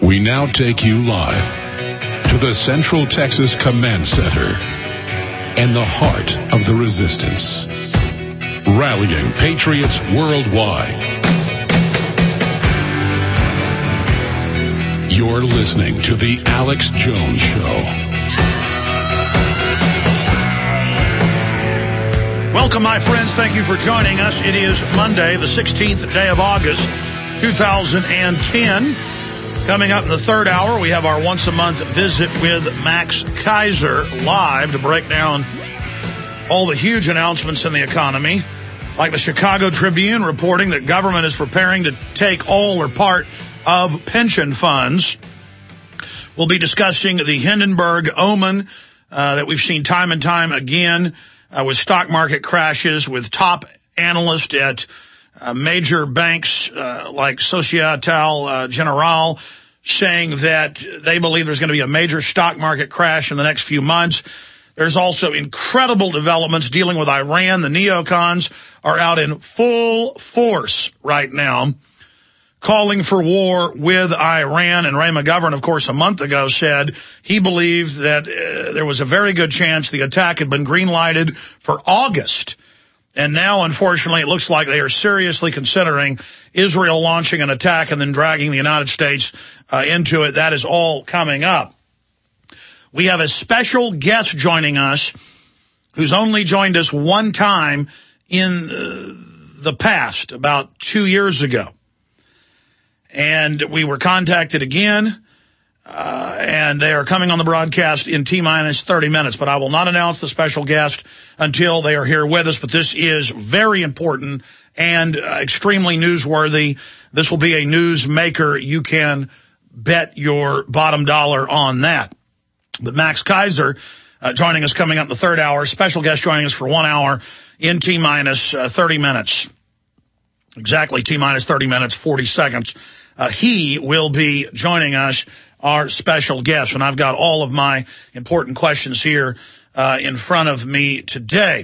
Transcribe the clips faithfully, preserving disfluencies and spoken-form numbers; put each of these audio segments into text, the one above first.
We now take you live to the Central Texas Command Center and the heart of the resistance, rallying patriots worldwide. You're listening to The Alex Jones Show. Welcome, my friends. Thank you for joining us. It is Monday, the sixteenth day of August, two thousand ten. Coming up in the third hour, we have our once-a-month visit with Max Keiser live to break down all the huge announcements in the economy, like the Chicago Tribune reporting that government is preparing to take all or part of pension funds. We'll be discussing the Hindenburg omen uh, that we've seen time and time again uh, with stock market crashes, with top analysts at uh, major banks uh, like Societe uh, Generale saying that they believe there's going to be a major stock market crash in the next few months. There's also incredible developments dealing with Iran. The neocons are out in full force right now, calling for war with Iran. And Ray McGovern, of course, a month ago said he believed that uh, there was a very good chance the attack had been green-lighted for August. And now, unfortunately, it looks like they are seriously considering Israel launching an attack and then dragging the United States uh, into it. That is all coming up. We have a special guest joining us who's only joined us one time in uh, the past, about two years ago. And we were contacted again, uh, and they are coming on the broadcast in T-minus thirty minutes. But I will not announce the special guest until they are here with us. But this is very important and uh, extremely newsworthy. This will be a news maker. You can bet your bottom dollar on that. But Max Keiser uh, joining us coming up in the third hour. Special guest joining us for one hour in T-minus uh, thirty minutes. Exactly T-minus thirty minutes, forty seconds. Uh, he will be joining us, our special guest. And I've got all of my important questions here uh, in front of me today.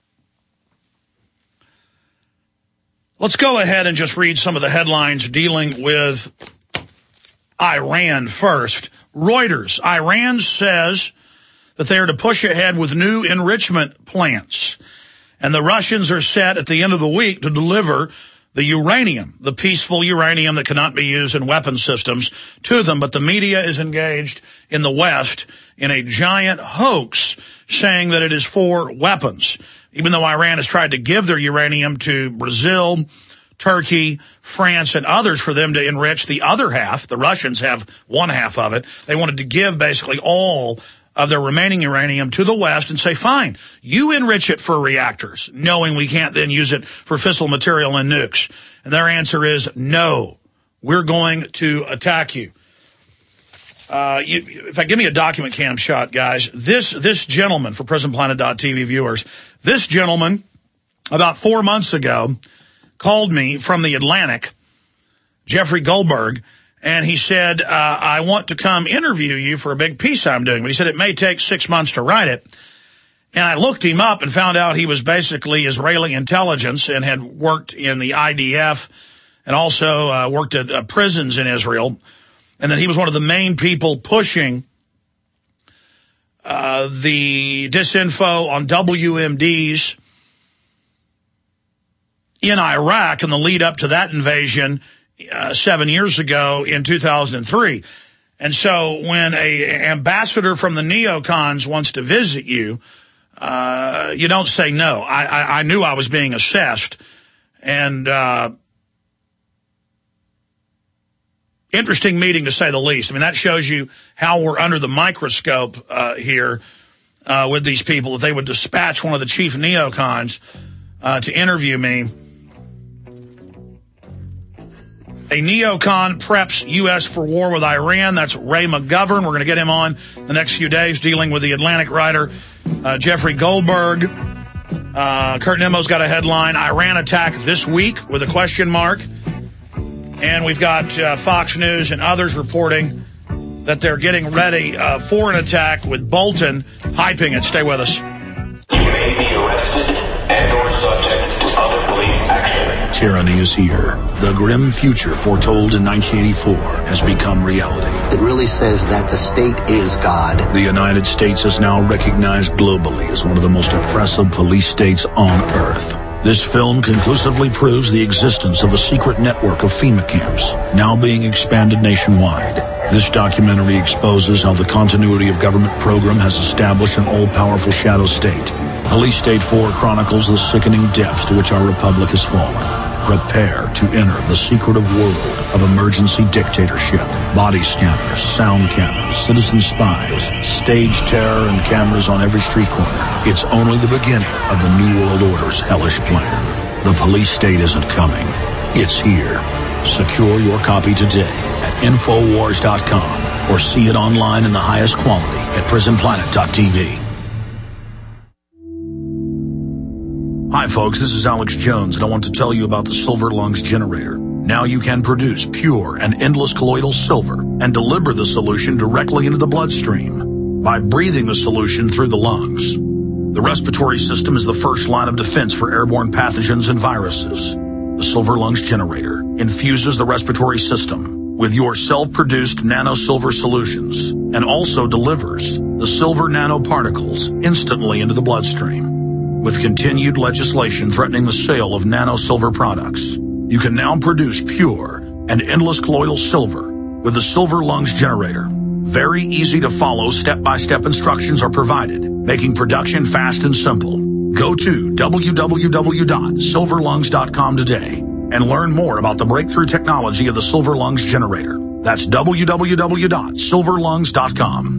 Let's go ahead and just read some of the headlines dealing with Iran first. Reuters, Iran says that they are to push ahead with new enrichment plants. And the Russians are set at the end of the week to deliver the uranium, the peaceful uranium that cannot be used in weapon systems, to them. But the media is engaged in the West in a giant hoax saying that it is for weapons, even though Iran has tried to give their uranium to Brazil, Turkey, France, and others for them to enrich the other half. The Russians have one half of it. They wanted to give basically all of their remaining uranium to the West and say, fine, you enrich it for reactors, knowing we can't then use it for fissile material and nukes. And their answer is, no, we're going to attack you. Uh, you if I give me a document cam shot, guys, this, this gentleman, for Prison Planet dot T V viewers, this gentleman about four months ago called me from the Atlantic, Jeffrey Goldberg, and he said, uh, I want to come interview you for a big piece I'm doing. But he said it may take six months to write it. And I looked him up and found out he was basically Israeli intelligence and had worked in the I D F and also uh, worked at uh, prisons in Israel. And that he was one of the main people pushing uh, the disinfo on W M Ds in Iraq in the lead up to that invasion Uh, seven years ago in two thousand three. And so when a ambassador from the neocons wants to visit you, uh, you don't say no. I, I, I knew I was being assessed. And uh, interesting meeting, to say the least. I mean, that shows you how we're under the microscope uh, here uh, with these people, that they would dispatch one of the chief neocons uh, to interview me. A neocon preps U S for war with Iran. That's Ray McGovern. We're going to get him on the next few days, dealing with the Atlantic writer uh, Jeffrey Goldberg. Uh, Kurt Nemo's got a headline, Iran attack this week, with a question mark. And we've got uh, Fox News and others reporting that they're getting ready uh, for an attack, with Bolton hyping it. Stay with us. You may be arrested and or subject to other police action. tyranny is here. The grim future foretold in nineteen eighty-four has become reality. It really says that the state is God. The United States is now recognized globally as one of the most oppressive police states on earth. This film conclusively proves the existence of a secret network of FEMA camps, now being expanded nationwide. This documentary exposes how the continuity of government program has established an all-powerful shadow state. Police State four chronicles the sickening depths to which our republic has fallen. Prepare to enter the secretive world of emergency dictatorship. Body scanners, sound cameras, citizen spies, stage terror, and cameras on every street corner. It's only the beginning of the New World Order's hellish plan. The police state isn't coming. It's here. Secure your copy today at Infowars dot com or see it online in the highest quality at Prison Planet dot T V. Hi folks, this is Alex Jones, and I want to tell you about the Silver Lungs Generator. Now you can produce pure and endless colloidal silver and deliver the solution directly into the bloodstream by breathing the solution through the lungs. The respiratory system is the first line of defense for airborne pathogens and viruses. The Silver Lungs Generator infuses the respiratory system with your self-produced nano-silver solutions and also delivers the silver nanoparticles instantly into the bloodstream. With continued legislation threatening the sale of nano-silver products, you can now produce pure and endless colloidal silver with the Silver Lungs Generator. Very easy to follow step-by-step instructions are provided, making production fast and simple. Go to w w w dot silver lungs dot com today and learn more about the breakthrough technology of the Silver Lungs Generator. That's w w w dot silver lungs dot com.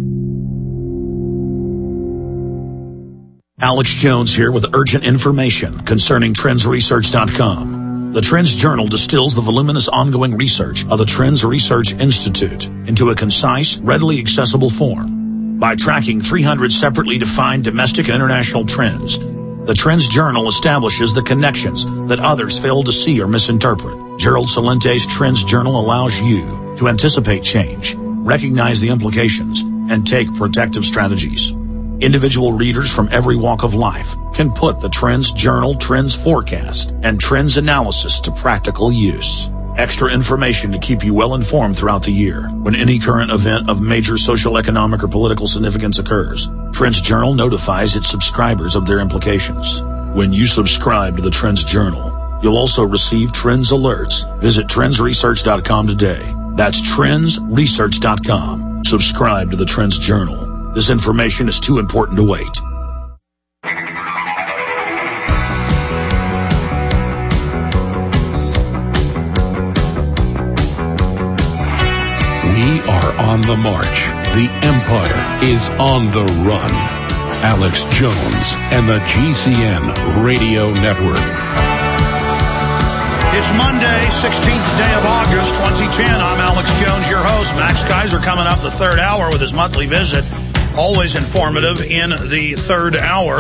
Alex Jones here with urgent information concerning trends research dot com. The Trends Journal distills the voluminous ongoing research of the Trends Research Institute into a concise, readily accessible form. By tracking three hundred separately defined domestic and international trends, the Trends Journal establishes the connections that others fail to see or misinterpret. Gerald Salente's Trends Journal allows you to anticipate change, recognize the implications, and take protective strategies. Individual readers from every walk of life can put the Trends Journal Trends Forecast and Trends Analysis to practical use. Extra information to keep you well informed throughout the year. When any current event of major social, economic, or political significance occurs, Trends Journal notifies its subscribers of their implications. When you subscribe to the Trends Journal, you'll also receive Trends Alerts. Visit trends research dot com today. That's trends research dot com. Subscribe to the Trends Journal. This information is too important to wait. We are on the march. The empire is on the run. Alex Jones and the G C N Radio Network. It's Monday, sixteenth day of August, twenty ten. I'm Alex Jones, your host. Max Kaiser coming up the third hour with his monthly visit. Always informative in the third hour.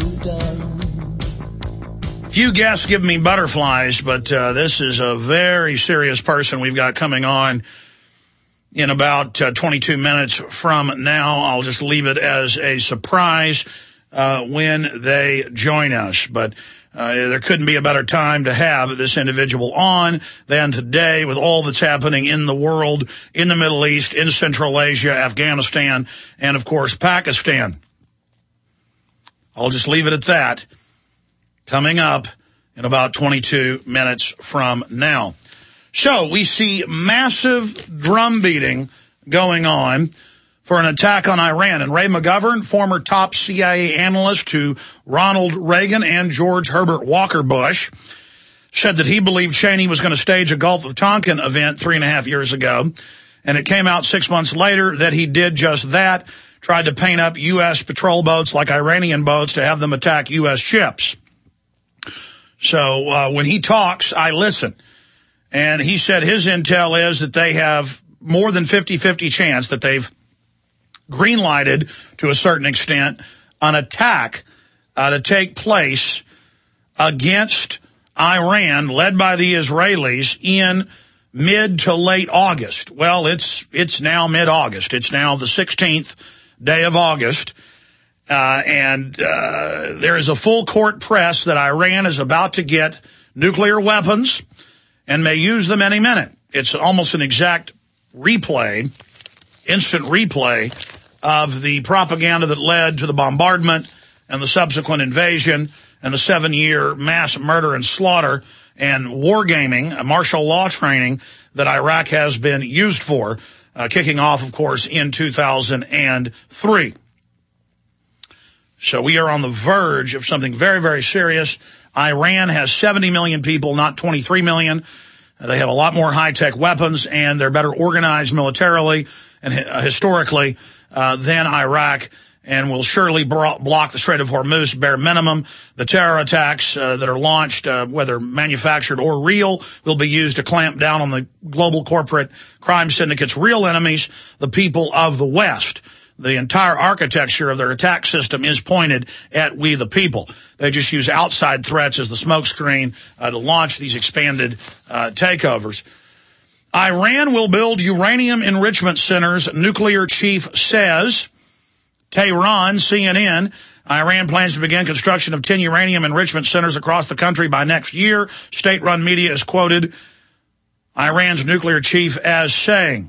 Few guests give me butterflies, but uh, this is a very serious person we've got coming on in about uh, twenty-two minutes from now. I'll just leave it as a surprise uh, when they join us. But uh, there couldn't be a better time to have this individual on than today with all that's happening in the world, in the Middle East, in Central Asia, Afghanistan, and, of course, Pakistan. I'll just leave it at that. Coming up in about twenty-two minutes from now. So we see massive drum beating going on for an attack on Iran. And Ray McGovern, former top C I A analyst to Ronald Reagan and George Herbert Walker Bush, said that he believed Cheney was going to stage a Gulf of Tonkin event three and a half years ago. And it came out six months later that he did just that, tried to paint up U S patrol boats like Iranian boats to have them attack U S ships. So uh, when he talks, I listen. And he said his intel is that they have more than fifty-fifty chance that they've green-lighted, to a certain extent, an attack uh, to take place against Iran, led by the Israelis, in mid to late August. Well, it's it's now mid-August. It's now the sixteenth day of August. Uh, and uh, there is a full court press that Iran is about to get nuclear weapons and may use them any minute. It's almost an exact replay, instant replay of the propaganda that led to the bombardment and the subsequent invasion and the seven-year mass murder and slaughter and wargaming, martial law training that Iraq has been used for, uh, kicking off, of course, in two thousand three. So we are on the verge of something very, very serious. Iran has seventy million people, not twenty-three million. They have a lot more high-tech weapons, and they're better organized militarily and uh, historically uh, than Iraq, and will surely block the Strait of Hormuz, bare minimum. The terror attacks uh, that are launched, uh, whether manufactured or real, will be used to clamp down on the global corporate crime syndicates' real enemies, the people of the West. The entire architecture of their attack system is pointed at we the people. They just use outside threats as the smokescreen uh, to launch these expanded uh, takeovers. Iran will build uranium enrichment centers, nuclear chief says. Tehran, C N N, Iran plans to begin construction of ten uranium enrichment centers across the country by next year. State-run media is quoted Iran's nuclear chief as saying.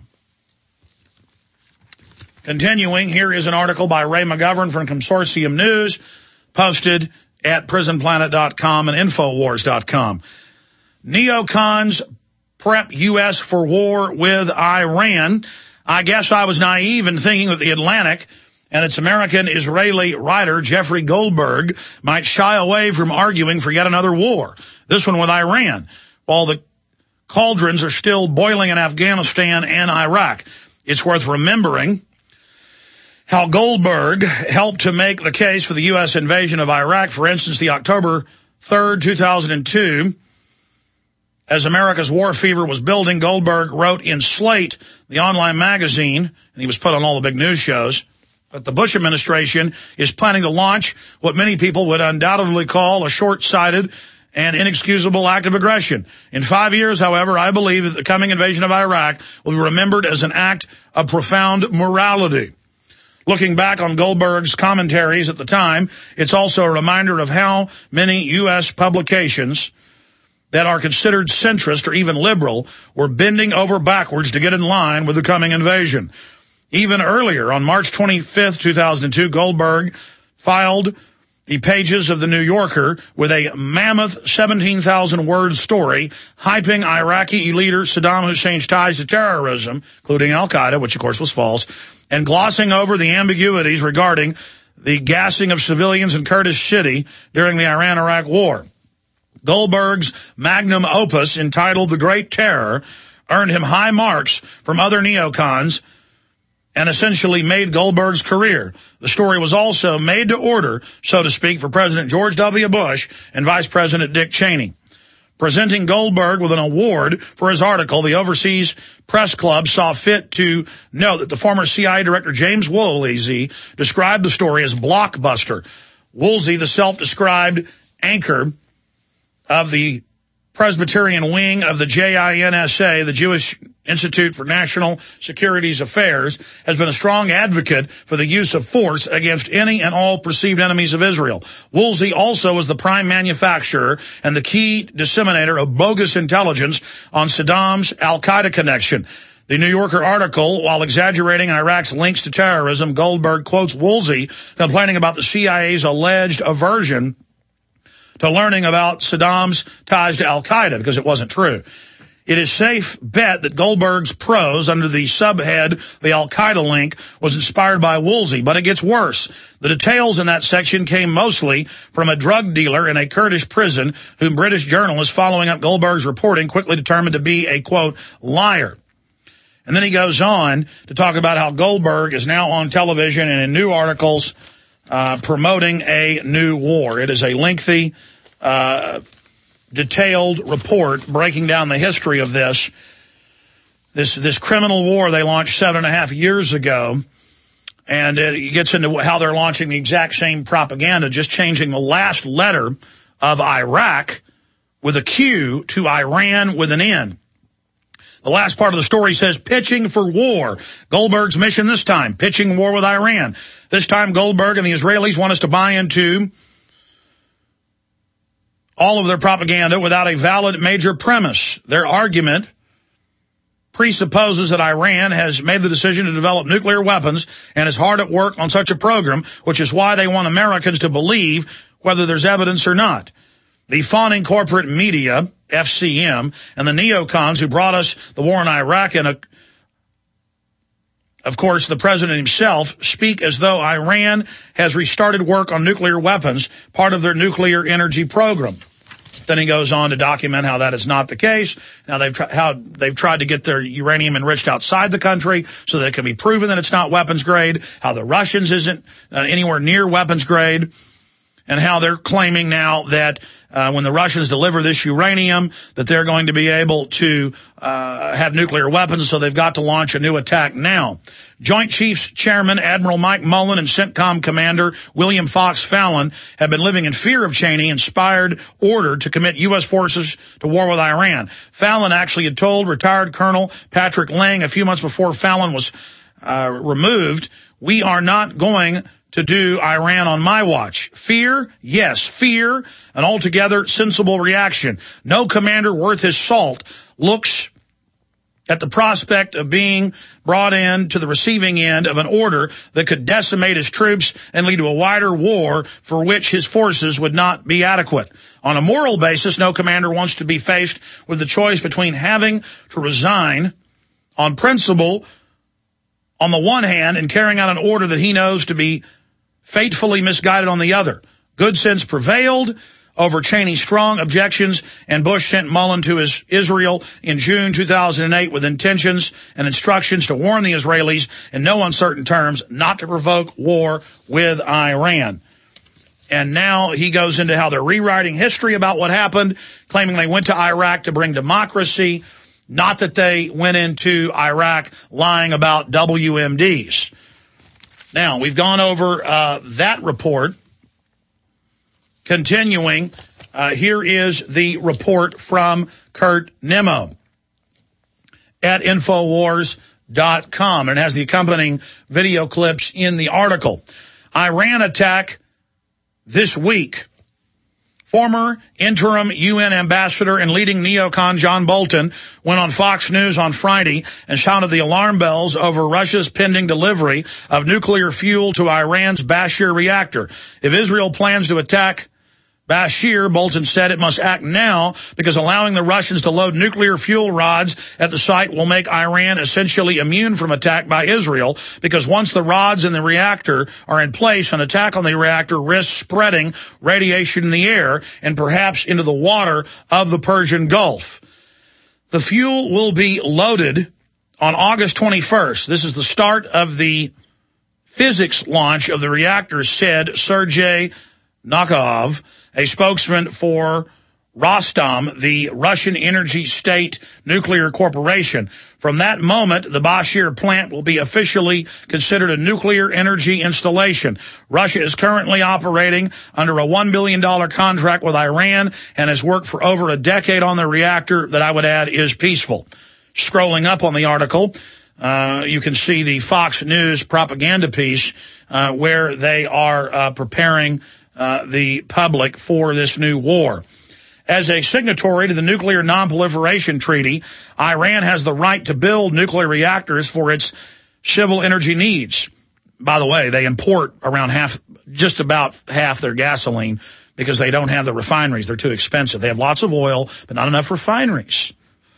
Continuing, here is an article by Ray McGovern from Consortium News, posted at prison planet dot com and infowars dot com. Neocons prep U S for war with Iran. I guess I was naive in thinking that The Atlantic and its American-Israeli writer, Jeffrey Goldberg, might shy away from arguing for yet another war, this one with Iran, while the cauldrons are still boiling in Afghanistan and Iraq. It's worth remembering how Goldberg helped to make the case for the U S invasion of Iraq. For instance, the October third, two thousand two, as America's war fever was building, Goldberg wrote in Slate, the online magazine, and he was put on all the big news shows, that the Bush administration is planning to launch what many people would undoubtedly call a short-sighted and inexcusable act of aggression. In five years, however, I believe that the coming invasion of Iraq will be remembered as an act of profound morality. Looking back on Goldberg's commentaries at the time, it's also a reminder of how many U S publications that are considered centrist or even liberal were bending over backwards to get in line with the coming invasion. Even earlier, on March twenty-fifth, two thousand two, Goldberg filed the pages of The New Yorker with a mammoth seventeen thousand word story hyping Iraqi leader Saddam Hussein's ties to terrorism, including al-Qaeda, which of course was false, and glossing over the ambiguities regarding the gassing of civilians in Kurdish city during the Iran-Iraq war. Goldberg's magnum opus, entitled The Great Terror, earned him high marks from other neocons and essentially made Goldberg's career. The story was also made to order, so to speak, for President George W. Bush and Vice President Dick Cheney. Presenting Goldberg with an award for his article, the Overseas Press Club saw fit to note that the former C I A Director James Woolsey described the story as blockbuster. Woolsey, the self-described anchor of the Presbyterian wing of the J I N S A, the Jewish Institute for National Security's Affairs, has been a strong advocate for the use of force against any and all perceived enemies of Israel. Woolsey also was the prime manufacturer and the key disseminator of bogus intelligence on Saddam's al-Qaeda connection. The New Yorker article, while exaggerating Iraq's links to terrorism, Goldberg quotes Woolsey complaining about the C I A's alleged aversion to learning about Saddam's ties to al-Qaeda, because it wasn't true. It is safe bet that Goldberg's prose under the subhead, the al-Qaeda link, was inspired by Woolsey, but it gets worse. The details in that section came mostly from a drug dealer in a Kurdish prison whom British journalists following up Goldberg's reporting quickly determined to be a, quote, liar. And then he goes on to talk about how Goldberg is now on television and in new articles uh, promoting a new war. It is a lengthy, uh, detailed report breaking down the history of this, this, this criminal war they launched seven and a half years ago. And it gets into how they're launching the exact same propaganda, just changing the last letter of Iraq with a Q to Iran with an N. The last part of the story says, pitching for war. Goldberg's mission this time, pitching war with Iran. This time, Goldberg and the Israelis want us to buy into all of their propaganda without a valid major premise. Their argument presupposes that Iran has made the decision to develop nuclear weapons and is hard at work on such a program, which is why they want Americans to believe whether there's evidence or not. The fawning corporate media, F C M, and the neocons who brought us the war in Iraq and, a, of course, the president himself, speak as though Iran has restarted work on nuclear weapons, part of their nuclear energy program. Then he goes on to document how that is not the case. Now they've tr- how they've tried to get their uranium enriched outside the country so that it can be proven that it's not weapons grade, how the Russians isn't uh, anywhere near weapons grade, and how they're claiming now that uh, when the Russians deliver this uranium, that they're going to be able to uh, have nuclear weapons, so they've got to launch a new attack now. Joint Chiefs Chairman Admiral Mike Mullen and CENTCOM Commander William Fox Fallon have been living in fear of Cheney-inspired order to commit U S forces to war with Iran. Fallon actually had told retired Colonel Patrick Lang a few months before Fallon was uh, removed, "We are not going to do Iran on my watch." Fear? Yes, fear. An altogether sensible reaction. No commander worth his salt looks at the prospect of being brought in to the receiving end of an order that could decimate his troops and lead to a wider war for which his forces would not be adequate. On a moral basis, no commander wants to be faced with the choice between having to resign on principle on the one hand and carrying out an order that he knows to be fatefully misguided on the other. Good sense prevailed over Cheney's strong objections, and Bush sent Mullen to his Israel in June two thousand eight with intentions and instructions to warn the Israelis in no uncertain terms not to provoke war with Iran. And now he goes into how they're rewriting history about what happened, claiming they went to Iraq to bring democracy, not that they went into Iraq lying about W M Ds. Now, we've gone over uh, that report. Continuing, uh, here is the report from Kurt Nimmo at Infowars dot com. And it has the accompanying video clips in the article. Iran attack this week. Former interim U N ambassador and leading neocon John Bolton went on Fox News on Friday and sounded the alarm bells over Russia's pending delivery of nuclear fuel to Iran's Bashir reactor. If Israel plans to attack Bashir, Bolton said, it must act now because allowing the Russians to load nuclear fuel rods at the site will make Iran essentially immune from attack by Israel, because once the rods in the reactor are in place, an attack on the reactor risks spreading radiation in the air and perhaps into the water of the Persian Gulf. The fuel will be loaded on August twenty-first. This is the start of the physics launch of the reactor, said Sergei Nakov, a spokesman for Rostom, the Russian energy state nuclear corporation. From that moment, the Bashir plant will be officially considered a nuclear energy installation. Russia is currently operating under a one billion dollars contract with Iran and has worked for over a decade on the reactor that I would add is peaceful. Scrolling up on the article, uh, you can see the Fox News propaganda piece uh, where they are uh, preparing Uh, the public for this new war. As a signatory to the Nuclear Non-Proliferation Treaty, Iran has the right to build nuclear reactors for its civil energy needs. By the way, they import around half, just about half their gasoline because they don't have the refineries. They're too expensive. They have lots of oil, but not enough refineries.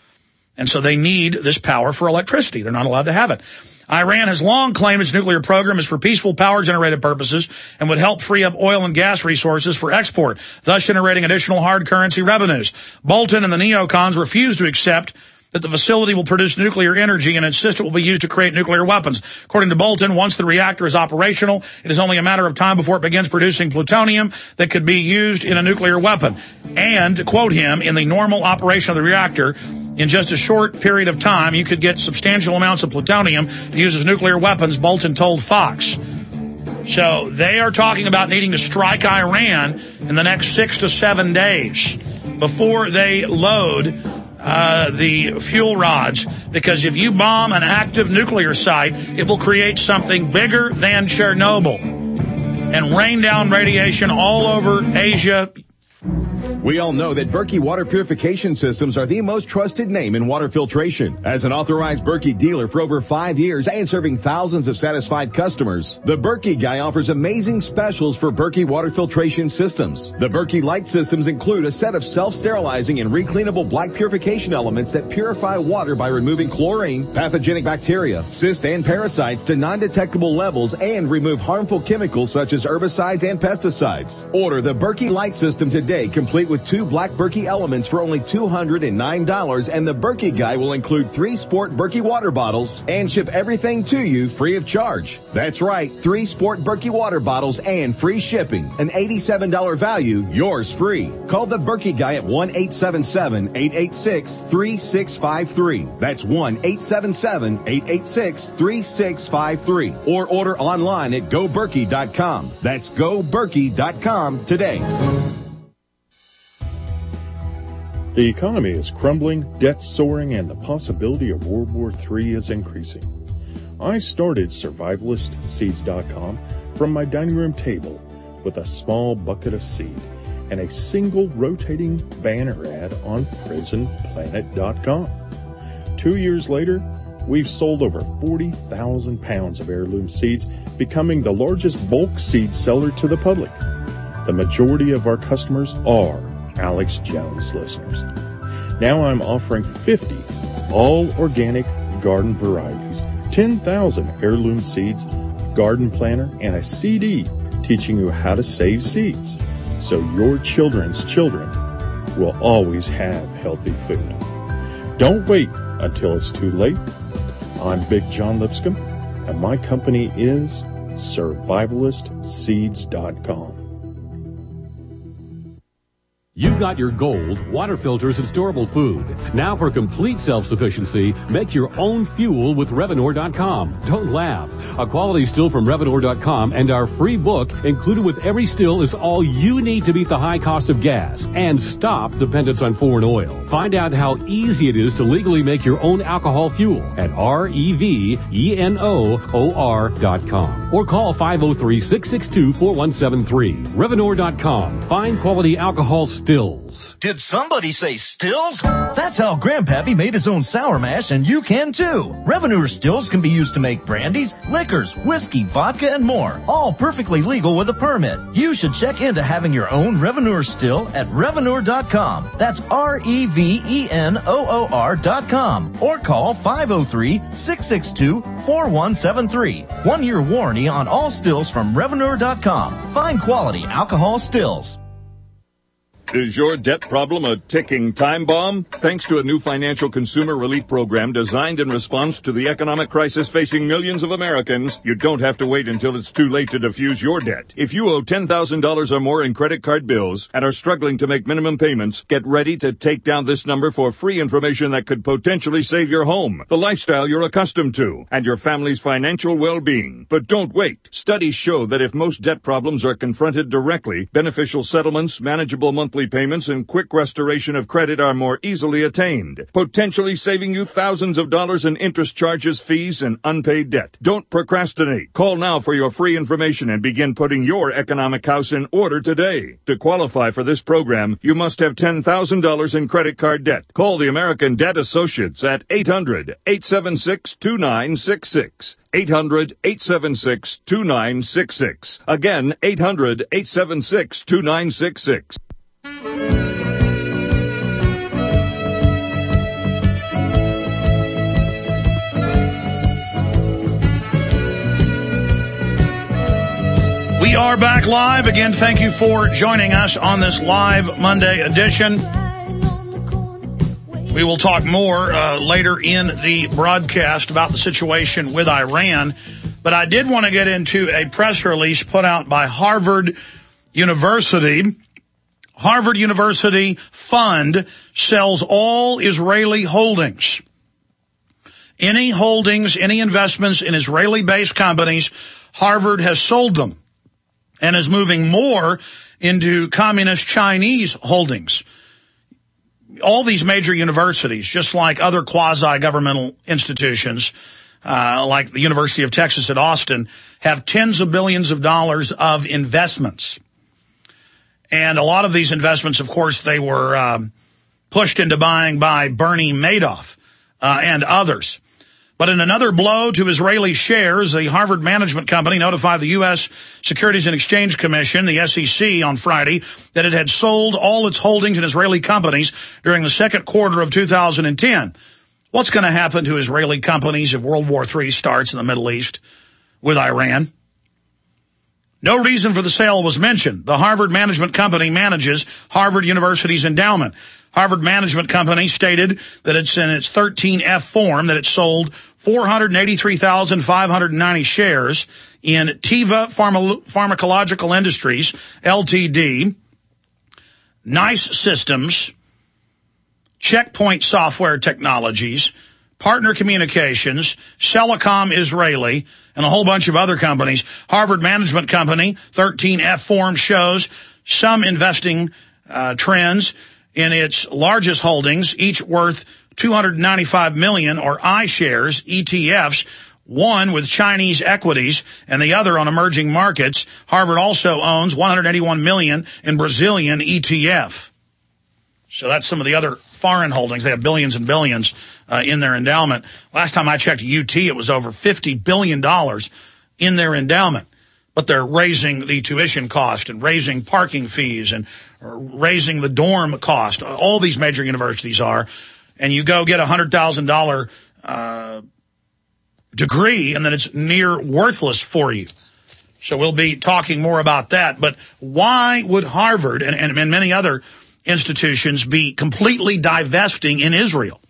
And so they need this power for electricity. They're not allowed to have it. Iran has long claimed its nuclear program is for peaceful power-generated purposes and would help free up oil and gas resources for export, thus generating additional hard currency revenues. Bolton and the neocons refuse to accept that the facility will produce nuclear energy and insist it will be used to create nuclear weapons. According to Bolton, once the reactor is operational, it is only a matter of time before it begins producing plutonium that could be used in a nuclear weapon. And, to quote him, in the normal operation of the reactor, in just a short period of time, you could get substantial amounts of plutonium to use as nuclear weapons, Bolton told Fox. So they are talking about needing to strike Iran in the next six to seven days before they load uh, the fuel rods, because if you bomb an active nuclear site, it will create something bigger than Chernobyl and rain down radiation all over Asia. We all know that Berkey water purification systems are the most trusted name in water filtration. As an authorized Berkey dealer for over five years and serving thousands of satisfied customers, the Berkey Guy offers amazing specials for Berkey water filtration systems. The Berkey Light systems include a set of self-sterilizing and recleanable black purification elements that purify water by removing chlorine, pathogenic bacteria, cysts, and parasites to non-detectable levels and remove harmful chemicals such as herbicides and pesticides. Order the Berkey Light system today, complete with two black Berkey elements for only two hundred nine dollars, and the Berkey Guy will include three Sport Berkey water bottles and ship everything to you free of charge. That's right, three Sport Berkey water bottles and free shipping. An eighty-seven dollars value, yours free. Call the Berkey Guy at one eight seven seven, eight eight six, three six five three. That's one eight seven seven, eight eight six, three six five three. Or order online at go berkey dot com. That's go berkey dot com today. The economy is crumbling, debt soaring, and the possibility of World War Three is increasing. I started survivalist seeds dot com from my dining room table with a small bucket of seed and a single rotating banner ad on prison planet dot com. Two years later, we've sold over forty thousand pounds of heirloom seeds, becoming the largest bulk seed seller to the public. The majority of our customers are Alex Jones listeners. Now I'm offering fifty all organic garden varieties, ten thousand heirloom seeds, garden planter, and a C D teaching you how to save seeds so your children's children will always have healthy food. Don't wait until it's too late. I'm Big John Lipscomb, and my company is survivalist seeds dot com. You've got your gold, water filters, and storable food. Now for complete self-sufficiency, make your own fuel with Revenor dot com. Don't laugh. A quality still from Revenor dot com and our free book included with every still is all you need to beat the high cost of gas and stop dependence on foreign oil. Find out how easy it is to legally make your own alcohol fuel at R E V E N O O R dot com or call five oh three, six six two, four one seven three. Revenor dot com. Find quality alcohol stills. Did somebody say stills? That's how Grandpappy made his own sour mash, and you can too. Revenor stills can be used to make brandies, liquors, whiskey, vodka, and more. All perfectly legal with a permit. You should check into having your own Revenor still at Revenor dot com. That's R E V E N O O R dot com. Or call five oh three, six six two, four one seven three. One year warranty on all stills from Revenor dot com. Find quality alcohol stills. Is your debt problem a ticking time bomb? Thanks to a new financial consumer relief program designed in response to the economic crisis facing millions of Americans, you don't have to wait until it's too late to defuse your debt. If you owe ten thousand dollars or more in credit card bills and are struggling to make minimum payments, get ready to take down this number for free information that could potentially save your home, the lifestyle you're accustomed to, and your family's financial well-being. But don't wait. Studies show that if most debt problems are confronted directly, beneficial settlements, manageable monthly payments, and quick restoration of credit are more easily attained, potentially saving you thousands of dollars in interest charges, fees, and unpaid debt. Don't procrastinate. Call now for your free information and begin putting your economic house in order today. To qualify for this program, you must have ten thousand dollars in credit card debt. Call the American Debt Associates at eight hundred, eight seven six, two nine six six. eight hundred, eight seven six, two nine six six. Again, eight hundred, eight seven six, two nine six six. We are back live. Again, thank you for joining us on this live Monday edition. We will talk more uh, later in the broadcast about the situation with Iran. But I did want to get into a press release put out by Harvard University. Harvard University Fund sells all Israeli holdings. Any holdings, any investments in Israeli-based companies, Harvard has sold them and is moving more into communist Chinese holdings. all these major universities, just like other quasi-governmental institutions, uh, like the University of Texas at Austin, have tens of billions of dollars of investments. And a lot of these investments, of course, they were um, pushed into buying by Bernie Madoff uh, and others. But in another blow to Israeli shares, the Harvard Management Company notified the U S Securities and Exchange Commission, the S E C, on Friday that it had sold all its holdings in Israeli companies during the second quarter of two thousand ten. What's going to happen to Israeli companies if World War Three starts in the Middle East with Iran? No reason for the sale was mentioned. The Harvard Management Company manages Harvard University's endowment. Harvard Management Company stated that it's in its thirteen F form that it sold four hundred eighty-three thousand five hundred ninety shares in Teva Pharma- Pharmacological Industries, L T D, NICE Systems, Checkpoint Software Technologies, Partner Communications, Celicom Israeli, and a whole bunch of other companies. Harvard Management Company, thirteen F form, shows some investing uh, trends in its largest holdings, each worth two hundred ninety-five million dollars, or iShares, E T Fs, one with Chinese equities and the other on emerging markets. Harvard also owns one hundred eighty-one million dollars in Brazilian E T F. So that's some of the other foreign holdings. They have billions and billions uh, in their endowment. Last time I checked U T, it was over fifty billion dollars in their endowment. But they're raising the tuition cost and raising parking fees and raising the dorm cost. All these major universities are. And you go get a one hundred thousand dollars uh, degree, and then it's near worthless for you. So we'll be talking more about that. But why would Harvard and, and, and many other institutions be completely divesting in Israel?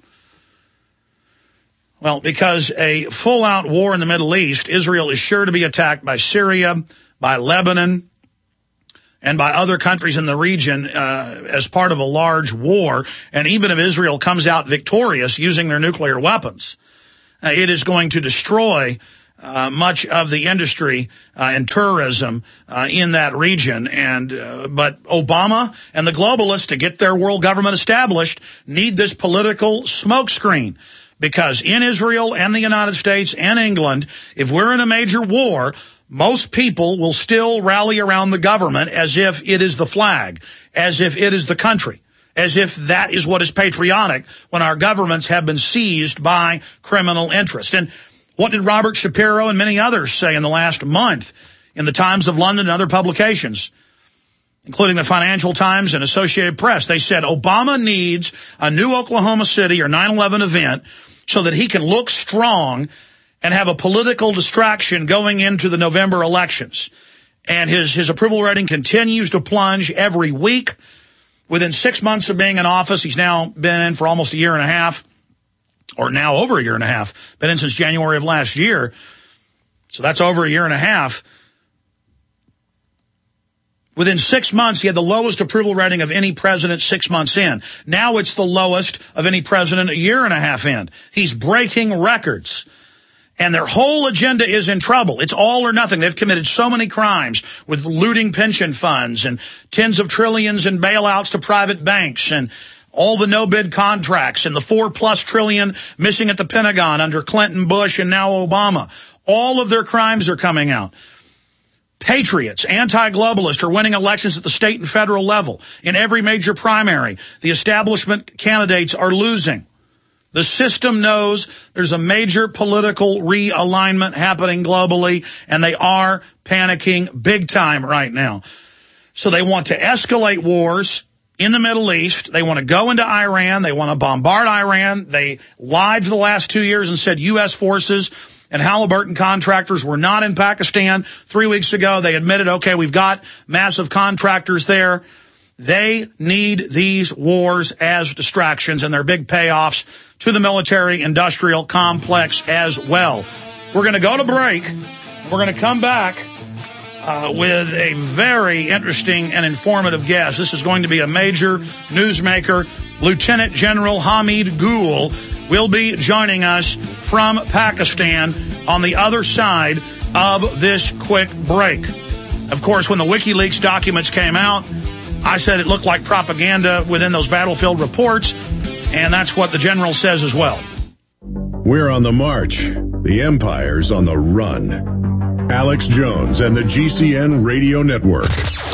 Well, because a full-out war in the Middle East, Israel is sure to be attacked by Syria, by Lebanon, and by other countries in the region uh, as part of a large war. And even if Israel comes out victorious using their nuclear weapons, uh, it is going to destroy uh, much of the industry uh, and tourism uh, in that region. And uh, but Obama and the globalists, to get their world government established, need this political smokescreen. Because in Israel and the United States and England, if we're in a major war, most people will still rally around the government as if it is the flag, as if it is the country, as if that is what is patriotic when our governments have been seized by criminal interest. And what did Robert Shapiro and many others say in the last month in the Times of London and other publications, including the Financial Times and Associated Press? They said Obama needs a new Oklahoma City or nine eleven event so that he can look strong and have a political distraction going into the November elections. And his, his approval rating continues to plunge every week. Within six months of being in office, he's now been in for almost a year and a half, or now over a year and a half, been in since January of last year. So that's over a year and a half. Within six months, he had the lowest approval rating of any president six months in. Now it's the lowest of any president a year and a half in. He's breaking records. And their whole agenda is in trouble. It's all or nothing. They've committed so many crimes with looting pension funds and tens of trillions in bailouts to private banks and all the no-bid contracts and the four-plus trillion missing at the Pentagon under Clinton, Bush, and now Obama. All of their crimes are coming out. Patriots, anti-globalists are winning elections at the state and federal level. In every major primary, the establishment candidates are losing. The system knows there's a major political realignment happening globally, and they are panicking big time right now. So they want to escalate wars in the Middle East. They want to go into Iran. They want to bombard Iran. They lied for the last two years and said U S forces and Halliburton contractors were not in Pakistan. Three weeks ago, they admitted, okay, we've got massive contractors there. They need these wars as distractions, and they're big payoffs to the military-industrial complex as well. We're going to go to break. We're going to come back uh, with a very interesting and informative guest. This is going to be a major newsmaker. Lieutenant General Hamid Gul will be joining us from Pakistan on the other side of this quick break. Of course, when the WikiLeaks documents came out, I said it looked like propaganda within those battlefield reports, and that's what the general says as well. We're on the march. The empire's on the run. Alex Jones and the G C N Radio Network.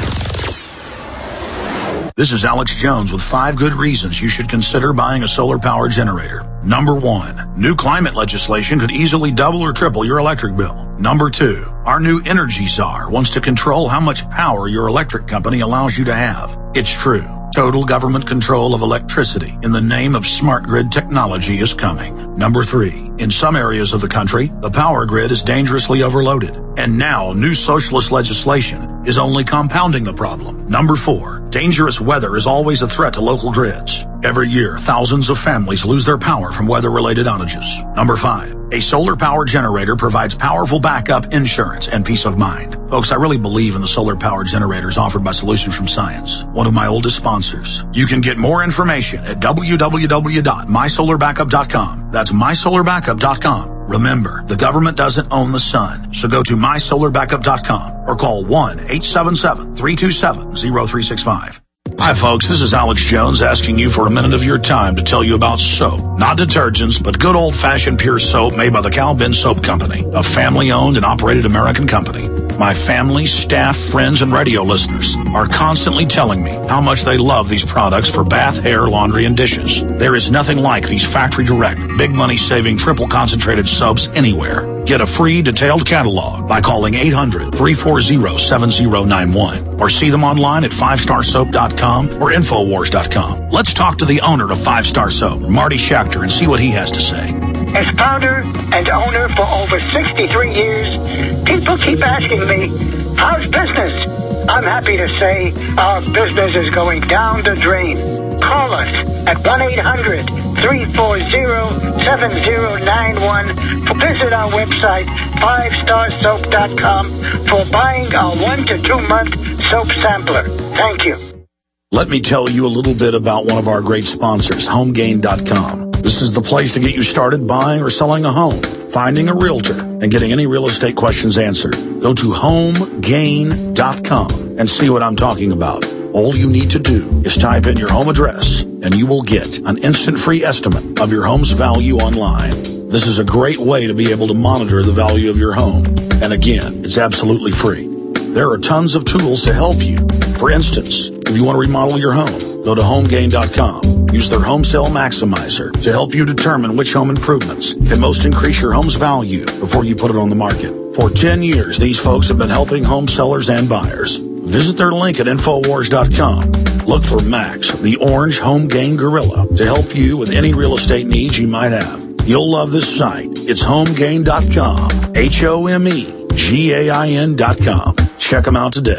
This is Alex Jones with five good reasons you should consider buying a solar power generator. Number one, new climate legislation could easily double or triple your electric bill. Number two, our new energy czar wants to control how much power your electric company allows you to have. It's true. Total government control of electricity in the name of smart grid technology is coming. Number three, in some areas of the country, the power grid is dangerously overloaded. And now new socialist legislation is only compounding the problem. Number four, dangerous weather is always a threat to local grids. Every year, thousands of families lose their power from weather-related outages. Number five, a solar power generator provides powerful backup insurance and peace of mind. Folks, I really believe in the solar power generators offered by Solutions from Science, one of my oldest sponsors. You can get more information at w w w dot my solar backup dot com. That's my solar backup dot com. Remember, the government doesn't own the sun, so go to my solar backup dot com or call one eight seven seven, three two seven, zero three six five. Hi folks, this is Alex Jones asking you for a minute of your time to tell you about soap. Not detergents, but good old-fashioned pure soap made by the Cal Ben Soap Company, a family-owned and operated American company. My family, staff, friends, and radio listeners are constantly telling me how much they love these products for bath, hair, laundry, and dishes. There is nothing like these factory-direct, big money-saving, triple-concentrated soaps anywhere. Get a free detailed catalog by calling eight hundred, three four zero, seven zero nine one or see them online at five star soap dot com or infowars dot com. Let's talk to the owner of Five Star Soap, Marty Schachter, and see what he has to say. As founder and owner for over sixty-three years, people keep asking me, how's business? I'm happy to say our business is going down the drain. Call us at one eight hundred, three four zero, seven zero nine one or visit our website five star soap dot com for buying our one to two month soap sampler. Thank you. Let me tell you a little bit about one of our great sponsors, home gain dot com. This is the place to get you started buying or selling a home, finding a realtor, and getting any real estate questions answered. Go to home gain dot com and see what I'm talking about. All you need to do is type in your home address, and you will get an instant free estimate of your home's value online. This is a great way to be able to monitor the value of your home. And again, it's absolutely free. There are tons of tools to help you. For instance, if you want to remodel your home, go to home gain dot com. Use their Home Sale Maximizer to help you determine which home improvements can most increase your home's value before you put it on the market. For ten years, these folks have been helping home sellers and buyers. Visit their link at infowars dot com. Look for Max, the orange home gain gorilla, to help you with any real estate needs you might have. You'll love this site. It's home gain dot com. H O M E G A I N dot com. Check them out today.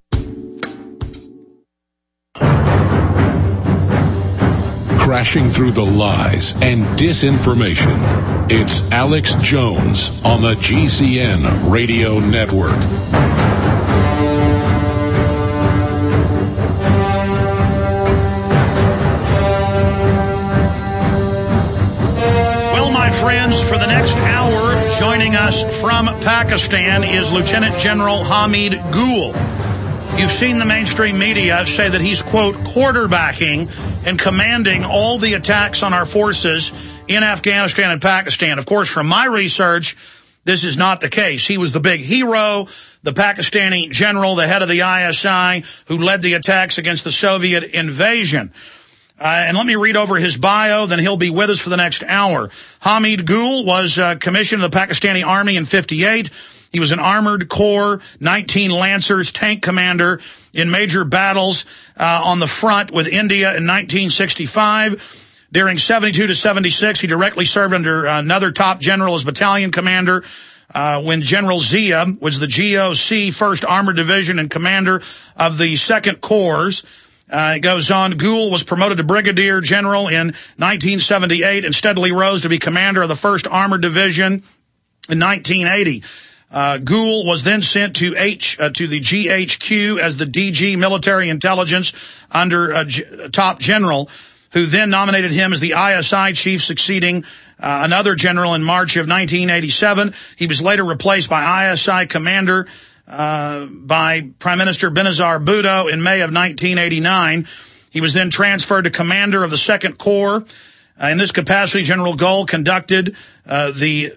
Crashing through the lies and disinformation. It's Alex Jones on the G C N Radio Network. Well, my friends, for the next hour, joining us from Pakistan is Lieutenant General Hamid Gul. You've seen the mainstream media say that he's, quote, quarterbacking and commanding all the attacks on our forces in Afghanistan and Pakistan. Of course, from my research, this is not the case. He was the big hero, the Pakistani general, the head of the I S I, who led the attacks against the Soviet invasion. Uh, and let me read over his bio, then he'll be with us for the next hour. Hamid Gul was uh, commissioned in the Pakistani Army in fifty-eight. He was an Armored Corps nineteen Lancers tank commander in major battles uh, on the front with India in nineteen sixty-five. During seventy-two to seventy-six, he directly served under another top general as battalion commander uh, when General Zia was the G O C first Armored Division and commander of the second Corps. Uh, it goes on, Gul was promoted to brigadier general in nineteen seventy-eight and steadily rose to be commander of the first Armored Division in nineteen eighty. Uh, Gul was then sent to H uh, to the G H Q as the D G Military Intelligence under a G- top general, who then nominated him as the I S I chief, succeeding uh, another general in March of nineteen eighty-seven. He was later replaced by I S I commander uh, by Prime Minister Benazir Bhutto in May of nineteen eighty-nine. He was then transferred to commander of the Second Corps. Uh, in this capacity, General Gul conducted uh, the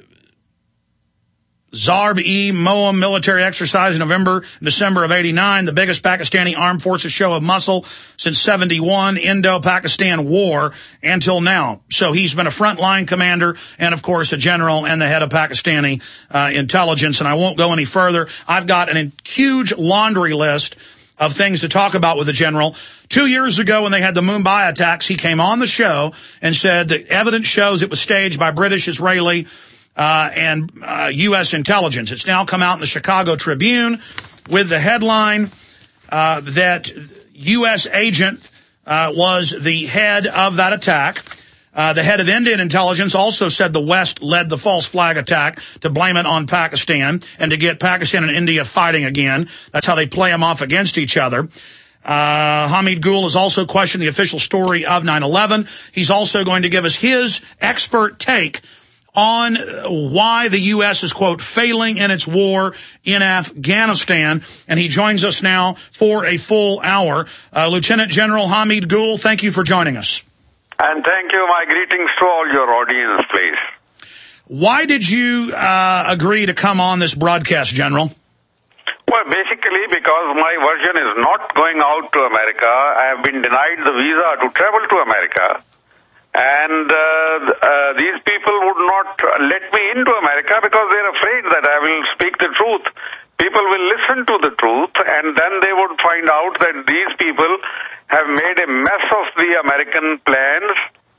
Zarb-e-Moham military exercise in November and December of eighty-nine, the biggest Pakistani armed forces show of muscle since seventy-one Indo-Pakistan War until now. So he's been a frontline commander and, of course, a general and the head of Pakistani uh, intelligence. And I won't go any further. I've got a huge laundry list of things to talk about with the general. Two years ago when they had the Mumbai attacks, he came on the show and said that evidence shows it was staged by British, Israeli, Uh, and uh, U S intelligence. It's now come out in the Chicago Tribune with the headline uh, that U S agent uh, was the head of that attack. Uh, the head of Indian intelligence also said the West led the false flag attack to blame it on Pakistan and to get Pakistan and India fighting again. That's how they play them off against each other. Uh, Hamid Gul has also questioned the official story of nine eleven. He's also going to give us his expert take on why the U S is, quote, failing in its war in Afghanistan. And he joins us now for a full hour. Uh, Lieutenant General Hamid Gul, thank you for joining us. And thank you. My greetings to all your audience, please. Why did you uh, agree to come on this broadcast, General? Well, basically because my version is not going out to America. I have been denied the visa to travel to America. And uh, uh, these people would not let me into America because they're afraid that I will speak the truth. People will listen to the truth, and then they would find out that these people have made a mess of the American plans.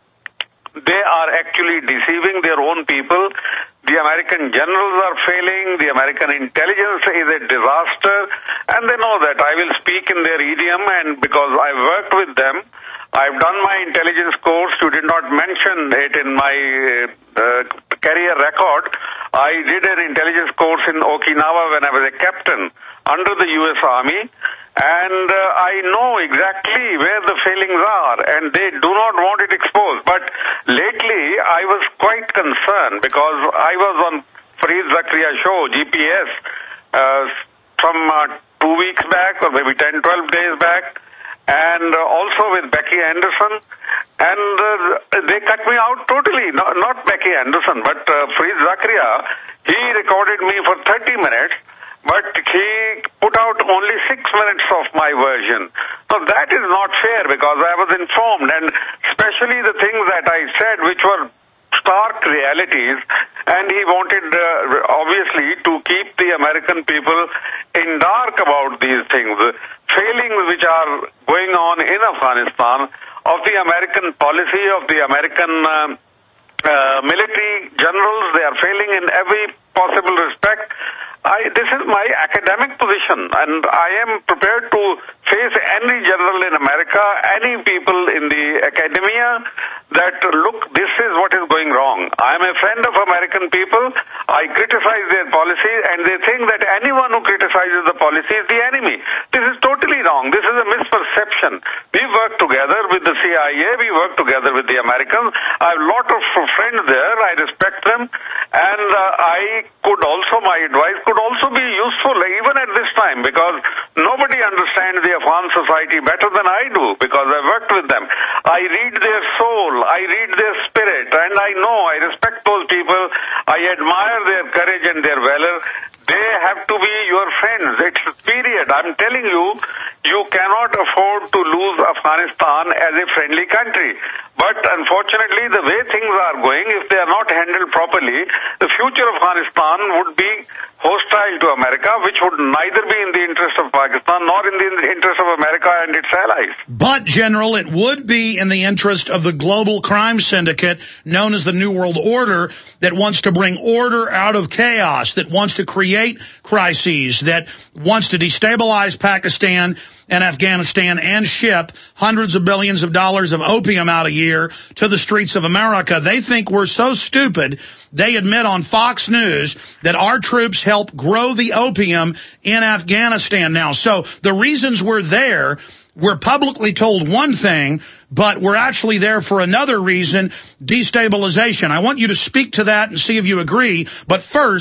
They are actually deceiving their own people. The American generals are failing. The American intelligence is a disaster. And they know that. I will speak in their idiom, and because I worked with them, I've done my intelligence course. You did not mention it in my uh, career record. I did an intelligence course in Okinawa when I was a captain under the U S Army. And uh, I know exactly where the failings are, and they do not want it exposed. But lately, I was quite concerned because I was on Fareed Zakaria show, G P S, uh, from uh, two weeks back or maybe ten, twelve days back. And uh, also with Becky Anderson, and uh, they cut me out totally. No, not Becky Anderson, but uh, Fareed Zakaria. He recorded me for thirty minutes, but he put out only six minutes of my version. So that is not fair because I was informed, and especially the things that I said, which were stark realities, and he wanted, uh, obviously, to keep the American people in dark about these things. Failings which are going on in Afghanistan, of the American policy, of the American uh, uh, military generals, they are failing in every possible respect. I, this is my academic position, and I am prepared to face any general in America, any people in the academia, that, look, this is what is going wrong. I am a friend of American people. I criticize their policy, and they think that anyone who criticizes the policy is the enemy. This is totally wrong. This is a misperception. We work together with the C I A. We work together with the Americans. I have a lot of friends there. I respect them. And uh, I could also, my advice could also be useful even at this time because nobody understands the Afghan society better than I do because I worked with them. I read their soul. I read their spirit. And I know, I respect those people. I admire their courage and their valor. They have to be your friends. It's period. I'm telling you, you cannot afford to lose Afghanistan as a friendly country. But unfortunately, the way things are going, if they are not handled properly, the future of Afghanistan would be hostile to America, which would neither be in the interest of Pakistan nor in the interest of America and its allies. But, General, it would be in the interest of the global crime syndicate known as the New World Order that wants to bring order out of chaos, that wants to create crises, that wants to destabilize Pakistan and Afghanistan and ship hundreds of billions of dollars of opium out a year to the streets of America. They think we're so stupid. They admit on Fox News that our troops help grow the opium in Afghanistan now. So the reasons we're there, we're publicly told one thing, but we're actually there for another reason, destabilization. I want you to speak to that and see if you agree. But first,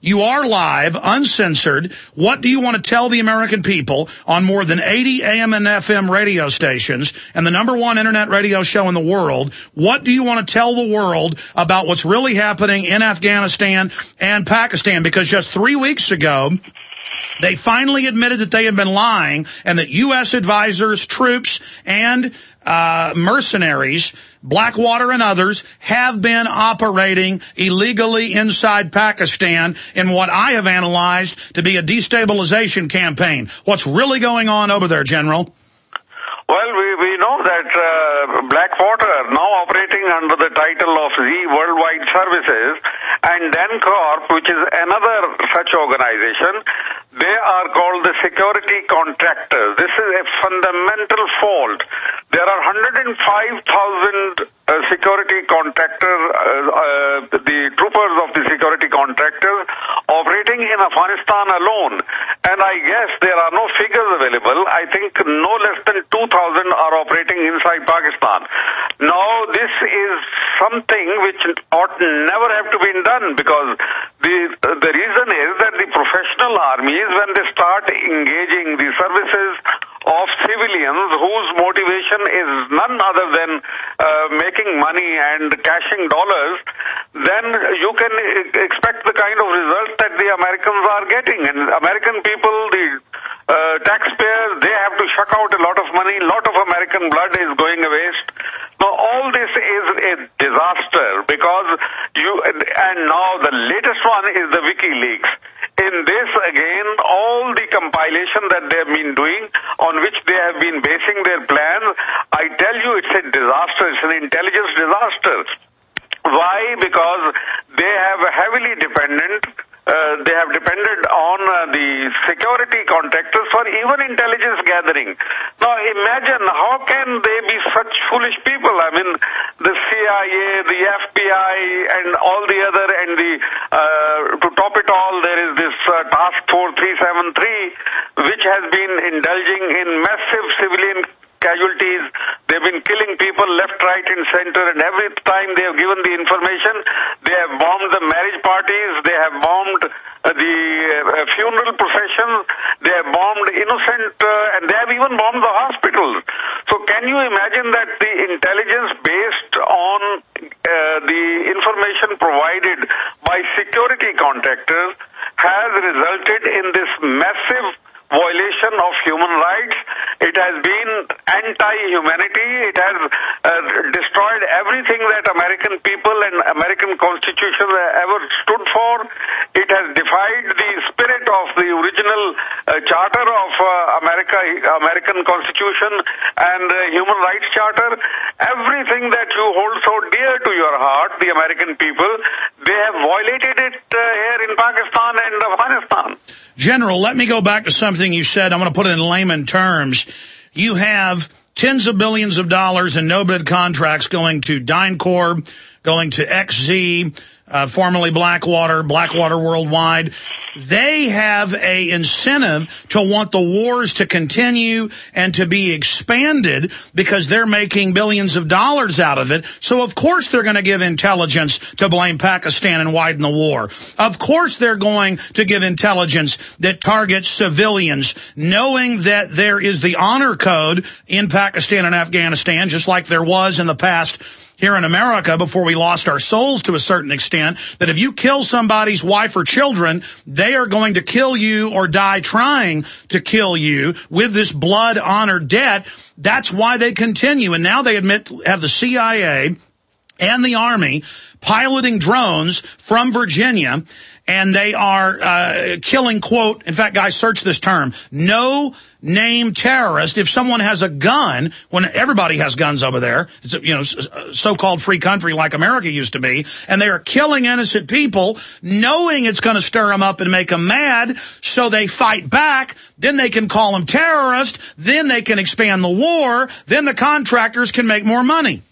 You are live, uncensored. What do you want to tell the American people on more than eighty A M and F M radio stations and the number one internet radio show in the world? What do you want to tell the world about what's really happening in Afghanistan and Pakistan? Because just three weeks ago, they finally admitted that they had been lying and that U S advisors, troops, and uh mercenaries, Blackwater and others, have been operating illegally inside Pakistan in what I have analyzed to be a destabilization campaign. What's really going on over there, General? Well, we, we know that uh, Blackwater, now operating under the title of Z Worldwide Services, and DenCorp, which is another such organization, they are called the security contractors. This is a fundamental fault. There are one hundred five thousand uh, security contractors, uh, uh, the troopers of the security contractors operating in Afghanistan alone. And I guess there are no figures available. I think no less than two thousand are operating inside Pakistan. Now, this is something which ought never have to be done, because the uh, the reason is that the professional armies, when they start engaging the services of civilians whose motivation is none other than uh, making money and cashing dollars, then you can expect the kind of result that the Americans are getting. And American people, the uh, taxpayers, they have to shuck out a lot of money. A lot of American blood is going to waste. Now, all this is a disaster, because you, and now the latest one is the WikiLeaks. In this, again, all the compilation that they have been doing, on which they have been basing their plans, I tell you, it's a disaster. It's an intelligence disaster. Why? Because they have heavily dependent, uh, they have depended on uh, the security contractors for even intelligence gathering. Now, imagine, how can they be such foolish people? I mean, the C I A, the F B I, and all the other, and the uh, to top it all, there is this uh, Task Force three seventy-three, which has been indulging in massive civilian casualties. They've been killing people left, right, and center, and every time they have given the information, they have bombed the marriage parties, they have bombed uh, the uh, funeral processions, they have bombed innocent, uh, and they have even bombed the hospitals. So can you imagine that the intelligence based on uh, the information provided by security contractors has resulted in this massive violation of human rights? It has been anti-humanity. It has uh, destroyed everything that American people and American Constitution ever stood for. It has defied the spirit of the original uh, Charter of uh, America, American Constitution and uh, Human Rights Charter. Everything that you hold so dear to your heart, the American people, they have violated it uh, here in Pakistan and Afghanistan. General, let me go back to something you said. I'm going to put it in layman terms. You have tens of billions of dollars in no-bid contracts going to DynCorp, going to X Z, uh, formerly Blackwater, Blackwater Worldwide. They have a incentive to want the wars to continue and to be expanded because they're making billions of dollars out of it. So, of course, they're going to give intelligence to blame Pakistan and widen the war. Of course, they're going to give intelligence that targets civilians, knowing that there is the honor code in Pakistan and Afghanistan, just like there was in the past here in America before we lost our souls to a certain extent, that if you kill somebody's wife or children, they are going to kill you or die trying to kill you with this blood honor debt. That's why they continue. And now they admit, have the C I A and the Army piloting drones from Virginia, and they are uh, killing, quote, in fact, guys, search this term, no name terrorist. If someone has a gun, when everybody has guns over there, it's a, you know, so-called free country like America used to be, and they are killing innocent people, knowing it's going to stir them up and make them mad, so they fight back, then they can call them terrorists, then they can expand the war, then the contractors can make more money.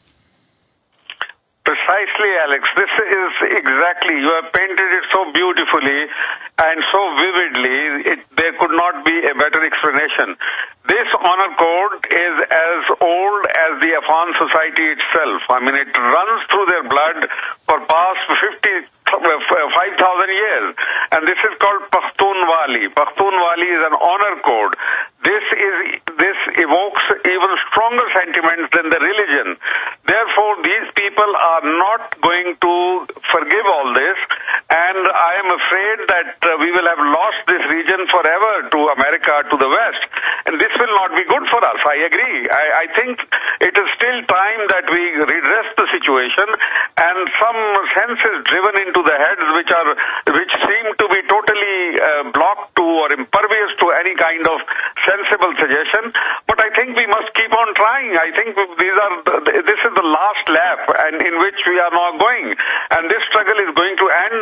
Precisely, Alex. This is exactly, you have painted it so beautifully and so vividly, it, there could not be a better explanation. This honor code is as old as the Afghan society itself. I mean, it runs through their blood for past fifty, five thousand years. And this is called Pakhtunwali. Pakhtunwali is an honor code. This is this evokes even stronger sentiments than the religion. Therefore, these people are not going to forgive all this, and I am afraid that uh, we will have lost this region forever to America, to the West, and this will not be good for us. I agree. I, I think it is still time that we redress the situation, and some sense is driven into the heads which are which seem to be totally uh, blocked to or impervious to any kind of sensible suggestion. But I think we must keep on trying. I think these are this is the last lap, and in which we are now going, and this struggle is going to end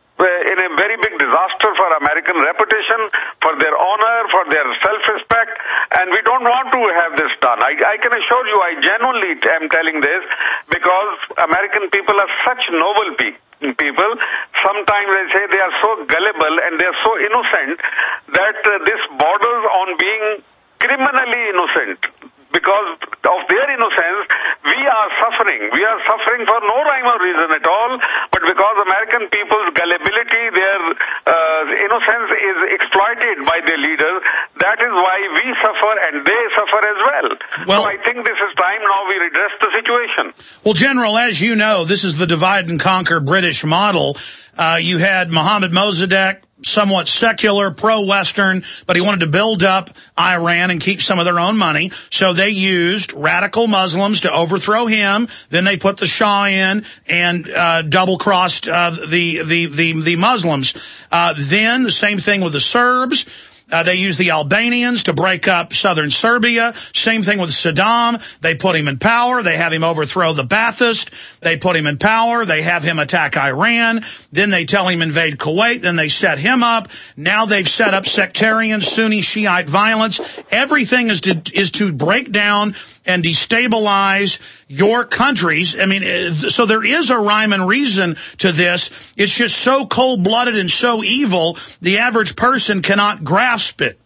in a very big disaster for American reputation, for their honor, for their self-respect, and we don't want to have this done. I, I can assure you, I genuinely am telling this because American people are such noble people. People, sometimes they say they are so gullible and they are so innocent that uh, this borders on being criminally innocent. Because of their innocence, we are suffering. We are suffering for no rhyme or reason at all, but because American people's gullibility, their uh, innocence is exploited by their leaders, that is why we suffer and they suffer as well. well. So I think this is time now we redress the situation. Well, General, as you know, this is the divide and conquer British model. Uh, you had Mohammed Mossadegh, somewhat secular, pro-Western, but he wanted to build up Iran and keep some of their own money. So they used radical Muslims to overthrow him. Then they put the Shah in and uh, double-crossed uh, the, the, the, the Muslims. Uh, then the same thing with the Serbs. Uh, they used the Albanians to break up southern Serbia. Same thing with Saddam. They put him in power. They have him overthrow the Ba'athist. They put him in power. They have him attack Iran. Then they tell him invade Kuwait. Then they set him up. Now they've set up sectarian Sunni Shiite violence. Everything is to, is to break down and destabilize your countries. I mean, so there is a rhyme and reason to this. It's just so cold-blooded and so evil, the average person cannot grasp it.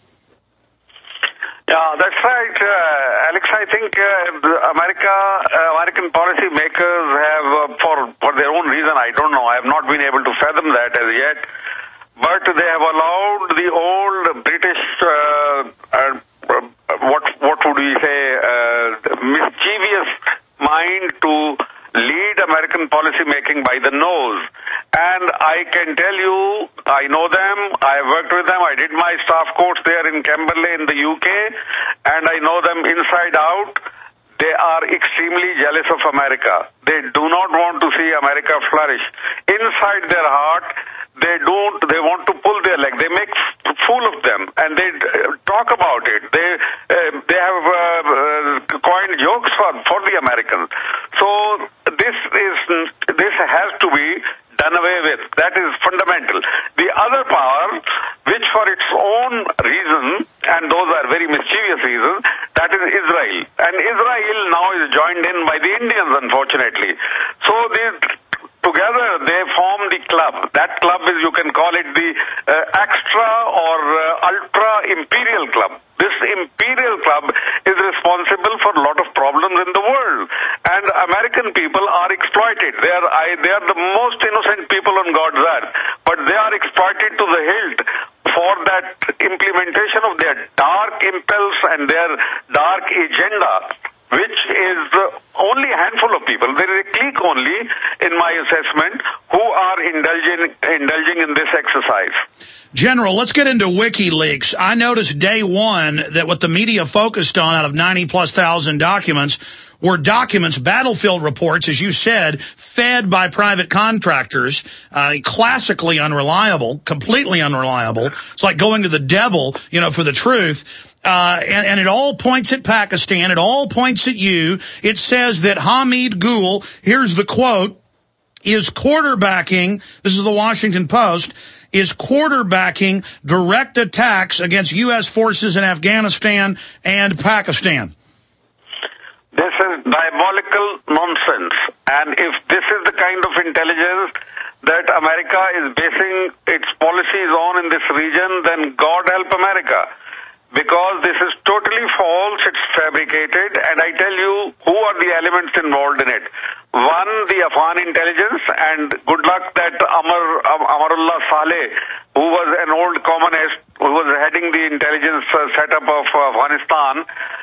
Yeah, that's right, uh, Alex. I think uh, America, uh, American policy makers have, uh, for for their own reason, I don't know, I have not been able to fathom that as yet, but they have allowed the old British, uh, uh, what what would we say, uh, mischievous mind to lead American policy making by the nose. And I can tell you, I know them, I have worked with them, I did my staff course there in Camberley in the U K, and I know them inside out. They are extremely jealous of America. They do not want to see America flourish. Inside their heart, they don't, they want to pull their leg. They make fool of them, and they talk about it. They uh, they have uh, uh, coined jokes for, for the Americans. So this is this has to be done away with. That is fundamental. The other power, which for its own reason, and those are very mischievous reasons, that is Israel. And Israel now is joined in by the Indians, unfortunately. So these together they form the club. That club is, you can call it the uh, extra or uh, ultra imperial club. This imperial club is responsible for a lot of problems in the world, and American people are exploited. They are I, they are the most innocent people on God's earth, but they are exploited to the hilt for that implementation of their dark impulse and their dark agenda, which is only a handful of people. There is a clique only, in my assessment, who are indulging, indulging in this exercise. General, let's get into WikiLeaks. I noticed day one that what the media focused on out of ninety plus thousand documents were documents, battlefield reports, as you said, fed by private contractors, uh, classically unreliable, completely unreliable. It's like going to the devil, you know, for the truth. Uh, and, and it all points at Pakistan. It all points at you. It says that Hamid Gul, here's the quote, is quarterbacking, this is the Washington Post, is quarterbacking direct attacks against U S forces in Afghanistan and Pakistan. This is diabolical nonsense. And if this is the kind of intelligence that America is basing its policies on in this region, then God help America. Because this is totally false, it's fabricated, and I tell you who are the elements involved in in it. One, the Afghan intelligence, and good luck that Amar Amarullah Saleh, who was an old communist, who was heading the intelligence uh, setup of uh, Afghanistan,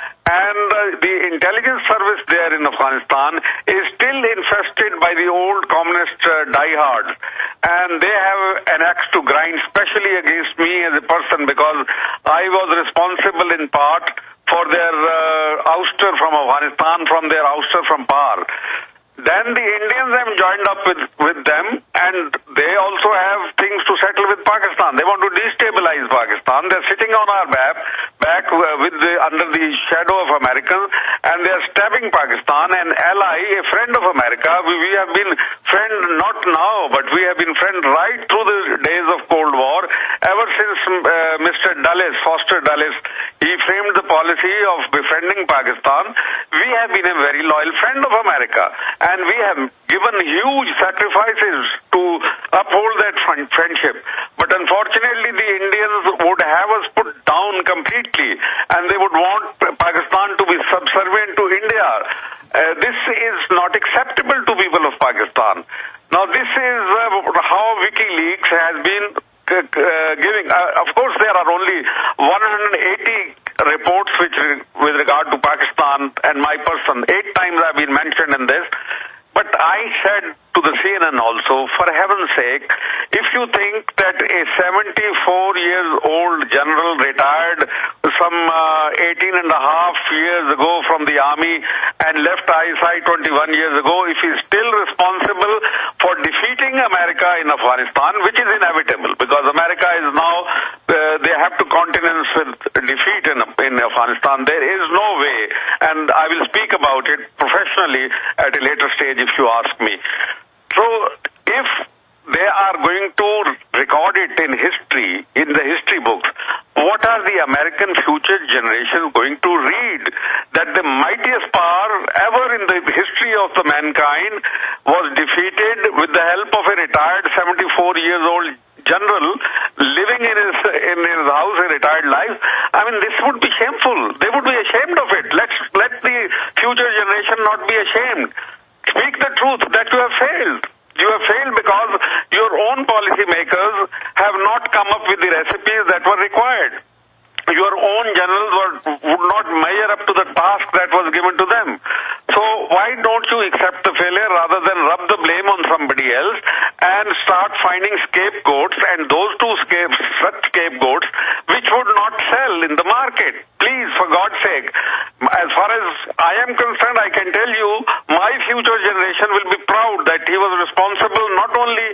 and uh, the intelligence service there in Afghanistan is still infested by the old communist uh, diehards, and they have an axe to grind, especially against me as a person, because I was responsible in part for their uh, ouster from Afghanistan, from their ouster from power. Then the Indians have joined up with, with them, and they also have things to settle with Pakistan. They want to destabilize Pakistan. They're sitting on our back, back with the, under the shadow of Americans, and they're stabbing Pakistan, an ally, a friend of America. We, we have been friend not now, but we have been friend right through the days of Cold War, ever since uh, Mister Dulles, Foster Dulles, he framed the policy of befriending Pakistan. We have been a very loyal friend of America. And we have given huge sacrifices to uphold that friendship. But unfortunately, the Indians would have us put down completely, and they would want Pakistan to be subservient to India. Uh, this is not acceptable to people of Pakistan. Now, this is uh, how WikiLeaks has been uh, giving. Uh, of course, there are only one hundred eighty reports which, with regard to Pakistan and my person. Eight times I've been mentioned in this. But I said to the C N N also, for heaven's sake, if you think that a seventy-four years old general retired some uh, eighteen and a half years ago from the army and left I S I twenty-one years ago, if he's still responsible for defeating America in Afghanistan, which is inevitable because America is now, uh, they have to countenance with defeat in, in Afghanistan. There is no way, and I will speak about it professionally at a later stage if you ask me. So if they are going to record it in history, in the history books, what are the American future generations going to read? That the mightiest power ever in the history of the mankind was defeated with the help of a retired seventy-four years old general living in his in his house, a retired life. I mean, this would be shameful. They would be ashamed of it. Let's let the future generation not be ashamed. Speak the truth that you have failed. You have failed because your own policymakers have not come up with the recipes that were required. Your own generals were, would not measure up to the task that was given to them. So why don't you accept the failure rather than rub the blame on somebody else and start finding scapegoats, and those two scape, such scapegoats which would not sell in the market? Please, for God's sake, as far as I am concerned, I can tell you my future generation will be proud that he was responsible not only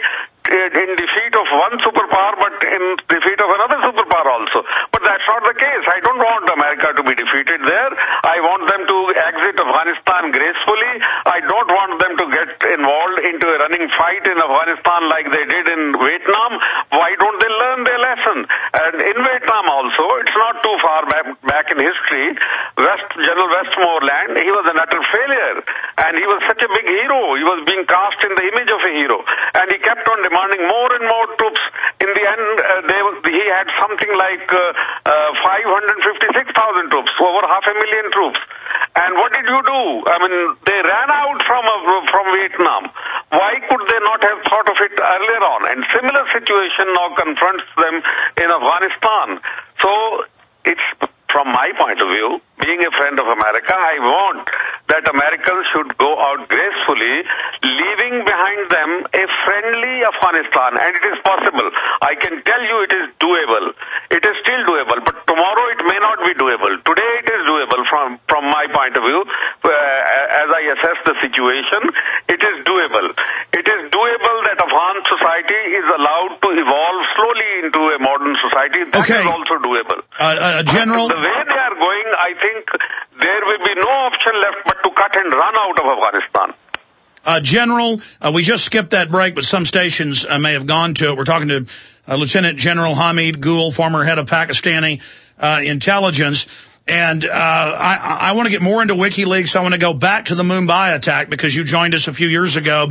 in defeat of one superpower, but in defeat of another superpower also. But that's not the case. I don't want America to be defeated there. I want them to exit Afghanistan gracefully. I don't want them to get involved into a running fight in Afghanistan like they did in Vietnam. Why don't they learn their lesson? And in Vietnam also, it's not too far back, back in history, West, General Westmoreland, he was an utter failure. And he was such a big hero. He was being cast in the image of a hero. And he kept on demanding more and more troops. In the end, uh, they, he had something like uh, uh, five hundred fifty-six thousand troops, over half a million troops. And what did you do? I mean, they ran out from uh, from Vietnam. Why could they not have thought of it earlier on? And similar situation now confronts them in Afghanistan. So it's, from my point of view, being a friend of America, I want that Americans should go out gracefully, leaving behind them a friendly Afghanistan. And it is possible. I can tell you it is doable. It is still doable. But tomorrow it may not be doable. Today it is doable from, from my point of view. Uh, as I assess the situation, it is doable. It is doable that Afghan society is allowed to evolve slowly into a modern society. That okay. is also doable. Uh, uh, General... The way they are going, I think there will be no option left but to cut and run out of Afghanistan. Uh, General, uh, we just skipped that break, but some stations uh, may have gone to it. We're talking to uh, Lieutenant General Hamid Gul, former head of Pakistani uh, intelligence. And uh, I, I want to get more into WikiLeaks. I want to go back to the Mumbai attack because you joined us a few years ago,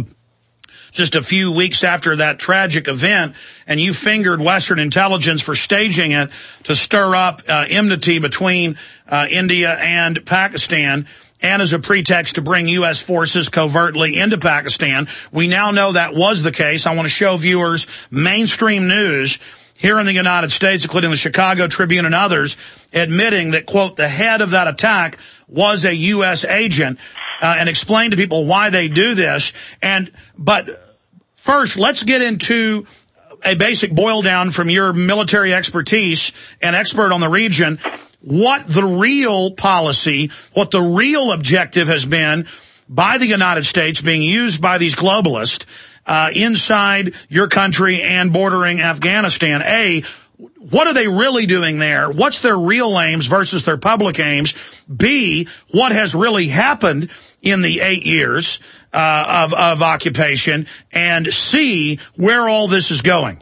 just a few weeks after that tragic event, and you fingered Western intelligence for staging it to stir up uh, enmity between uh, India and Pakistan. and as a pretext to bring U S forces covertly into Pakistan. We now know that was the case. I want to show viewers mainstream news here in the United States, including the Chicago Tribune and others, admitting that, quote, the head of that attack was a U S agent, uh, and explain to people why they do this. And but first, let's get into a basic boil down from your military expertise and expert on the region, what the real policy, what the real objective has been by the United States being used by these globalists uh, inside your country and bordering Afghanistan. A, what are they really doing there? What's their real aims versus their public aims? B, what has really happened in the eight years uh, of, of occupation? And C, where all this is going.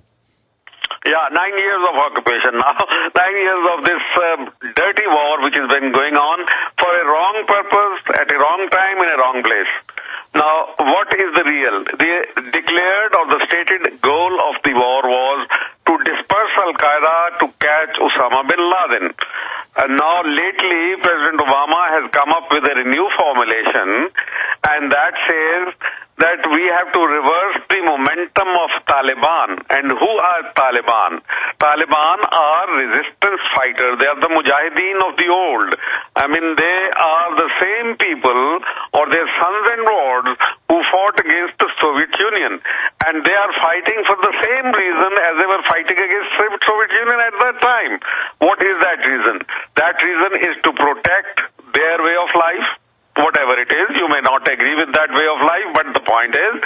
Yeah, nine years of occupation now, nine years of this um, dirty war which has been going on for a wrong purpose, at a wrong time, in a wrong place. Now, what is the real? The declared or the stated goal of the war was to disperse Al-Qaeda to catch Osama bin Laden. And now, lately, President Obama has come up with a new formulation, and that says that we have to reverse the momentum of Taliban. And who are Taliban? Taliban are resistance fighters. They are the mujahideen of the old. I mean, they are the same people, or their sons and daughters, who fought against the Soviet Union. And they are fighting for the same reason as they were fighting against the Soviet Union at that time. What is that reason? That reason is to protect their way of life. Whatever it is, you may not agree with that way of life, but the point is,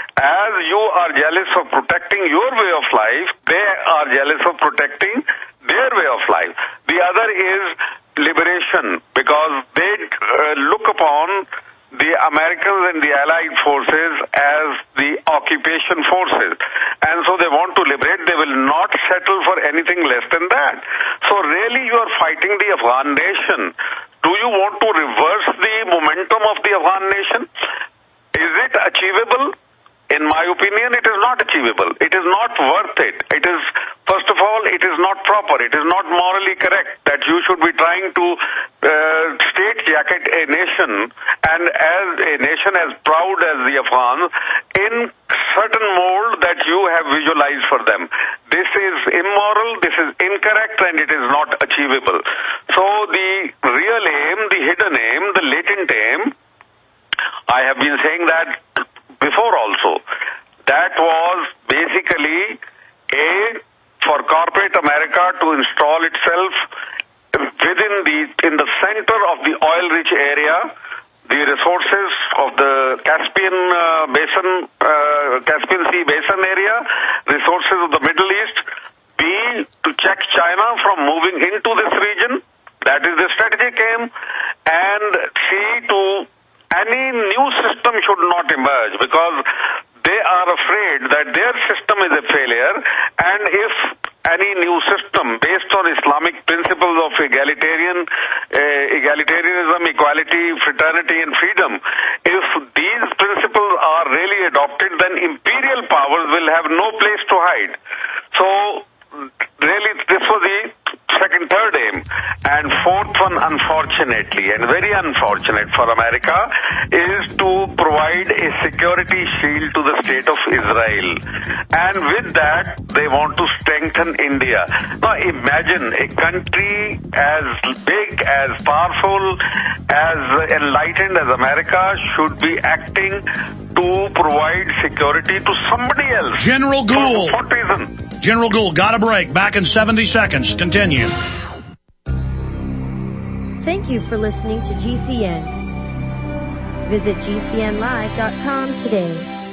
as you are jealous of protecting your way of life, they are jealous of protecting their way of life. The other is liberation, because they uh, look upon the Americans and the Allied forces as the occupation forces. And so they want to liberate. They will not settle for anything less than that. So really you are fighting the Afghan nation. Do you want to reverse the momentum of the Afghan nation? Is it achievable? In my opinion, it is not achievable. It is not worth it. It is, first of all, it is not proper. It is not morally correct that you should be trying to uh, straitjacket a nation, and as a nation as proud as the Afghans, in certain mold that you have visualized for them. This is immoral, this is incorrect, and it is not achievable. So the real aim, the hidden aim, the latent aim, I have been saying that before also, that was basically a for corporate America to install itself within the in the center of the oil-rich area, the resources of the Caspian uh, basin, uh, Caspian Sea basin area, resources of the Middle East. B, to check China from moving into this region. That is the strategic aim. And C, to any new system should not emerge, because they are afraid that their system is a failure, and if any new system based on Islamic principles of egalitarian, uh, egalitarianism, equality, fraternity, and freedom, if these principles are really adopted, then imperial powers will have no place to hide. So, really, this was the second, third aim. And fourth one, unfortunately, and very unfortunate for America, is to provide a security shield to the state of Israel. And with that, they want to strengthen India. Now imagine a country as big, as powerful, as enlightened as America should be acting to provide security to somebody else. General Gould. For what reason? General Gould, got a break. Back in seventy seconds. Continue. Thank you for listening to G C N. Visit G C N live dot com today.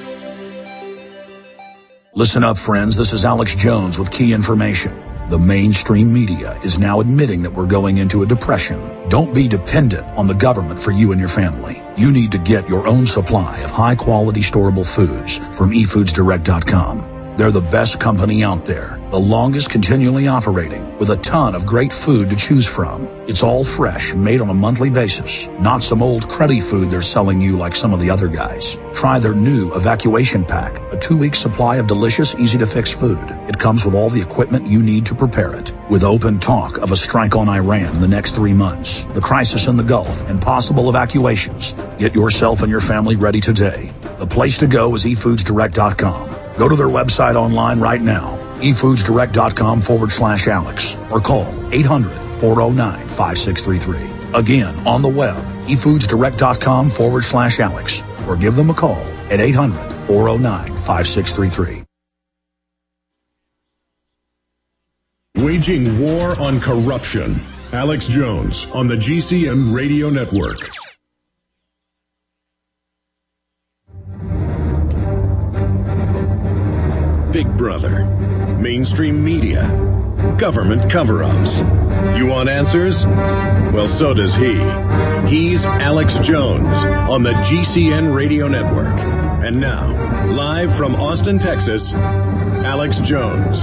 Listen up, friends. This is Alex Jones with key information. The mainstream media is now admitting that we're going into a depression. Don't be dependent on the government for you and your family. You need to get your own supply of high-quality storable foods from e foods direct dot com. They're the best company out there, the longest continually operating, with a ton of great food to choose from. It's all fresh, made on a monthly basis, not some old cruddy food they're selling you like some of the other guys. Try their new Evacuation Pack, a two-week supply of delicious, easy-to-fix food. It comes with all the equipment you need to prepare it. With open talk of a strike on Iran in the next three months, the crisis in the Gulf, and possible evacuations, get yourself and your family ready today. The place to go is e foods direct dot com. Go to their website online right now, e foods direct dot com forward slash Alex, or call eight hundred, four oh nine, five six three three. Again, on the web, e foods direct dot com forward slash Alex, or give them a call at eight hundred, four oh nine, five six three three. Waging war on corruption. Alex Jones on the G C N Radio Network. Big Brother, mainstream media, government cover-ups. You want answers? Well, so does he. He's Alex Jones on the G C N Radio Network. And now, live from Austin, Texas, Alex Jones.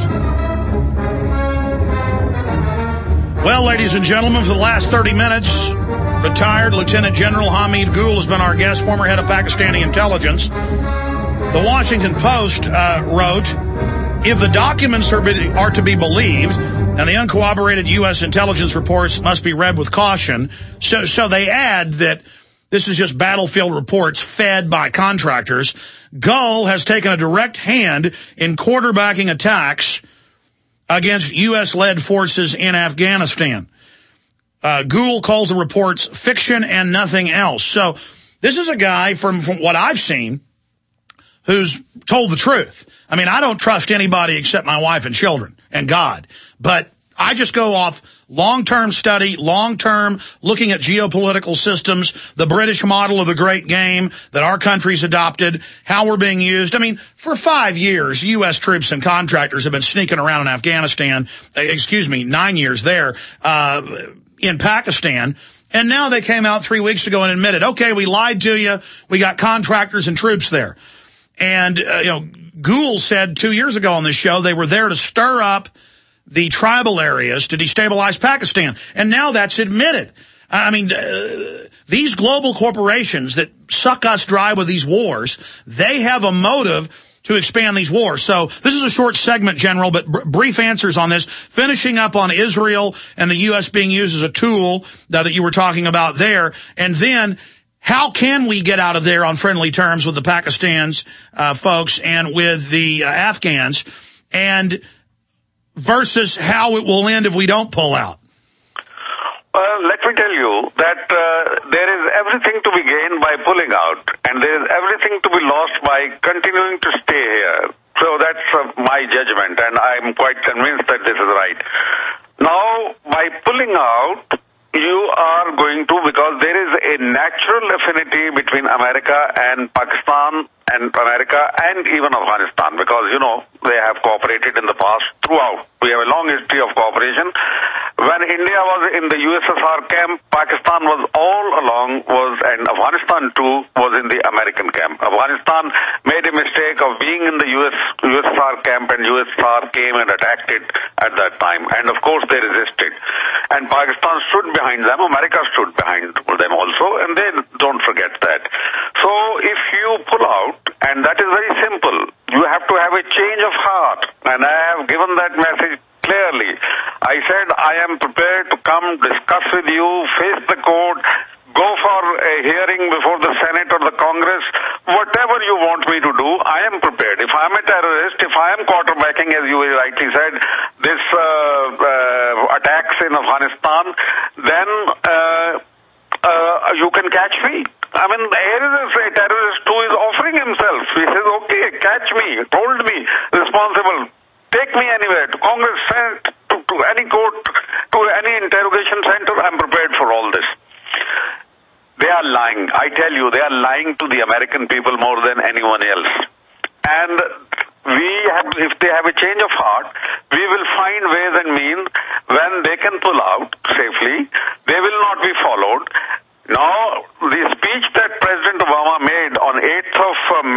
Well, ladies and gentlemen, for the last thirty minutes, retired Lieutenant General Hamid Gul has been our guest, former head of Pakistani intelligence. The Washington Post uh, wrote, if the documents are, be, are to be believed, and the uncorroborated U S intelligence reports must be read with caution. So, so they add that this is just battlefield reports fed by contractors. Gul has taken a direct hand in quarterbacking attacks against U S-led forces in Afghanistan. Uh, Gul calls the reports fiction and nothing else. So this is a guy, from, from what I've seen, who's told the truth. I mean, I don't trust anybody except my wife and children and God. But I just go off long-term study, long-term looking at geopolitical systems, the British model of the great game that our country's adopted, how we're being used. I mean, for five years, U S troops and contractors have been sneaking around in Afghanistan, excuse me, nine years there, uh, in Pakistan. And now they came out three weeks ago and admitted, okay, we lied to you. We got contractors and troops there. And, uh, you know, Gul said two years ago on this show they were there to stir up the tribal areas to destabilize Pakistan. And now that's admitted. I mean, uh, these global corporations that suck us dry with these wars, they have a motive to expand these wars. So this is a short segment, General, but br- brief answers on this. Finishing up on Israel and the U S being used as a tool uh, that you were talking about there. And then how can we get out of there on friendly terms with the Pakistan's uh, folks and with the uh, Afghans, and versus how it will end if we don't pull out? Well, let me tell you that uh, there is everything to be gained by pulling out, and there is everything to be lost by continuing to stay here. So that's uh, my judgment, and I'm quite convinced that this is right. Now, by pulling out, you are going to, because there is a natural affinity between America and Pakistan and America and even Afghanistan, because, you know, they have cooperated in the past throughout. We have a long history of cooperation. When India was in the U S S R camp, Pakistan was all along was, and Afghanistan too, was in the American camp. Afghanistan made a mistake of being in the U S U S S R camp, and U S S R came and attacked it at that time. And of course they resisted. And Pakistan stood behind them. America stood behind them also, and they don't forget that. So if you pull out, and that is very simple, you have to have a change of heart. And I have given that message clearly. I said I am prepared to come discuss with you, face the court, go for a hearing before the Senate or the Congress, whatever you want me to do, I am prepared. If I am a terrorist, if I am quarterbacking, as you rightly said, this uh, uh, attacks in Afghanistan, then uh, uh, you can catch me. I mean, here is a terrorist who is offering himself. He says, okay, catch me, hold me responsible, take me anywhere, to Congress, Senate, to, to any court, to any interrogation center. I'm prepared for all this. They are lying. I tell you, they are lying to the American people more than anyone else. And we have, if they have a change of heart, we will find ways and means when they can pull out safely. They will not be followed. Now, the speech that President Obama made on eighth of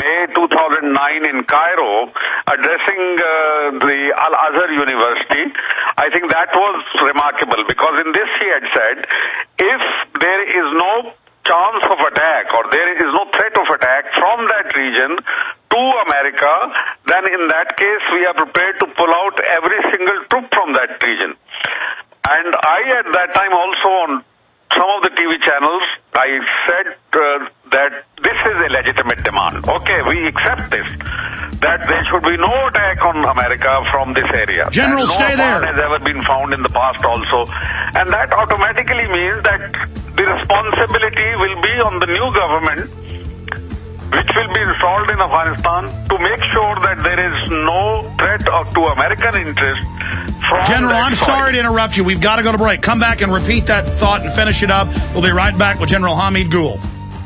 May two thousand nine in Cairo, addressing uh, the Al-Azhar University. I think that was remarkable, because in this he had said, if there is no chance of attack or there is no threat of attack from that region to America, then in that case we are prepared to pull out every single troop from that region. And I at that time also on some of the T V channels, I said uh, that this is a legitimate demand. Okay, we accept this, that there should be no attack on America from this area. General, and no stay there. has ever been found in the past also. And that automatically means that the responsibility will be on the new government, which will be installed in Afghanistan, to make sure that there is no threat of, to American interest from General, I'm side. sorry to interrupt you. We've got to go to break. Come back and repeat that thought and finish it up. We'll be right back with General Hamid Gul.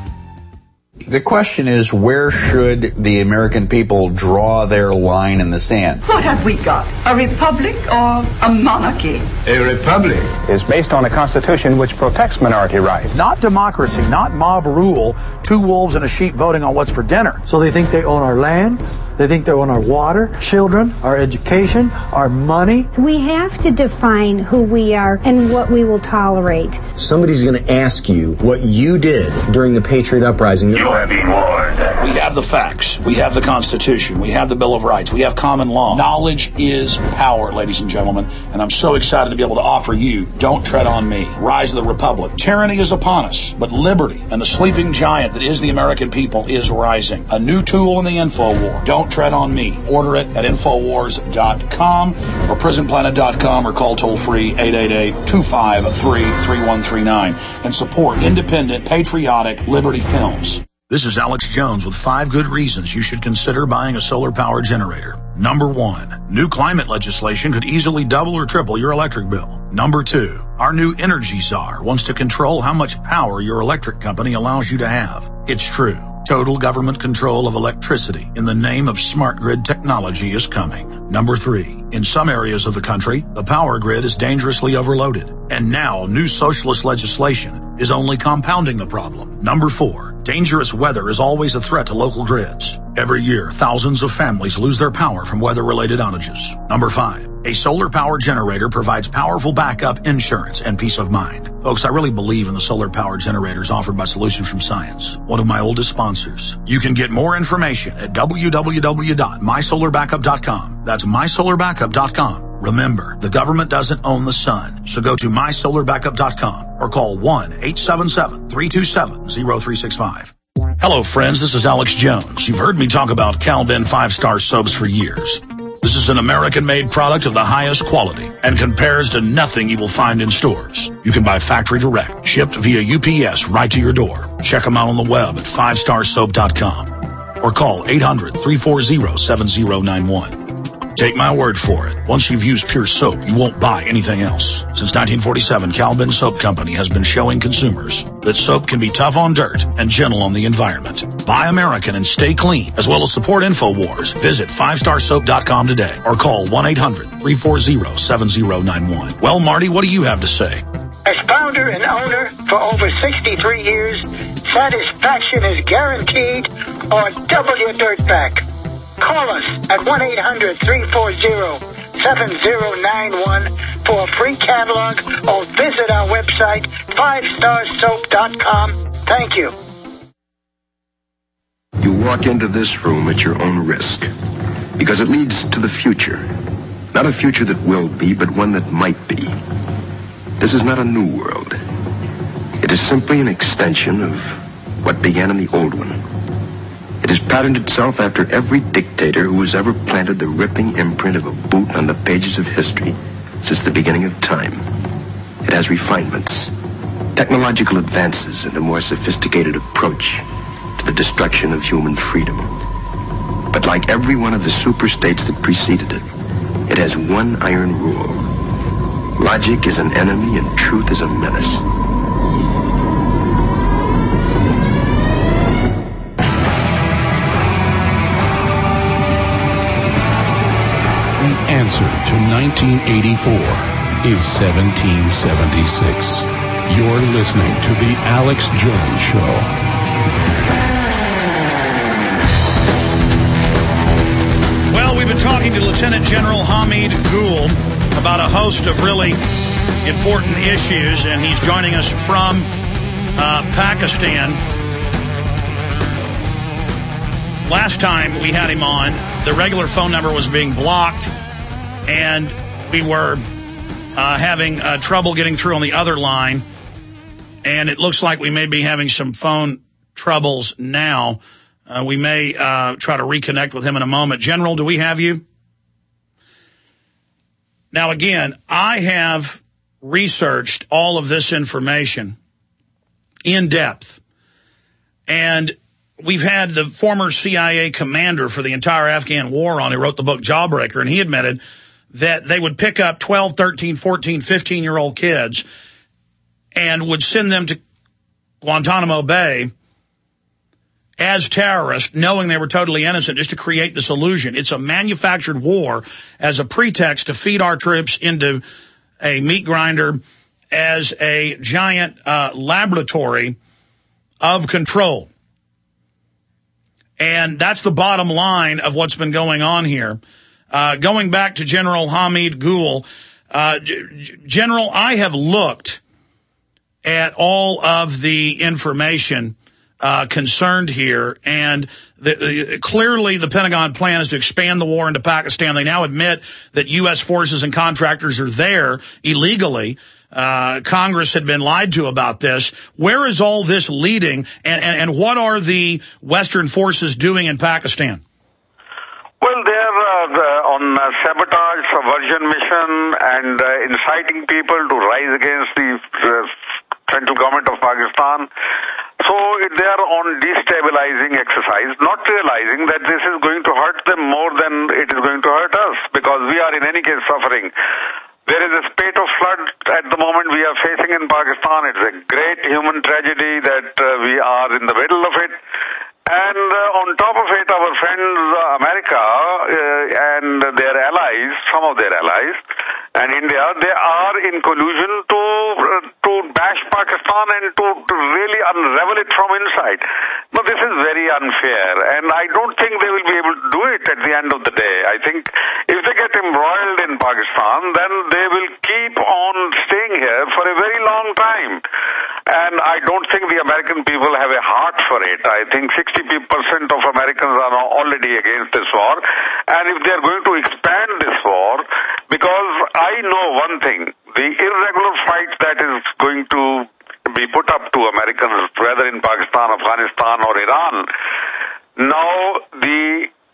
The question is, where should the American people draw their line in the sand? What have we got? A republic or a monarchy? A republic is based on a constitution which protects minority rights. Not democracy, not mob rule, two wolves and a sheep voting on what's for dinner. So they think they own our land, they think they own our water, children, our education, our money. We have to define who we are and what we will tolerate. Somebody's going to ask you what you did during the Patriot Uprising. You have been warned. We have the facts. We have the Constitution. We have the Bill of Rights. We have common law. Knowledge is power, ladies and gentlemen. And I'm so excited to be able to offer you Don't Tread on Me, Rise of the Republic. Tyranny is upon us, but liberty and the sleeping giant that is the American people is rising. A new tool in the info war. Don't Tread on Me. Order it at infowars dot com or prison planet dot com or call toll free eight eight eight, two five three, three one three nine and support independent, patriotic Liberty Films. This is Alex Jones with five good reasons you should consider buying a solar power generator. Number one, new climate legislation could easily double or triple your electric bill. Number two, our new energy czar wants to control how much power your electric company allows you to have. It's true. Total government control of electricity in the name of smart grid technology is coming. Number three, in some areas of the country, the power grid is dangerously overloaded. And now new socialist legislation is only compounding the problem. Number four, dangerous weather is always a threat to local grids. Every year, thousands of families lose their power from weather-related outages. Number five, a solar power generator provides powerful backup insurance and peace of mind. Folks, I really believe in the solar power generators offered by Solutions from Science, one of my oldest sponsors. You can get more information at w w w dot my solar backup dot com. That's my solar backup dot com. Remember, the government doesn't own the sun, so go to my solar backup dot com or call one eight seven seven, three two seven, zero three six five. Hello, friends. This is Alex Jones. You've heard me talk about Cal-Ben five-star soaps for years. This is an American-made product of the highest quality and compares to nothing you will find in stores. You can buy factory direct, shipped via U P S right to your door. Check them out on the web at five star soap dot com or call eight hundred, three four zero, seven zero nine one. Take my word for it. Once you've used Pure Soap, you won't buy anything else. Since nineteen forty-seven, Cal-Ben Soap Company has been showing consumers that soap can be tough on dirt and gentle on the environment. Buy American and stay clean, as well as support InfoWars. Visit five star soap dot com today or call one eight hundred, three four zero, seven zero nine one. Well, Marty, what do you have to say? As founder and owner for over sixty-three years, satisfaction is guaranteed or double your dirt back. Call us at one eight hundred, three four zero, seven zero nine one for a free catalog or visit our website, five star soap dot com. Thank you. You walk into this room at your own risk because it leads to the future. Not a future that will be, but one that might be. This is not a new world. It is simply an extension of what began in the old one. It has patterned itself after every dictator who has ever planted the ripping imprint of a boot on the pages of history since the beginning of time. It has refinements, technological advances, and a more sophisticated approach to the destruction of human freedom. But like every one of the superstates that preceded it, it has one iron rule. Logic is an enemy and truth is a menace. The answer to nineteen eighty-four is seventeen seventy-six. You're listening to The Alex Jones Show. talking to Lieutenant General Hamid Gul about a host of really important issues, and he's joining us from uh, Pakistan. Last time we had him on, the regular phone number was being blocked, and we were uh, having uh, trouble getting through on the other line, and it looks like we may be having some phone troubles now. Uh, we may uh, try to reconnect with him in a moment. General, do we have you? Now, again, I have researched all of this information in depth, and we've had the former C I A commander for the entire Afghan war on, who wrote the book Jawbreaker, and he admitted that they would pick up twelve, thirteen, fourteen, fifteen-year-old kids and would send them to Guantanamo Bay as terrorists, knowing they were totally innocent, just to create this illusion. It's a manufactured war as a pretext to feed our troops into a meat grinder as a giant uh, laboratory of control. And that's the bottom line of what's been going on here. Uh, going back to General Hamid Gul, uh, General, I have looked at all of the information Uh, concerned here, and the, the, clearly the Pentagon plan is to expand the war into Pakistan. They now admit that U S forces and contractors are there illegally. Uh, Congress had been lied to about this. Where is all this leading, and, and, and what are the Western forces doing in Pakistan? Well, they're uh, on a sabotage, subversion mission, and uh, inciting people to rise against the uh, central government of Pakistan. So they are on destabilizing exercise, not realizing that this is going to hurt them more than it is going to hurt us, because we are in any case suffering. There is a spate of flood at the moment we are facing in Pakistan. It's a great human tragedy that uh, we are in the middle of it. And uh, on top of it, our friends uh, America uh, and their allies, some of their allies, and India, they are in collusion to uh, to bash Pakistan and to, to really unravel it from inside. Now, this is very unfair, and I don't think they will be able to do it at the end of the day. I think if they get embroiled in Pakistan, then they will keep on staying here for a very long time. And I don't think the American people have a heart for it. I think sixty percent of Americans are now already against this war. And if they're going to expand this war, because I know one thing, the irregular fight that is going to be put up to Americans, whether in Pakistan, Afghanistan, or Iran, now the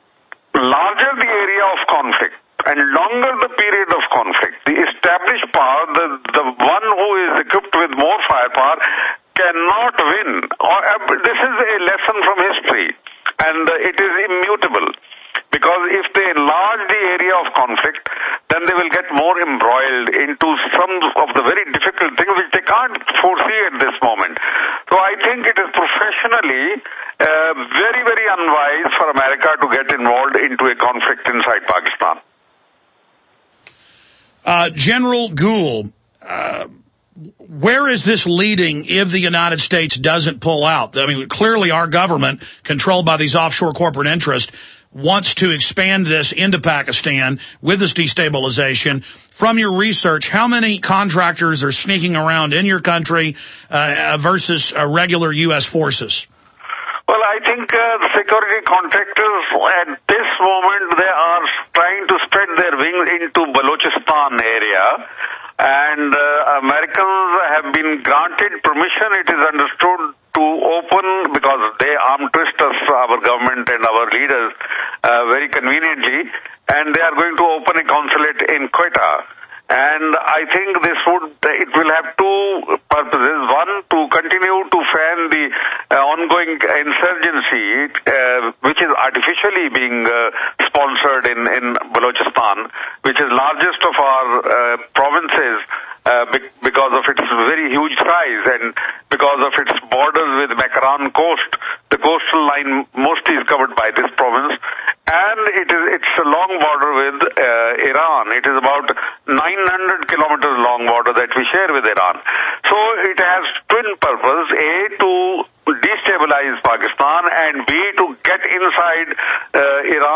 larger the area of conflict, and longer the period of conflict, the established power, the, the one who is equipped with more firepower, cannot win. Or, uh, this is a lesson from history, and uh, it is immutable. Because if they enlarge the area of conflict, then they will get more embroiled into some of the very difficult things which they can't foresee at this moment. So I think it is professionally uh, very, very unwise for America to get involved into a conflict inside Pakistan. Uh, General Gul, uh, where is this leading if the United States doesn't pull out? I mean, clearly our government, controlled by these offshore corporate interests, wants to expand this into Pakistan with this destabilization. From your research, how many contractors are sneaking around in your country uh, versus uh, regular U S forces? Well, I think uh, the security contractors at this moment, they are trying to spread their wings into Balochistan area. And uh, Americans have been granted permission, it is understood, to open, because they arm twist us, our government and our leaders, uh, very conveniently, and they are going to open a consulate in Quetta. And I think this would, it will have two purposes. One, to continue to fan the uh, ongoing insurgency, uh, which is artificially being uh, sponsored in, in Balochistan, which is largest of our uh, provinces, uh, because of its very huge size and because of its borders with Makaran coast. The coastal line mostly is covered by this province. And it is, it's a long border with uh, Iran. It is about nine hundred kilometers long border that we share with Iran. So it has twin purpose: A, to destabilize Pakistan, and B, to get inside uh, Iran and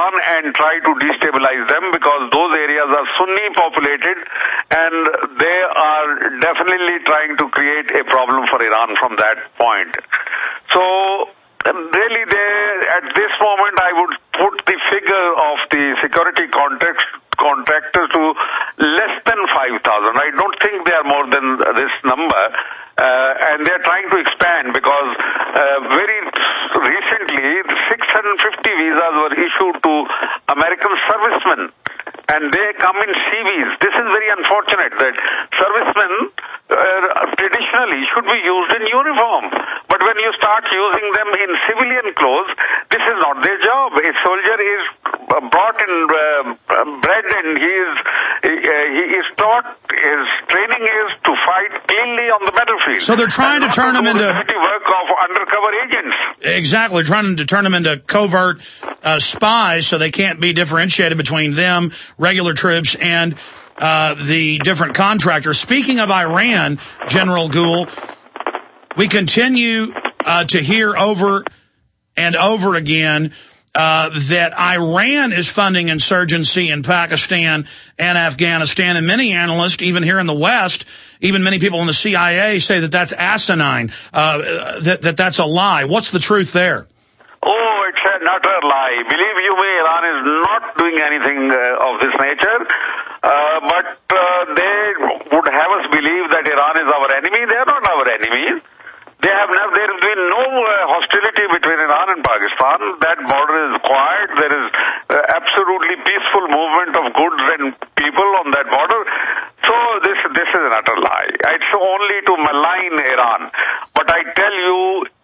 and try to destabilize them, because those areas are Sunni populated and they are definitely trying to create a problem for Iran from that point. So really, they, at this moment, I would put the figure of the security contracts contractors to less than five thousand. I don't think they are more than this number. Uh, and they're trying to expand, because uh, very recently six hundred fifty visas were issued to American servicemen, and they come in C Vs. This is very unfortunate that servicemen uh, traditionally should be used in uniform, but when you start using them in civilian clothes, this is not their job. A soldier is brought in uh, bred, and he is uh, he is taught, his training is to fight cleanly on the battlefield. So they're trying to turn them into the work of undercover agents. Exactly, trying to turn them into covert uh, spies, so they can't be differentiated between them, regular troops, and uh, the different contractors. Speaking of Iran, General Gul, we continue uh, to hear over and over again Uh, that Iran is funding insurgency in Pakistan and Afghanistan, and many analysts, even here in the West, even many people in the C I A say that that's asinine, uh, that, that that's a lie. What's the truth there? Oh, it's an utter lie. Believe you me, Iran is not doing anything uh, of this nature, uh, but uh, they would have us believe that Iran is our enemy. They are not our enemies. They have never, there has been no uh, hostility between Iran and Pakistan. That border is quiet. There is uh, absolutely peaceful movement of goods and people on that border. So this this is an utter lie. It's only to malign Iran. But I tell you,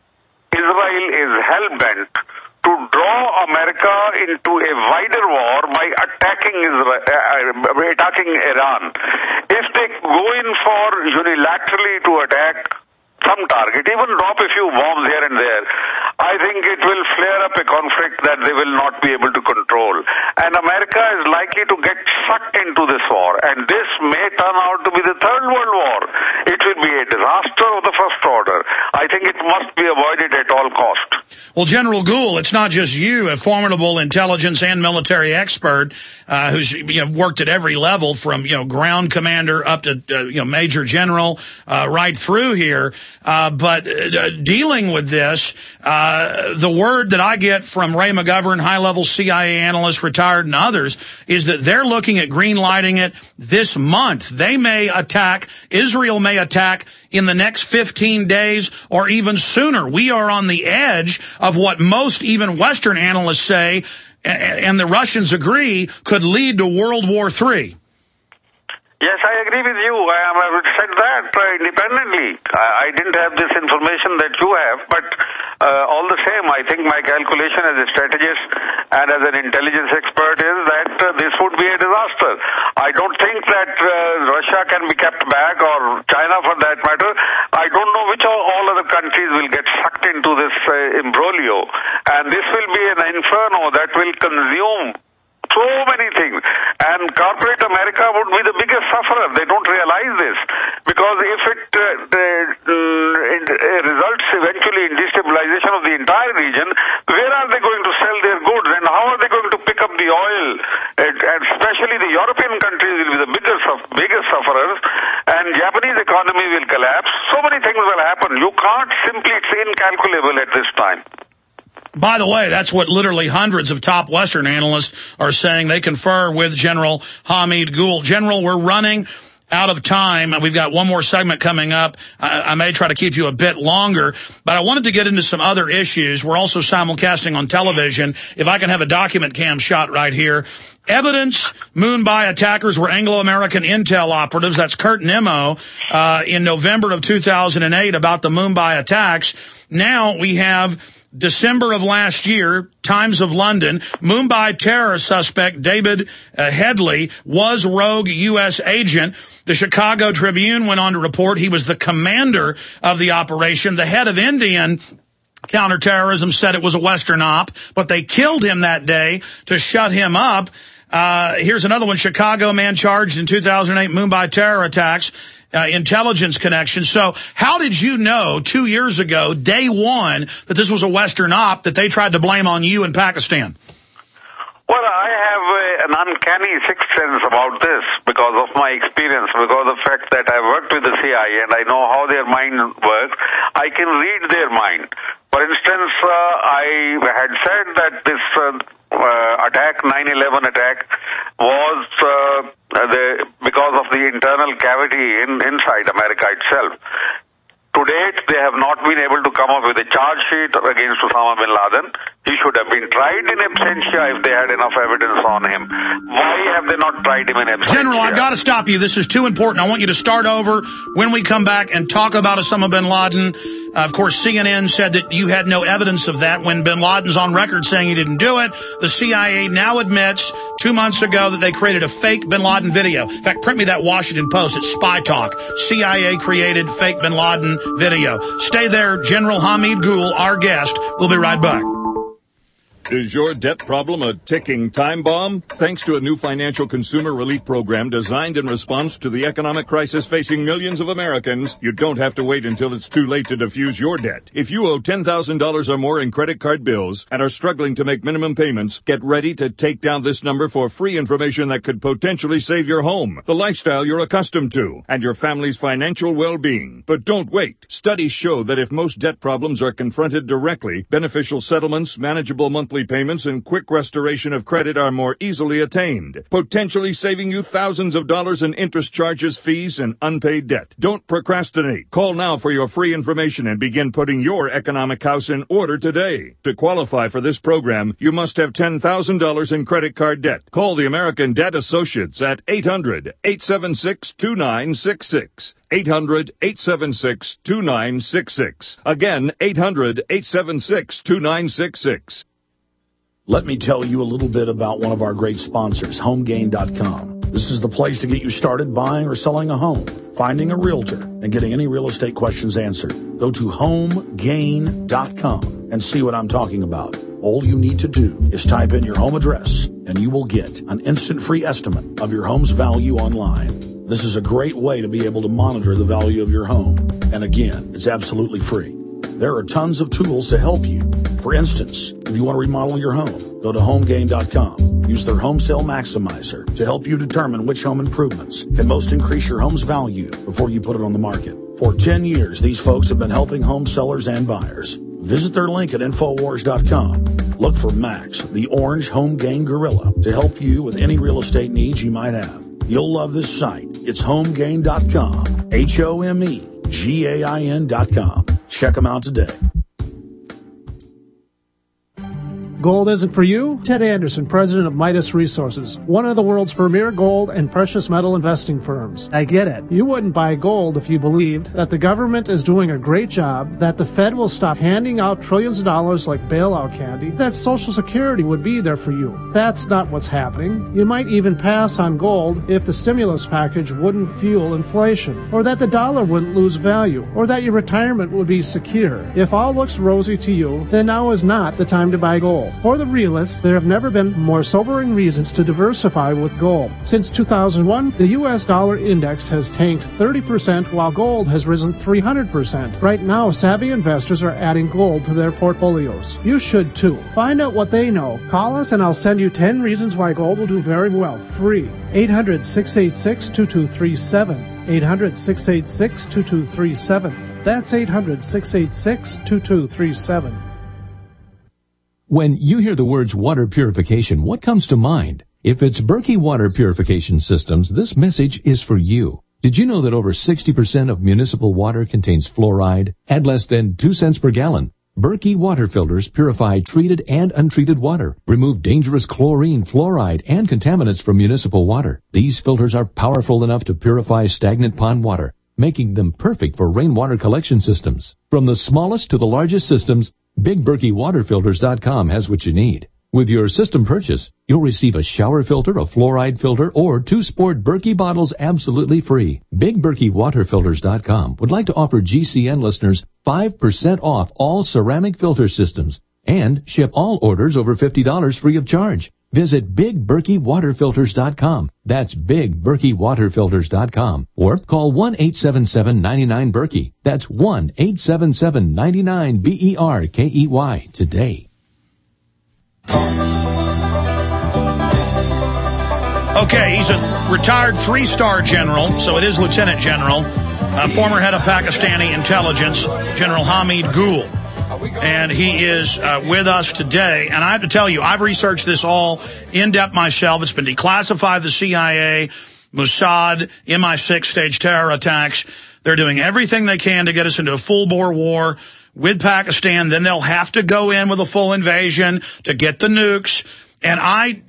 Israel is hell-bent to draw America into a wider war by attacking Israel, uh, attacking Iran. If they go in for unilaterally to attack some target, even drop a few bombs here and there, I think it will flare up a conflict that they will not be able to control. And America is likely to get sucked into this war. And this may turn out to be the Third World War. It will be a disaster of the first order. I think it must be avoided at all cost. Well, General Gul, it's not just you, a formidable intelligence and military expert uh, who's you know worked at every level, from you know ground commander up to uh, you know major general, uh, right through here. Uh, but uh, dealing with this, uh, the word that I get from Ray McGovern, high-level C I A analyst, retired, and others, is that they're looking at green-lighting it this month. They may attack, Israel may attack in the next fifteen days or even sooner. We are on the edge of what most, even Western analysts say, and the Russians agree, could lead to World War Three. Yes, I agree with you. I, I said that uh, independently. I, I didn't have this information that you have, but uh, all the same, I think my calculation as a strategist and as an intelligence expert is that uh, this would be a disaster. I don't think that uh, Russia can be kept back, or China for that matter. I don't know which all, all other countries will get sucked into this uh, imbroglio, and this will be an inferno that will consume so many things. And corporate America would be the biggest sufferer. They don't realize this. Because if it, uh, the, uh, it uh, results eventually in destabilization of the entire region, where are they going to sell their goods, and how are they going to pick up the oil? And, and especially the European countries will be the biggest, biggest sufferers, and Japanese economy will collapse. So many things will happen. You can't simply, it's incalculable at this time. By the way, that's what literally hundreds of top Western analysts are saying. They confer with General Hamid Gul. General, we're running out of time. We've got one more segment coming up. I, I may try to keep you a bit longer, but I wanted to get into some other issues. We're also simulcasting on television. If I can have a document cam shot right here. Evidence Mumbai attackers were Anglo-American intel operatives. That's Kurt Nimmo uh, in November of two thousand eight about the Mumbai attacks. Now we have December of last year, Times of London, Mumbai terror suspect David uh, Headley was rogue U S agent. The Chicago Tribune went on to report he was the commander of the operation. The head of Indian counterterrorism said it was a Western op, but they killed him that day to shut him up. Uh, here's another one. Chicago man charged in two thousand eight Mumbai terror attacks. Uh, intelligence connection. So how did you know two years ago, day one, that this was a Western op that they tried to blame on you in Pakistan? Well, I an uncanny sixth sense about this because of my experience, because of the fact that I worked with the C I A and I know how their mind works. I can read their mind. For instance, uh, I had said that this uh, uh, attack, nine eleven attack, was uh, the, because of the internal cavity in, inside America itself. To date, they have not been able to come up with a charge sheet against Osama bin Laden. He should have been tried in absentia if they had enough evidence on him. Why have they not tried him in absentia? General, I've got to stop you. This is too important. I want you to start over when we come back and talk about Osama bin Laden. Uh, of course, C N N said that you had no evidence of that when bin Laden's on record saying he didn't do it. The C I A now admits two months ago that they created a fake bin Laden video. In fact, print me that Washington Post. It's Spy Talk. C I A created fake bin Laden video. Stay there. General Hamid Gul, our guest. We'll be right back. Is your debt problem a ticking time bomb? Thanks to a new financial consumer relief program designed in response to the economic crisis facing millions of Americans, you don't have to wait until it's too late to defuse your debt. If you owe ten thousand dollars or more in credit card bills and are struggling to make minimum payments, get ready to take down this number for free information that could potentially save your home, the lifestyle you're accustomed to, and your family's financial well-being. But don't wait. Studies show that if most debt problems are confronted directly, beneficial settlements, manageable monthly payments, and quick restoration of credit are more easily attained, potentially saving you thousands of dollars in interest charges, fees, and unpaid debt. Don't procrastinate. Call now for your free information and begin putting your economic house in order today. To qualify for this program, you must have ten thousand dollars in credit card debt. Call the American Debt Associates at eight hundred, eight seven six, two nine six six. eight hundred, eight seven six, two nine six six. Again, eight hundred, eight seven six, two nine six six. Let me tell you a little bit about one of our great sponsors, home gain dot com. This is the place to get you started buying or selling a home, finding a realtor, and getting any real estate questions answered. Go to home gain dot com and see what I'm talking about. All you need to do is type in your home address, and you will get an instant free estimate of your home's value online. This is a great way to be able to monitor the value of your home. And again, it's absolutely free. There are tons of tools to help you. For instance, if you want to remodel your home, go to home gain dot com. Use their Home Sale Maximizer to help you determine which home improvements can most increase your home's value before you put it on the market. For ten years, these folks have been helping home sellers and buyers. Visit their link at infowars dot com. Look for Max, the orange home gain gorilla, to help you with any real estate needs you might have. You'll love this site. It's home gain dot com. H O M E G A I N dot com. Check them out today. Gold isn't for you? Ted Anderson, president of Midas Resources, one of the world's premier gold and precious metal investing firms. I get it. You wouldn't buy gold if you believed that the government is doing a great job, that the Fed will stop handing out trillions of dollars like bailout candy, that Social Security would be there for you. That's not what's happening. You might even pass on gold if the stimulus package wouldn't fuel inflation, or that the dollar wouldn't lose value, or that your retirement would be secure. If all looks rosy to you, then now is not the time to buy gold. For the realist, there have never been more sobering reasons to diversify with gold. Since two thousand one, the U S dollar index has tanked thirty percent while gold has risen three hundred percent. Right now, savvy investors are adding gold to their portfolios. You should too. Find out what they know. Call us and I'll send you ten reasons why gold will do very well, free. eight hundred, six eight six, two two three seven. eight hundred, six eight six, two two three seven. That's eight hundred, six eight six, two two three seven. When you hear the words water purification, what comes to mind? If it's Berkey Water Purification Systems, this message is for you. Did you know that over sixty percent of municipal water contains fluoride at less than two cents per gallon? Berkey water filters purify treated and untreated water, remove dangerous chlorine, fluoride, and contaminants from municipal water. These filters are powerful enough to purify stagnant pond water, making them perfect for rainwater collection systems. From the smallest to the largest systems, Big Berkey Water Filters dot com has what you need. With your system purchase, you'll receive a shower filter, a fluoride filter, or two sport Berkey bottles absolutely free. Big Berkey Water Filters dot com would like to offer G C N listeners five percent off all ceramic filter systems and ship all orders over fifty dollars free of charge. Visit Big Berkey Water Filters dot com. That's Big Berkey Water Filters dot com. Or call one eight seven seven, nine nine, Berkey. That's one eight seven seven, nine nine, B E R K E Y today. Okay, he's a retired three-star general, so it is lieutenant general, uh, former head of Pakistani intelligence, General Hamid Gul. And he is uh, with us today. And I have to tell you, I've researched this all in depth myself. It's been declassified, the C I A, Mossad, M I six stage terror attacks. They're doing everything they can to get us into a full-bore war with Pakistan. Then they'll have to go in with a full invasion to get the nukes. And I,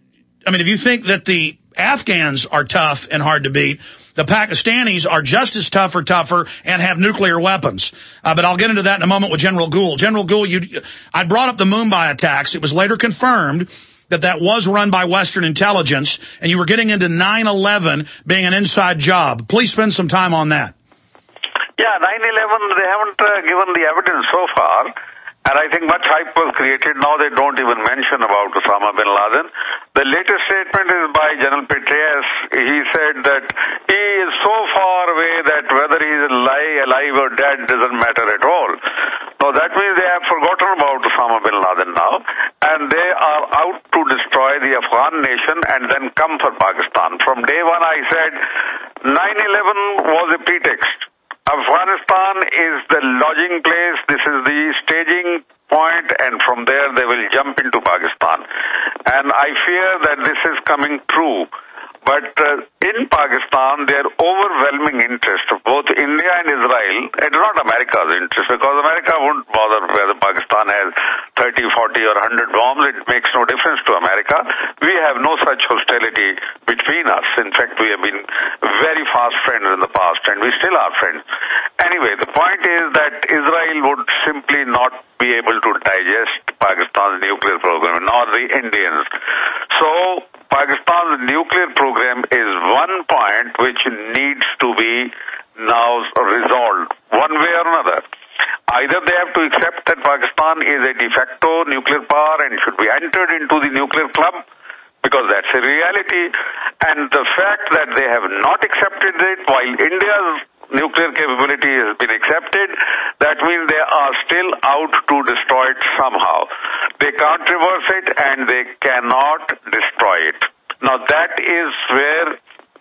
I mean, if you think that the Afghans are tough and hard to beat, the Pakistanis are just as tough or tougher and have nuclear weapons. Uh, but I'll get into that in a moment with General Gul. General Gul, you, I brought up the Mumbai attacks. It was later confirmed that that was run by Western intelligence, and you were getting into nine eleven being an inside job. Please spend some time on that. Yeah, nine eleven, they haven't uh, given the evidence so far. And I think much hype was created. Now they don't even mention about Osama bin Laden. The latest statement is by General Petraeus. He said that he is so far away that whether he is alive, alive or dead doesn't matter at all. Now that means they have forgotten about Osama bin Laden now, and they are out to destroy the Afghan nation and then come for Pakistan. From day one I said nine eleven was a pretext. Afghanistan is the lodging place, this is the staging point, and from there they will jump into Pakistan. And I fear that this is coming true. But uh, in Pakistan, their overwhelming interest of both India and Israel, it's not America's interest, because America won't bother whether Pakistan has thirty, forty or one hundred bombs. It makes no difference to America. We have no such hostility between us. In fact, we have been very fast friends in the past, and we still are friends. Anyway, the point is that Israel would simply not be able to digest Pakistan's nuclear program, nor the Indians. So, Pakistan's nuclear program is one point which needs to be now resolved, one way or another. Either they have to accept that Pakistan is a de facto nuclear power and should be entered into the nuclear club, because that's a reality, and the fact that they have not accepted it while India's nuclear capability has been accepted, that means they are still out to destroy it somehow. They can't reverse it and they cannot destroy it. Now that is where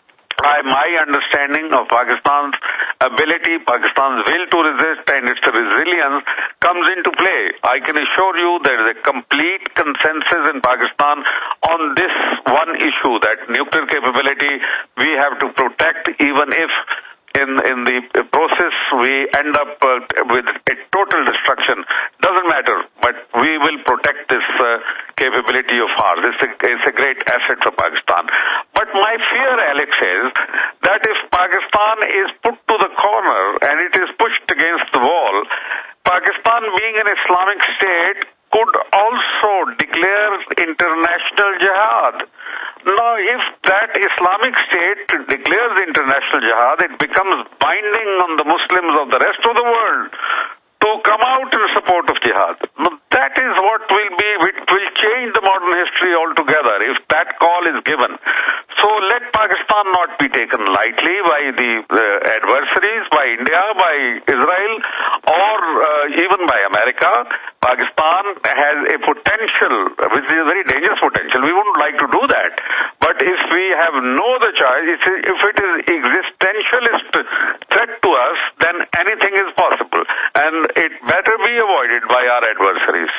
I, my understanding of Pakistan's ability, Pakistan's will to resist and its resilience comes into play. I can assure you there is a complete consensus in Pakistan on this one issue, that nuclear capability we have to protect, even if in in the process we end up uh, with a total destruction. Doesn't matter, but we will protect this uh, capability of ours. It's a, it's a great asset for Pakistan. But my fear, Alex, is that if Pakistan is put to the corner and it is pushed against the wall, Pakistan, being an Islamic state, could also declare international jihad. Now, if that Islamic state declares international jihad, it becomes binding on the Muslims of the rest of the world to come out in support of jihad. Now, that is what will be, it will change the modern history altogether if that call is given. So let Pakistan not be taken lightly by the uh, adversaries, by India, by Israel, or uh, even by America. Pakistan has a potential, which is a very dangerous potential. We wouldn't like to do that. But if we have no other choice, if it is existentialist threat to us, then anything is possible. And it better be avoided by our adversaries.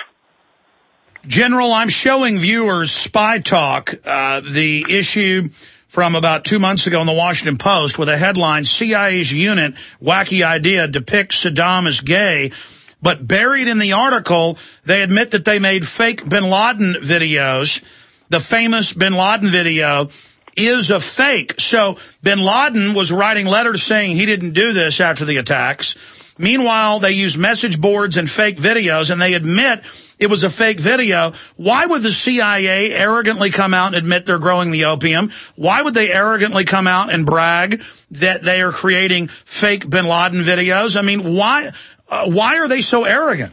General, I'm showing viewers Spy Talk, uh, the issue from about two months ago in the Washington Post with a headline, C I A's unit, wacky idea, depicts Saddam as gay. But buried in the article, they admit that they made fake bin Laden videos. The famous bin Laden video is a fake. So bin Laden was writing letters saying he didn't do this after the attacks. Meanwhile, they use message boards and fake videos, and they admit it was a fake video. Why would the C I A arrogantly come out and admit they're growing the opium? Why would they arrogantly come out and brag that they are creating fake bin Laden videos? I mean, why, uh, why are they so arrogant?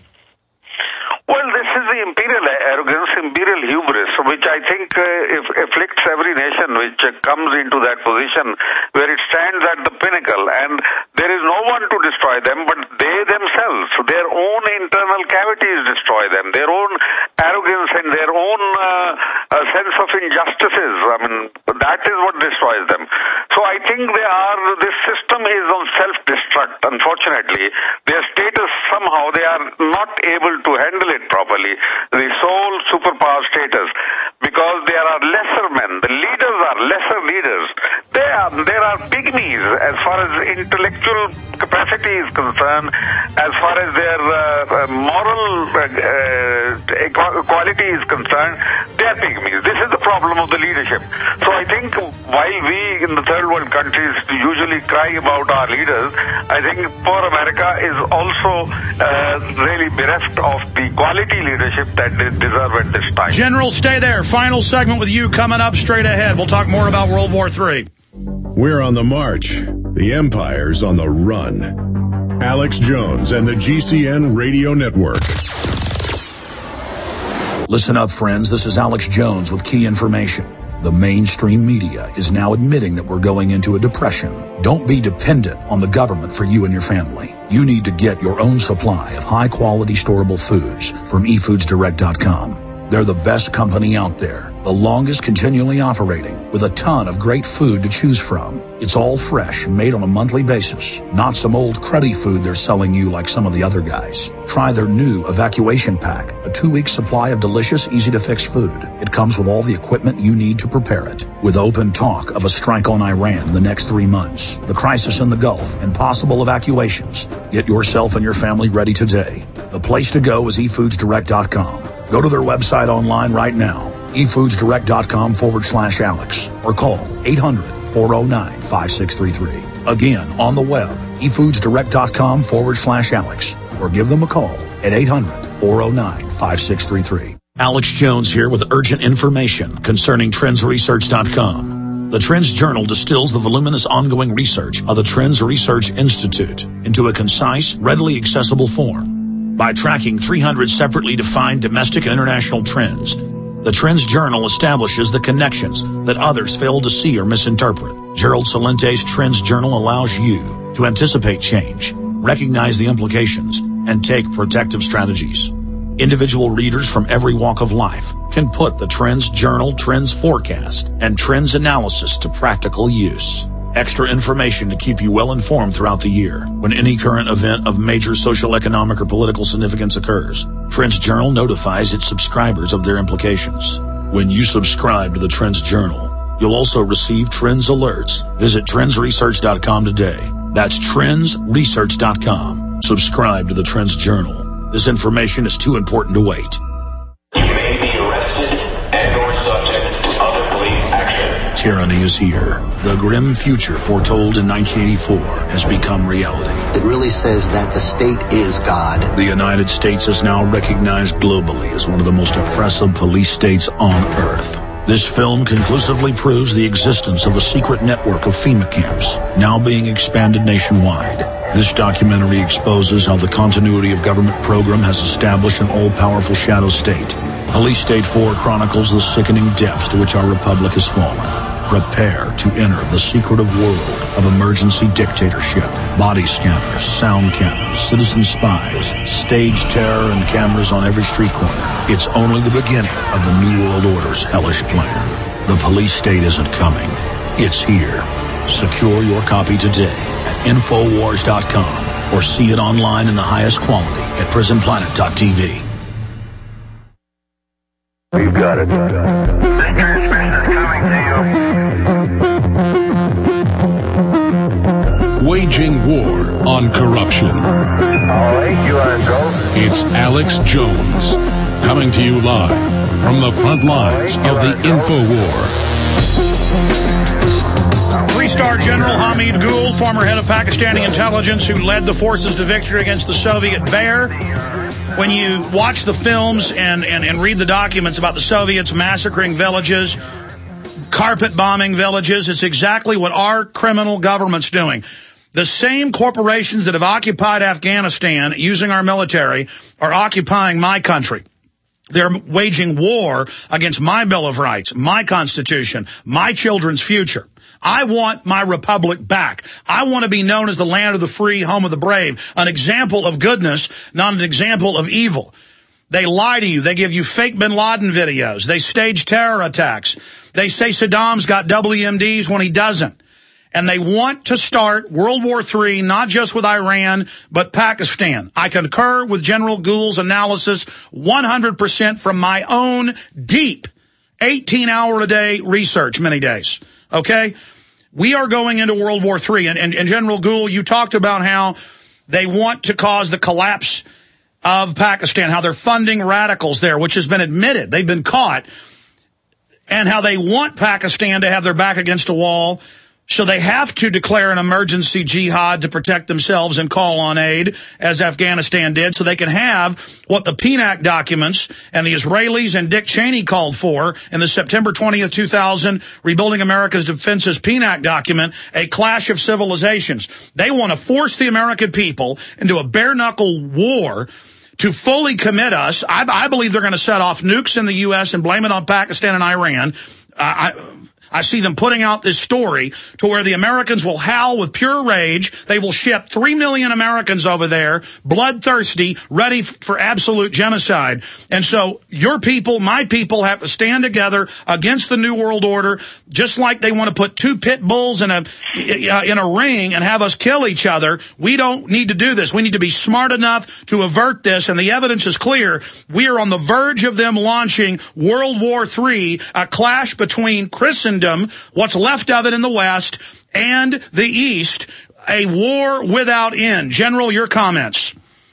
Well, this is the imperial arrogance, imperial hubris, which I think uh, if, afflicts every nation which uh, comes into that position where it stands at the pinnacle, and there is no one to destroy them but they themselves. Their own internal cavities destroy them, their own arrogance and their own uh, uh, sense of injustices. I mean, that is what destroys them. So I think they are, this system is on self-destruct, unfortunately. Their status, somehow, they are not able to handle it properly, the sole superpower status, because there are lesser men. The leaders are lesser leaders. They are, there are pygmies as far as intellectual capacity is concerned, as far as their uh, uh, moral uh, equality is concerned. They are pygmies. This is the problem of the leadership. So I think while we in the third world countries usually cry about our leaders, I think poor America is also uh, really bereft of the quality leadership that they deserve at this time. General, stay there. Final segment with you coming up straight ahead. We'll talk more about World War Three. We're on the march. The Empire's on the run. Alex Jones and the G C N Radio Network. Listen up, friends. This is Alex Jones with key information. The mainstream media is now admitting that we're going into a depression. Don't be dependent on the government for you and your family. You need to get your own supply of high-quality storable foods from e foods direct dot com. They're the best company out there, the longest continually operating, with a ton of great food to choose from. It's all fresh, made on a monthly basis, not some old cruddy food they're selling you like some of the other guys. Try their new Evacuation Pack, a two-week supply of delicious, easy-to-fix food. It comes with all the equipment you need to prepare it. With open talk of a strike on Iran the next three months, the crisis in the Gulf, and possible evacuations, get yourself and your family ready today. The place to go is e foods direct dot com. Go to their website online right now, e foods direct dot com forward slash Alex, or call eight hundred, four oh nine, five six three three. Again, on the web, e foods direct dot com forward slash Alex, or give them a call at eight hundred, four oh nine, five six three three. Alex Jones here with urgent information concerning trends research dot com. The Trends Journal distills the voluminous ongoing research of the Trends Research Institute into a concise, readily accessible form. By tracking three hundred separately defined domestic and international trends, the Trends Journal establishes the connections that others fail to see or misinterpret. Gerald Salente's Trends Journal allows you to anticipate change, recognize the implications, and take protective strategies. Individual readers from every walk of life can put the Trends Journal Trends Forecast and Trends Analysis to practical use. Extra information to keep you well informed throughout the year. When any current event of major social, economic, or political significance occurs, Trends Journal notifies its subscribers of their implications. When you subscribe to the Trends Journal, you'll also receive Trends Alerts. Visit trends research dot com today. That's trends research dot com. Subscribe to the Trends Journal. This information is too important to wait. You may be arrested and or subject to other police action. Tyranny is here. The grim future foretold in nineteen eighty-four has become reality. It really says that the state is God. The United States is now recognized globally as one of the most oppressive police states on earth. This film conclusively proves the existence of a secret network of FEMA camps, now being expanded nationwide. This documentary exposes how the continuity of government program has established an all-powerful shadow state. Police State four chronicles the sickening depths to which our republic has fallen. Prepare to enter the secretive world of emergency dictatorship. Body scanners, sound cannons, citizen spies, stage terror, and cameras on every street corner. It's only the beginning of the New World Order's hellish plan. The police state isn't coming. It's here. Secure your copy today at infowars dot com or see it online in the highest quality at prison planet dot t v. You got it. The transmission is coming to you. Waging war on corruption. All right, you are go. It's Alex Jones, coming to you live from the front lines of the InfoWar. Three-star General Hamid Gul, former head of Pakistani intelligence who led the forces to victory against the Soviet Bear. When you watch the films and, and, and read the documents about the Soviets massacring villages, carpet bombing villages, it's exactly what our criminal government's doing. The same corporations that have occupied Afghanistan using our military are occupying my country. They're waging war against my Bill of Rights, my Constitution, my children's future. I want my republic back. I want to be known as the land of the free, home of the brave, an example of goodness, not an example of evil. They lie to you. They give you fake bin Laden videos. They stage terror attacks. They say Saddam's got W M Ds when he doesn't. And they want to start World War Three, not just with Iran, but Pakistan. I concur with General Gould's analysis one hundred percent from my own deep eighteen-hour-a-day research many days. Okay? We are going into World War Three. And, and, and General Gould, you talked about how they want to cause the collapse of Pakistan, how they're funding radicals there, which has been admitted. They've been caught. And how they want Pakistan to have their back against a wall. So they have to declare an emergency jihad to protect themselves and call on aid, as Afghanistan did, so they can have what the P N A C documents and the Israelis and Dick Cheney called for in the September twentieth, two thousand Rebuilding America's Defenses P N A C document, a clash of civilizations. They want to force the American people into a bare-knuckle war to fully commit us. I, I believe they're going to set off nukes in the U S and blame it on Pakistan and Iran. Uh, I... I see them putting out this story to where the Americans will howl with pure rage. They will ship three million Americans over there, bloodthirsty, ready for absolute genocide. And so your people, my people, have to stand together against the New World Order, just like they want to put two pit bulls in a, in a ring and have us kill each other. We don't need to do this. We need to be smart enough to avert this, and the evidence is clear. We are on the verge of them launching World War Three, a clash between Christendom, what's left of it in the West, and the East, a war without end. General, your comments.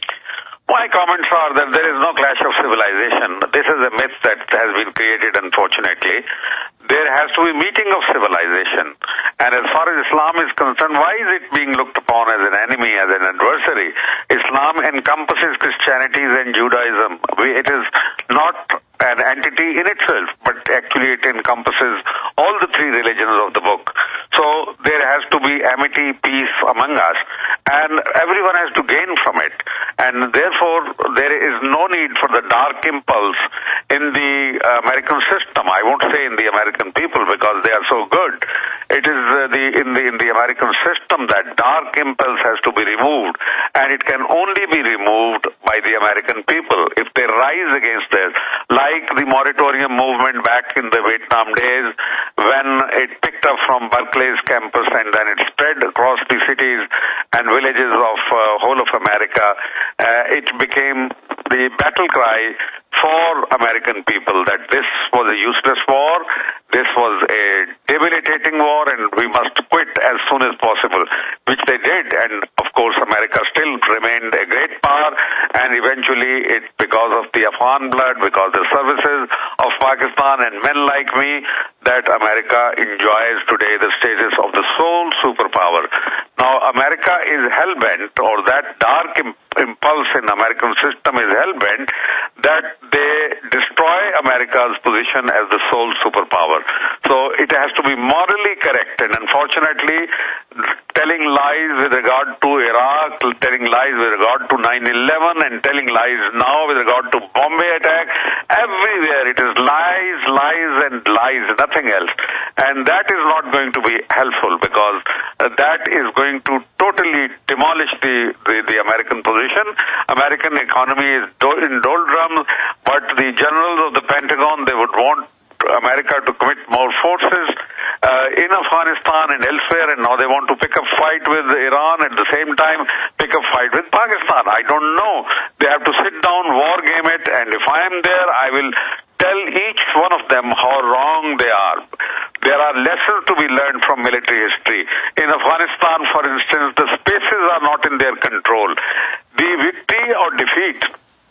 My comments are that there is no clash of civilization. This is a myth that has been created, unfortunately. There has to be a meeting of civilization. And as far as Islam is concerned, why is it being looked upon as an enemy, as an adversary? Islam encompasses Christianity and Judaism. It is not an entity in itself, but actually it encompasses all the three religions of the book. So there has to be amity, peace among us, and everyone has to gain from it. And therefore, there is no need for the dark impulse in the American system. I won't say in the American people because they are so good. It is uh, the in the in the American system that dark impulse has to be removed, and it can only be removed by the American people if they rise against this, like the moratorium movement back in the Vietnam days when it picked up from Berkeley's campus and then it spread across the cities and villages of uh, whole of America. Uh, it became the battle cry for American people that this was a useless war, this was a debilitating war, and we must quit as soon as possible, which they did. And of course, America still remained a great power, and eventually it, because of the Afghan blood, because of the services of Pakistan and men like me, that America enjoys today the status of the sole superpower. Now, America is hell-bent, or that dark imp- impulse in the American system is hell-bent, that they destroy America's position as the sole superpower. So it has to be morally correct, and unfortunately, telling lies with regard to Iraq, telling lies with regard to nine eleven, and telling lies now with regard to Bombay attack, everywhere it is lies, lies, and lies, nothing else. And that is not going to be helpful because uh, that is going to totally demolish the, the, the American position. American economy is do- in doldrums, but the generals of the Pentagon, they would want America to commit more forces uh, in Afghanistan and elsewhere, and now they want to pick up fight with Iran, at the same time pick up fight with Pakistan. I don't know. They have to sit down, war game it, and if I am there, I will tell each one of them how wrong they are. There are lessons to be learned from military history. In Afghanistan, for instance, the spaces are not in their control. The victory or defeat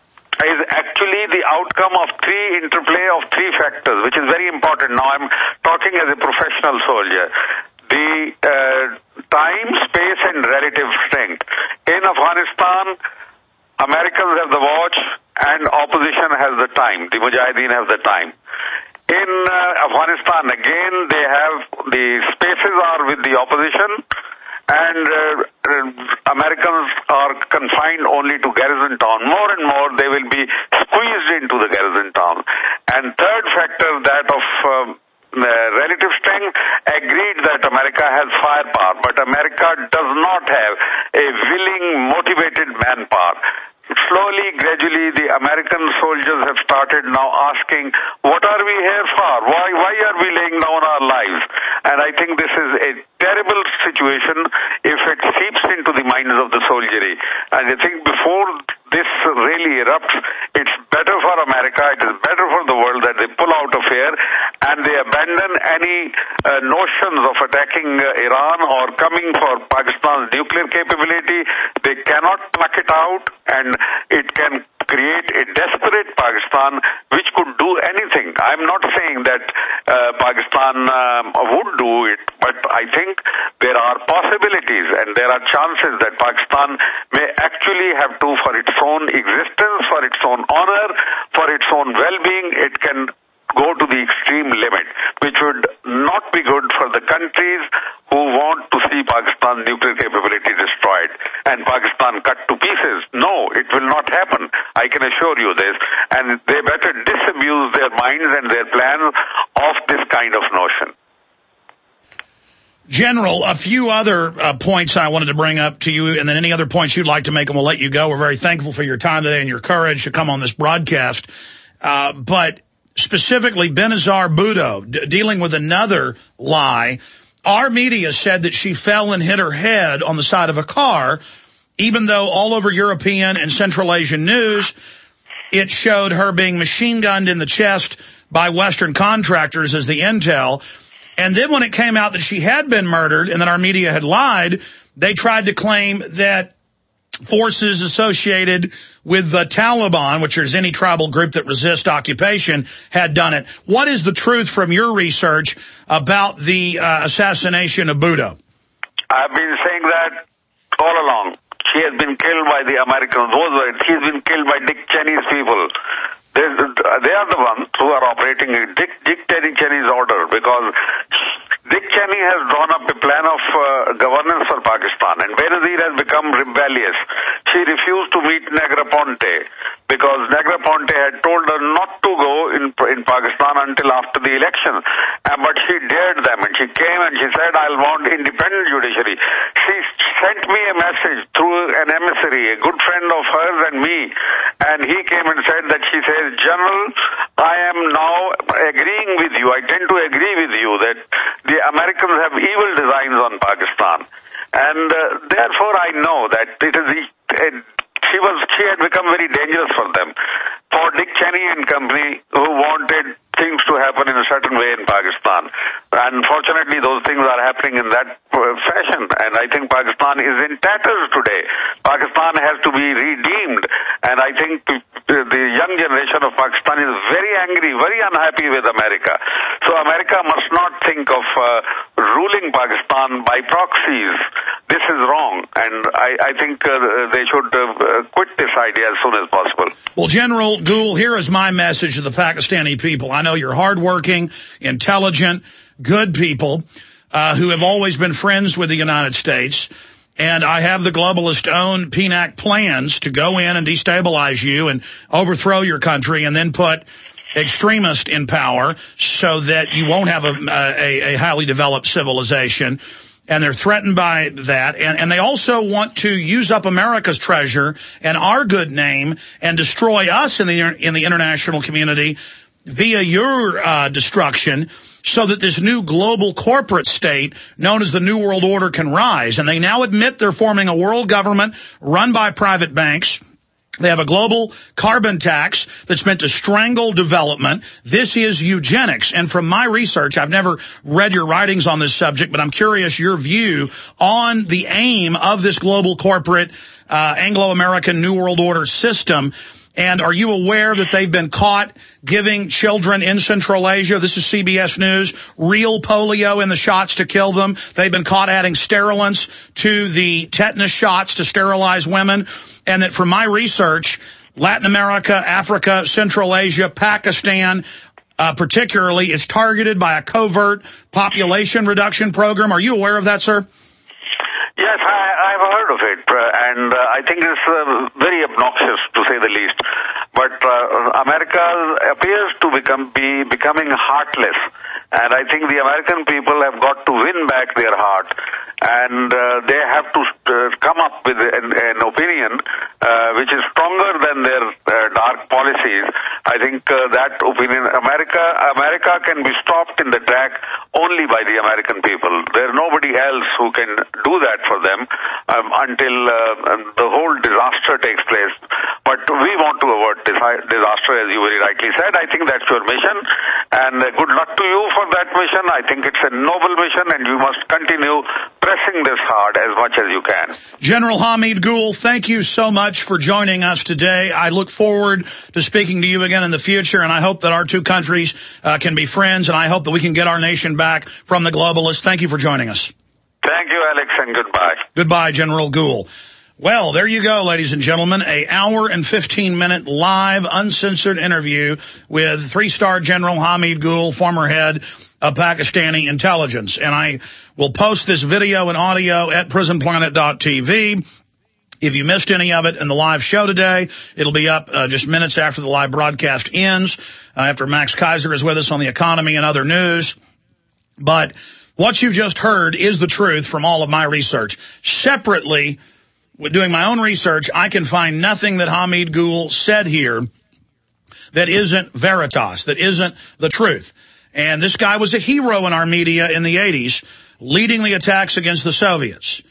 is actually the outcome of three interplay of three factors, which is very important. Now I'm talking as a professional soldier. The uh, time, space, and relative strength. In Afghanistan, Americans have the watch and opposition has the time. The Mujahideen have the time. In uh, Afghanistan, again, they have the spaces are with the opposition, and uh, uh, Americans are confined only to garrison town. More and more, they will be squeezed into the garrison town. And third factor, that of um, uh, relative strength, agreed that America has firepower, but America does not have a willing, motivated manpower. Slowly, gradually, the American soldier started now asking, what are we here for? Why, why are we laying down our lives? And I think this is a terrible situation if it seeps into the minds of the soldiery. And I think before this really erupts, it's better for America, it is better for the world that they pull out of here and they abandon any uh, notions of attacking uh, Iran or coming for Pakistan's nuclear capability. They cannot pluck it out, and it can create a desperate Pakistan which could do anything. I'm not saying that uh, Pakistan um, would do it, but I think there are possibilities and there are chances that Pakistan may actually have to, for its own existence, for its own honor, for its own well-being, it can go to the extreme limit, which would not be good for the countries who want to see Pakistan's nuclear capability destroyed and Pakistan cut to pieces. No, it will not happen. I can assure you this. And they better disabuse their minds and their plans of this kind of notion. General, a few other uh, points I wanted to bring up to you, and then any other points you'd like to make, and we'll let you go. We're very thankful for your time today and your courage to come on this broadcast. Uh, but specifically, Benazir Bhutto, d- dealing with another lie. Our media said that she fell and hit her head on the side of a car, even though all over European and Central Asian news, it showed her being machine gunned in the chest by Western contractors as the intel. And then when it came out that she had been murdered and that our media had lied, they tried to claim that forces associated with the Taliban, which is any tribal group that resists occupation, had done it. What is the truth from your research about the uh, assassination of Bhutto? I've been saying that all along. She has been killed by the Americans. Those were, she's been killed by Dick Cheney's people. They, they are the ones who are operating Dick, Dick Cheney's order, because Dick Cheney has drawn up a plan of uh, governance for Pakistan, and Benazir has become rebellious. She refused to meet Negroponte because Negroponte had told her not to go in in Pakistan until after the election. Uh, but she dared them, and she came and she said, I'll want independent judiciary. She sent me a message through an emissary, a good friend of hers and me, and he came and said that she says, General, I am now agreeing with you, I tend to agree with you that the Americans have evil designs on Pakistan. And uh, therefore I know that it is a, she was she had become very dangerous for them. For Dick Cheney and company, who wanted things to happen in a certain way in Pakistan. Unfortunately, those things are happening in that fashion, and I think Pakistan is in tatters today. Pakistan has to be redeemed, and I think the young generation of Pakistan is very angry, very unhappy with America. So America must not think of uh, ruling Pakistan by proxies. This is wrong, and I, I think uh, they should uh, quit this idea as soon as possible. Well, General Gul, here is my message to the Pakistani people. I know you're hardworking, intelligent, good people uh, who have always been friends with the United States. And I have the globalist-owned P N A C plans to go in and destabilize you and overthrow your country and then put extremists in power so that you won't have a, a, a highly developed civilization. And they're threatened by that. And, and they also want to use up America's treasure and our good name and destroy us in the, in the international community via your uh, destruction, so that this new global corporate state known as the New World Order can rise. And they now admit they're forming a world government run by private banks. They have a global carbon tax that's meant to strangle development. This is eugenics. And from my research, I've never read your writings on this subject, but I'm curious your view on the aim of this global corporate uh, Anglo-American New World Order system. And are you aware that they've been caught giving children in Central Asia, this is C B S News, real polio in the shots to kill them? They've been caught adding sterilants to the tetanus shots to sterilize women. And that from my research, Latin America, Africa, Central Asia, Pakistan, uh, particularly, is targeted by a covert population reduction program. Are you aware of that, sir? Yes, I, I've heard of it, uh, and uh, I think it's uh, very obnoxious, to say the least. But uh, America appears to become be becoming heartless, and I think the American people have got to win back their heart, and uh, they have to uh, come up with an, an opinion uh, which is stronger than their uh, dark policies, I think uh, that opinion, America, America can be stopped in the track only by the American people. There's nobody else who can do that for them um, until uh, the whole disaster takes place. But we want to avert this disaster, as you very rightly said. I think that's your mission, and uh, good luck to you for that mission. I think it's a noble mission, and you must continue pressing this hard as much as you can. General Hamid Gul, thank you so much for joining us today. I look forward to speaking to you again in the future, and I hope that our two countries uh, can be friends, and I hope that we can get our nation back from the globalists. Thank you for joining us. Thank you, Alex, and goodbye. Goodbye, General Gul. Well, there you go, ladies and gentlemen, a hour and fifteen minute live, uncensored interview with three-star General Hamid Gul, former head of Pakistani intelligence. And I will post this video and audio at prison planet dot t v. If you missed any of it in the live show today, it'll be up uh, just minutes after the live broadcast ends, uh, after Max Kaiser is with us on the economy and other news. But what you just heard is the truth from all of my research. Separately, with doing my own research, I can find nothing that Hamid Gul said here that isn't veritas, that isn't the truth. And this guy was a hero in our media in the eighties, leading the attacks against the Soviets.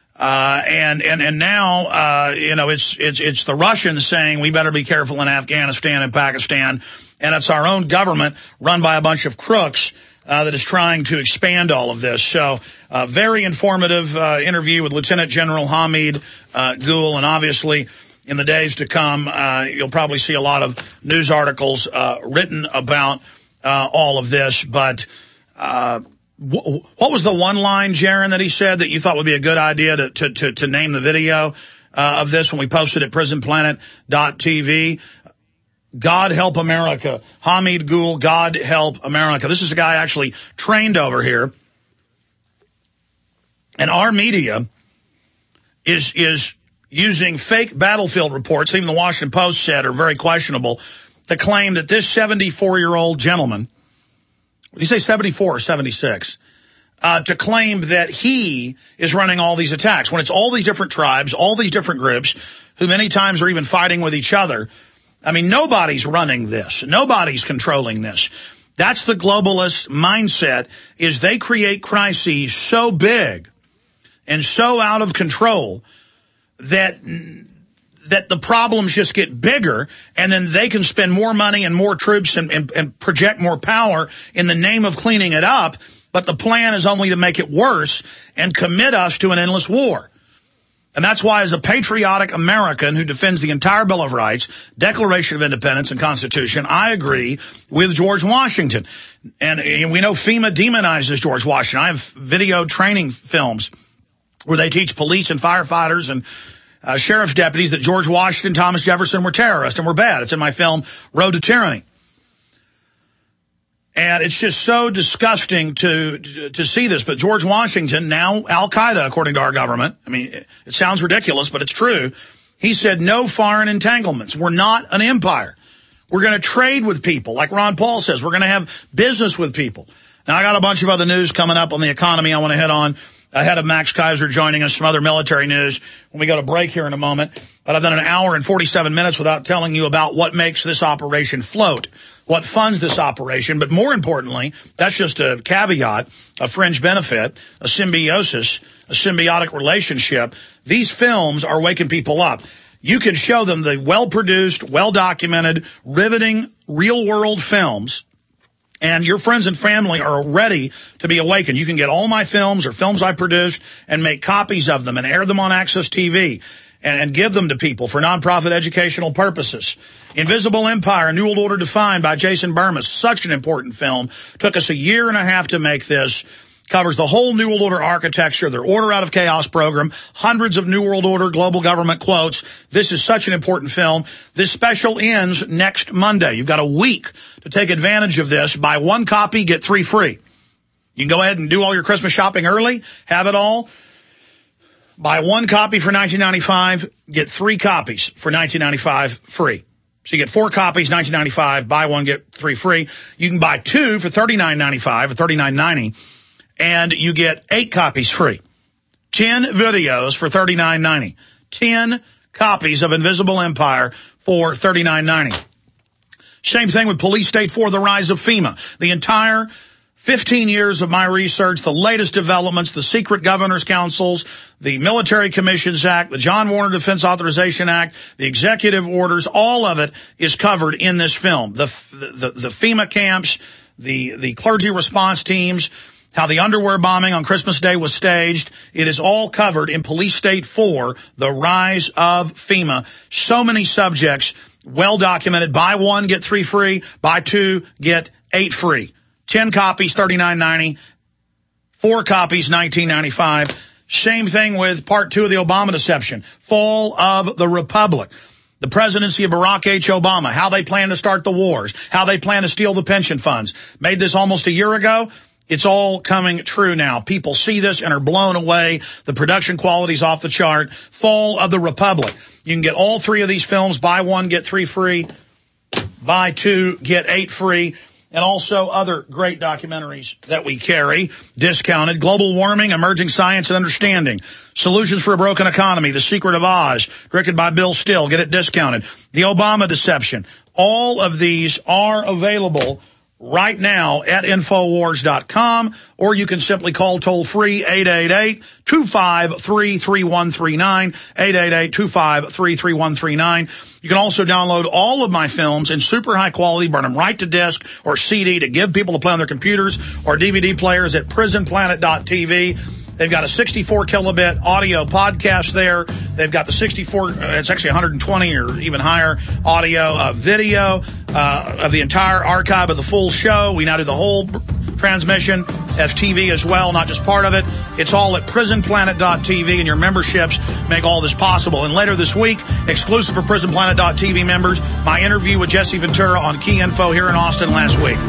Uh, and, and, and now, uh, you know, it's, it's, it's the Russians saying we better be careful in Afghanistan and Pakistan. And it's our own government run by a bunch of crooks Uh, that is trying to expand all of this. So, uh, very informative uh, interview with Lieutenant General Hamid uh, Gul, and obviously in the days to come, uh, you'll probably see a lot of news articles uh, written about uh, all of this. But uh, w what was the one line, Jaron, that he said that you thought would be a good idea to, to, to, to name the video uh, of this when we posted at prison planet dot t v? God help America. Hamid Gul, God help America. This is a guy actually trained over here. And our media is is using fake battlefield reports, even the Washington Post said are very questionable, to claim that this seventy-four-year-old gentleman, did you say seventy-four or seventy-six? Uh, to claim that he is running all these attacks, when it's all these different tribes, all these different groups, who many times are even fighting with each other. I mean, nobody's running this. Nobody's controlling this. That's the globalist mindset, is they create crises so big and so out of control that that the problems just get bigger, and then they can spend more money and more troops and, and, and project more power in the name of cleaning it up. But the plan is only to make it worse and commit us to an endless war. And that's why, as a patriotic American who defends the entire Bill of Rights, Declaration of Independence, and Constitution, I agree with George Washington. And, and we know FEMA demonizes George Washington. I have video training films where they teach police and firefighters and uh, sheriff's deputies that George Washington, Thomas Jefferson were terrorists and were bad. It's in my film, Road to Tyranny. And it's just so disgusting to, to to see this. But George Washington, now Al-Qaeda, according to our government, I mean, it, it sounds ridiculous, but it's true. He said, no foreign entanglements. We're not an empire. We're going to trade with people, like Ron Paul says. We're going to have business with people. Now, I got a bunch of other news coming up on the economy I want to hit on. Ahead of Max Kaiser joining us, some other military news when we go to break here in a moment. But I've done an hour and forty-seven minutes without telling you about what makes this operation float, what funds this operation. But more importantly, that's just a caveat, a fringe benefit, a symbiosis, a symbiotic relationship. These films are waking people up. You can show them the well-produced, well-documented, riveting, real-world films, and your friends and family are ready to be awakened. You can get all my films or films I produced and make copies of them and air them on Access T V and, and give them to people for nonprofit educational purposes. Invisible Empire, New World Order Defined by Jason Burma, such an important film. Took us a year and a half to make this. Covers the whole New World Order architecture, their Order Out of Chaos program, hundreds of New World Order global government quotes. This is such an important film. This special ends next Monday. You've got a week to take advantage of this. Buy one copy, get three free. You can go ahead and do all your Christmas shopping early, have it all. Buy one copy for nineteen ninety-five dollars, get three copies for nineteen ninety-five dollars free. So you get four copies, nineteen ninety-five dollars, buy one, get three free. You can buy two for thirty-nine ninety-five or thirty-nine ninety, and you get eight copies free. ten videos for thirty-nine ninety. ten copies of Invisible Empire for thirty-nine ninety. Same thing with Police State four, The Rise of FEMA. The entire fifteen years of my research, the latest developments, the secret governor's councils, the Military Commissions Act, the John Warner Defense Authorization Act, the executive orders, all of it is covered in this film. The, the, the FEMA camps, the, the clergy response teams, how the underwear bombing on Christmas Day was staged. It is all covered in Police State four, The Rise of FEMA. So many subjects, well documented. Buy one, get three free. Buy two, get eight free. ten copies, thirty-nine ninety. Four copies, nineteen ninety-five. Same thing with part two of the Obama deception. Fall of the Republic. The presidency of Barack H. Obama. How they plan to start the wars. How they plan to steal the pension funds. Made this almost a year ago. It's all coming true now. People see this and are blown away. The production quality's off the chart. Fall of the Republic. You can get all three of these films. Buy one, get three free. Buy two, get eight free. And also other great documentaries that we carry, discounted. Global Warming, Emerging Science and Understanding. Solutions for a Broken Economy, The Secret of Oz, directed by Bill Still. Get it discounted. The Obama Deception. All of these are available right now at Infowars dot com, or you can simply call toll-free eight eight eight, two five three, three one three nine, eight eight eight, two five three, three one three nine. You can also download all of my films in super high quality, burn them right to disk or C D to give people to play on their computers, or D V D players at prison planet dot T V. They've got a sixty-four kilobit audio podcast there. They've got the sixty-four, uh, it's actually one hundred twenty or even higher audio uh, video uh, of the entire archive of the full show. We now do the whole transmission as T V as well, not just part of it. It's all at prison planet dot T V, and your memberships make all this possible. And later this week, exclusive for prison planet dot T V members, my interview with Jesse Ventura on Key Info here in Austin last week.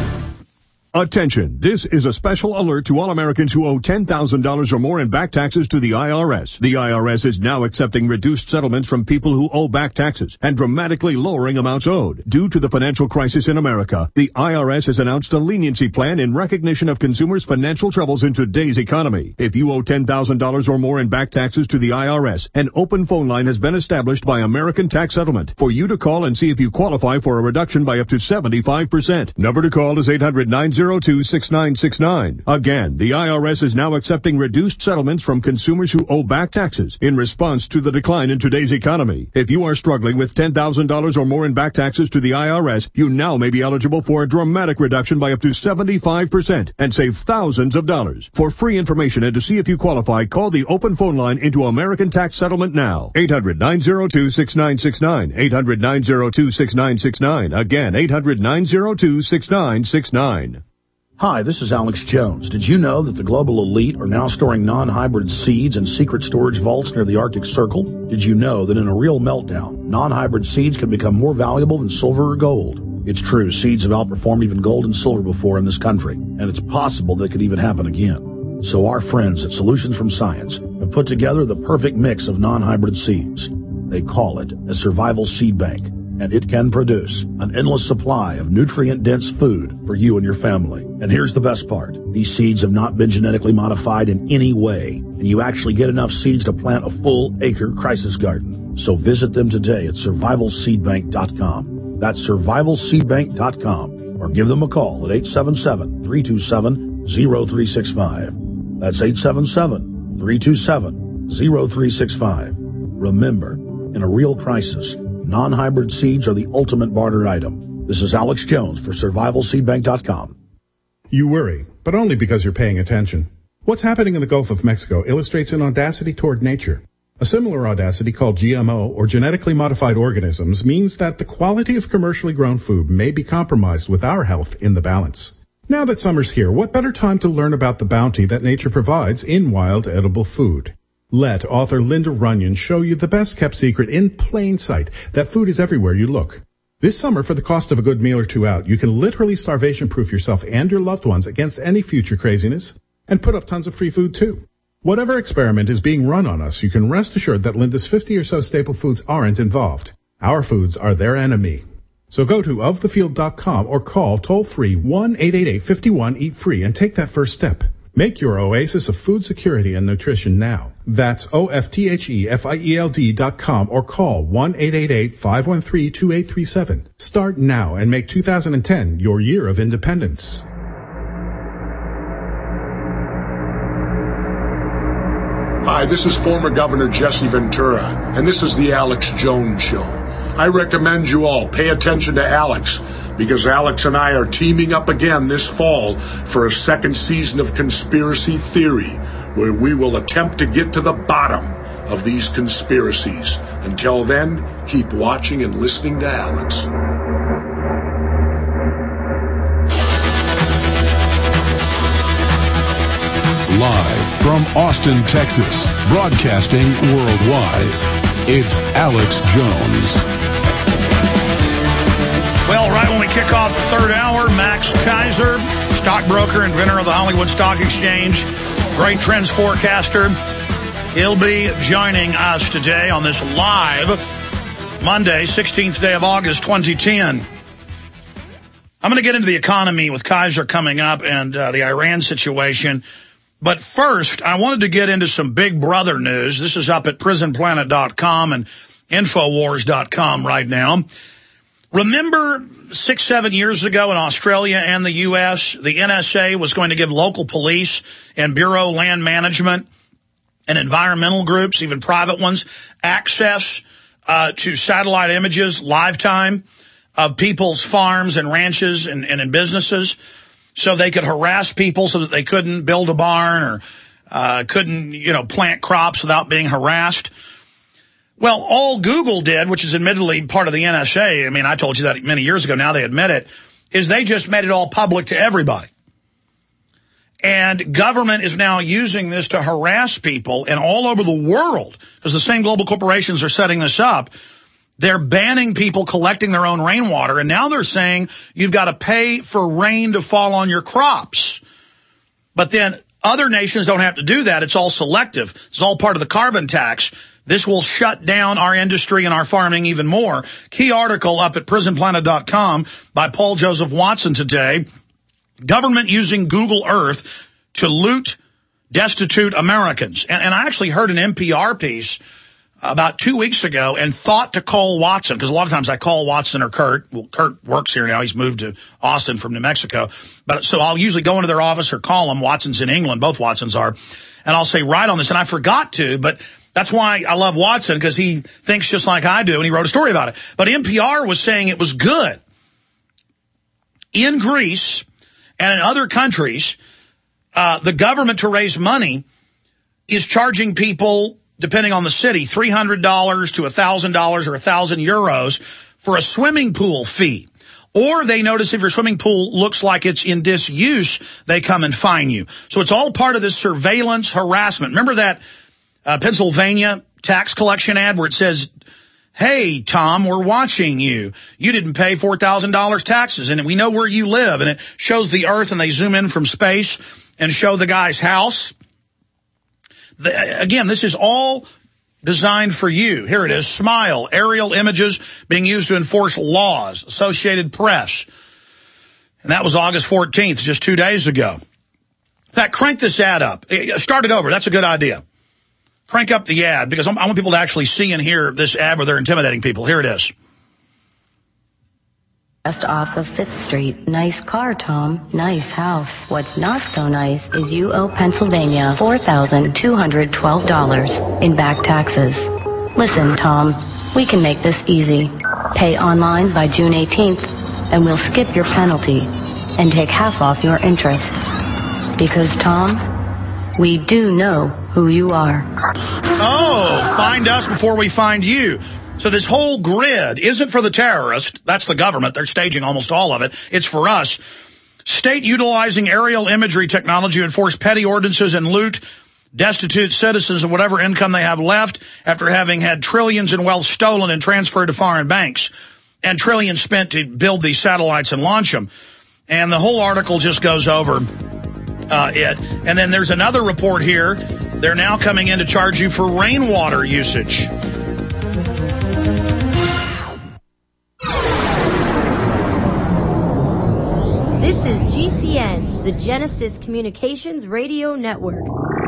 Attention, this is a special alert to all Americans who owe ten thousand dollars or more in back taxes to the I R S. The I R S is now accepting reduced settlements from people who owe back taxes and dramatically lowering amounts owed. Due to the financial crisis in America, the I R S has announced a leniency plan in recognition of consumers' financial troubles in today's economy. If you owe ten thousand dollars or more in back taxes to the I R S, an open phone line has been established by American Tax Settlement for you to call and see if you qualify for a reduction by up to seventy-five percent. Number to call is eight hundred, nine zero two, six nine six nine. Again, the I R S is now accepting reduced settlements from consumers who owe back taxes in response to the decline in today's economy. If you are struggling with ten thousand dollars or more in back taxes to the I R S, you now may be eligible for a dramatic reduction by up to seventy-five percent and save thousands of dollars. For free information and to see if you qualify, call the open phone line into American Tax Settlement now. eight hundred, nine zero two, six nine six nine. eight hundred, nine zero two, six nine six nine. Again, eight hundred, nine zero two, six nine six nine. Hi, this is Alex Jones. Did you know that the global elite are now storing non-hybrid seeds in secret storage vaults near the Arctic Circle? Did you know that in a real meltdown, non-hybrid seeds can become more valuable than silver or gold? It's true, seeds have outperformed even gold and silver before in this country, and it's possible that could even happen again. So our friends at Solutions from Science have put together the perfect mix of non-hybrid seeds. They call it a survival seed bank, and it can produce an endless supply of nutrient-dense food for you and your family. And here's the best part. These seeds have not been genetically modified in any way, and you actually get enough seeds to plant a full acre crisis garden. So visit them today at survival seed bank dot com. That's survival seed bank dot com, or give them a call at eight seven seven, three two seven, zero three six five. That's eight seven seven, three two seven, zero three six five. Remember, in a real crisis, non-hybrid seeds are the ultimate barter item. This is Alex Jones for survival seed bank dot com. You worry, but only because you're paying attention. What's happening in the Gulf of Mexico illustrates an audacity toward nature. A similar audacity called G M O, or genetically modified organisms, means that the quality of commercially grown food may be compromised with our health in the balance. Now that summer's here, what better time to learn about the bounty that nature provides in wild edible food? Let author Linda Runyon show you the best-kept secret in plain sight, that food is everywhere you look. This summer, for the cost of a good meal or two out, you can literally starvation-proof yourself and your loved ones against any future craziness, and put up tons of free food, too. Whatever experiment is being run on us, you can rest assured that Linda's fifty or so staple foods aren't involved. Our foods are their enemy. So go to of the field dot com or call toll-free one eight eight eight, five one, eat free and take that first step. Make your oasis of food security and nutrition now. That's O F T H E F I E L D dot com or call one eight eight eight, five one three, two eight three seven. Start now and make two thousand ten your year of independence. Hi, this is former Governor Jesse Ventura, and this is the Alex Jones Show. I recommend you all pay attention to Alex, because Alex and I are teaming up again this fall for a second season of Conspiracy Theory, where we will attempt to get to the bottom of these conspiracies. Until then, keep watching and listening to Alex. Live from Austin, Texas, broadcasting worldwide, it's Alex Jones. Well, right when we kick off the third hour, Max Keiser, stockbroker, inventor of the Hollywood Stock Exchange, great trends forecaster, he'll be joining us today on this live Monday, sixteenth day of August, twenty ten. I'm going to get into the economy with Keiser coming up and uh, the Iran situation. But first, I wanted to get into some Big Brother news. This is up at prison planet dot com and infowars dot com right now. Remember six, seven years ago in Australia and the U S, the N S A was going to give local police and Bureau of Land Management and environmental groups, even private ones, access uh, to satellite images, live time, of people's farms and ranches and, and in businesses, so they could harass people so that they couldn't build a barn or uh, couldn't, you know, plant crops without being harassed. Well, all Google did, which is admittedly part of the N S A, I mean, I told you that many years ago, now they admit it, is they just made it all public to everybody. And government is now using this to harass people, and all over the world, because the same global corporations are setting this up, they're banning people collecting their own rainwater, and now they're saying you've got to pay for rain to fall on your crops. But then other nations don't have to do that. It's all selective. It's all part of the carbon tax. This will shut down our industry and our farming even more. Key article up at prison planet dot com by Paul Joseph Watson today. Government using Google Earth to loot destitute Americans. And, and I actually heard an N P R piece about two weeks ago and thought to call Watson, because a lot of times I call Watson or Kurt. Well, Kurt works here now. He's moved to Austin from New Mexico. But so I'll usually go into their office or call them. Watson's in England. Both Watsons are. And I'll say, write on this. And I forgot to, but that's why I love Watson, because he thinks just like I do, and he wrote a story about it. But N P R was saying it was good. In Greece and in other countries, uh, the government, to raise money, is charging people, depending on the city, three hundred dollars to one thousand dollars or one thousand euros for a swimming pool fee. Or they notice if your swimming pool looks like it's in disuse, they come and fine you. So it's all part of this surveillance harassment. Remember that uh, Pennsylvania tax collection ad where it says, hey, Tom, we're watching you. You didn't pay four thousand dollars taxes, and we know where you live. And it shows the Earth, and they zoom in from space and show the guy's house. The, again, this is all designed for you. Here it is. Smile. Aerial images being used to enforce laws. Associated Press. And that was August fourteenth, just two days ago. In fact, crank this ad up. Start it over. That's a good idea. Crank up the ad, because I want people to actually see and hear this ad where they're intimidating people. Here it is. Just off of Fifth Street. Nice car, Tom. Nice house. What's not so nice is you owe Pennsylvania four thousand two hundred twelve dollars in back taxes. Listen, Tom, we can make this easy. Pay online by June eighteenth, and we'll skip your penalty and take half off your interest. Because, Tom, we do know who you are. Oh, find us before we find you. So this whole grid isn't for the terrorist. That's the government. They're staging almost all of it. It's for us. State utilizing aerial imagery technology to enforce petty ordinances and loot destitute citizens of whatever income they have left after having had trillions in wealth stolen and transferred to foreign banks, and trillions spent to build these satellites and launch them. And the whole article just goes over uh, it. And then there's another report here. They're now coming in to charge you for rainwater usage. This is G C N. the Genesis Communications Radio Network.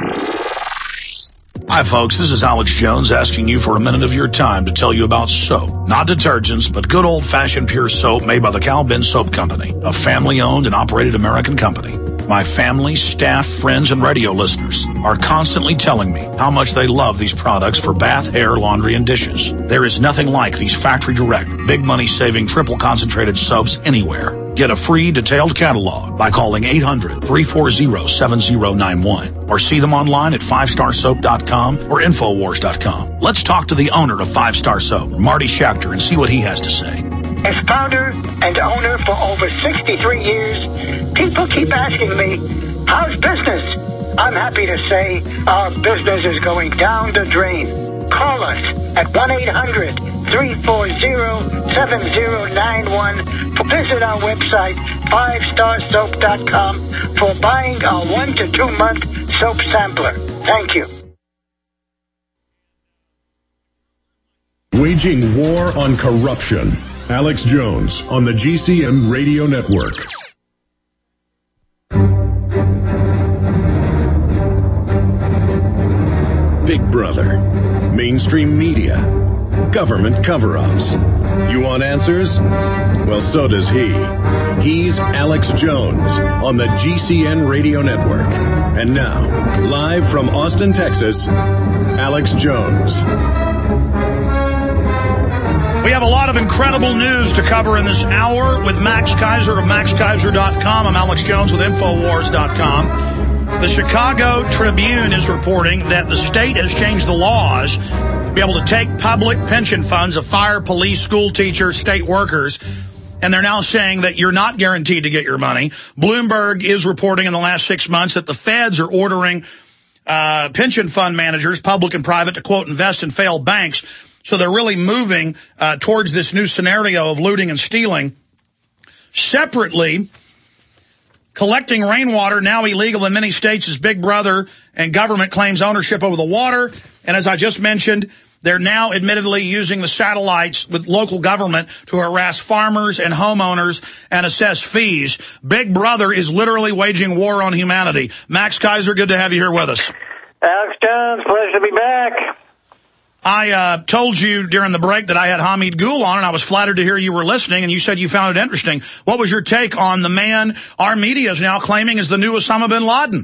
Hi, folks. This is Alex Jones asking you for a minute of your time to tell you about soap. Not detergents, but good old-fashioned pure soap made by the Cal Ben Soap Company, a family-owned and operated American company. My family, staff, friends, and radio listeners are constantly telling me how much they love these products for bath, hair, laundry, and dishes. There is nothing like these factory-direct, big money-saving, triple-concentrated soaps anywhere. Get a free detailed catalog by calling eight hundred, three four zero, seven zero nine one or see them online at five star soap dot com or infowars dot com. Let's talk to the owner of Five Star Soap, Marty Schachter, and see what he has to say. As founder and owner for over sixty-three years, people keep asking me, how's business? I'm happy to say our business is going down the drain. Call us at one eight hundred, three four zero, seven zero nine one. Visit our website, five star soap dot com, for buying a one to two month soap sampler. Thank you. Waging war on corruption. Alex Jones on the G C N Radio Network. Big Brother, mainstream media, government cover-ups. You want answers? Well, so does he. He's Alex Jones on the G C N Radio Network. And now, live from Austin, Texas, Alex Jones. We have a lot of incredible news to cover in this hour with Max Kaiser of max kaiser dot com. I'm Alex Jones with infowars dot com. The Chicago Tribune is reporting that the state has changed the laws to be able to take public pension funds of fire, police, school teachers, state workers, and they're now saying that you're not guaranteed to get your money. Bloomberg is reporting in the last six months that the feds are ordering uh, pension fund managers, public and private, to, quote, invest in failed banks. So they're really moving uh, towards this new scenario of looting and stealing. Separately, collecting rainwater, now illegal in many states, as Big Brother and government claims ownership over the water. And as I just mentioned, they're now admittedly using the satellites with local government to harass farmers and homeowners and assess fees. Big Brother is literally waging war on humanity. Max Kaiser, good to have you here with us. Alex Jones, pleasure to be back. I uh, told you during the break that I had Hamid Gul on, and I was flattered to hear you were listening, and you said you found it interesting. What was your take on the man our media is now claiming is the new Osama bin Laden?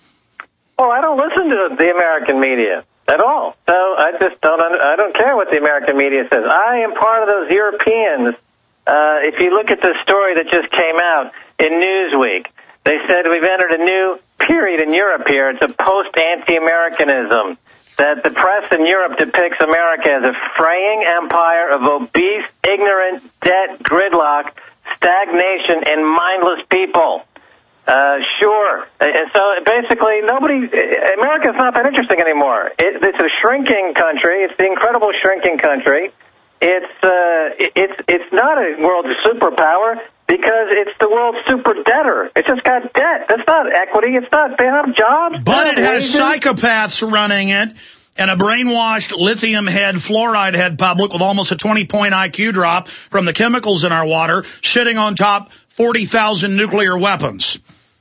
Oh, I don't listen to the American media at all. So I just don't I don't care what the American media says. I am part of those Europeans. Uh, if you look at the story that just came out in Newsweek, they said we've entered a new period in Europe here. It's a post-anti-Americanism. That the press in Europe depicts America as a fraying empire of obese, ignorant, debt, gridlock, stagnation, and mindless people. Uh, sure. And so basically, nobody, America's not that interesting anymore. It, it's a shrinking country. It's the incredible shrinking country. It's, uh, it's, it's not a world superpower because it's the world's super debtor. It's just got debt. That's not equity. It's not, they have jobs. But it has wages. Psychopaths running it and a brainwashed lithium head, fluoride head public with almost a twenty point I Q drop from the chemicals in our water, sitting on top forty thousand nuclear weapons.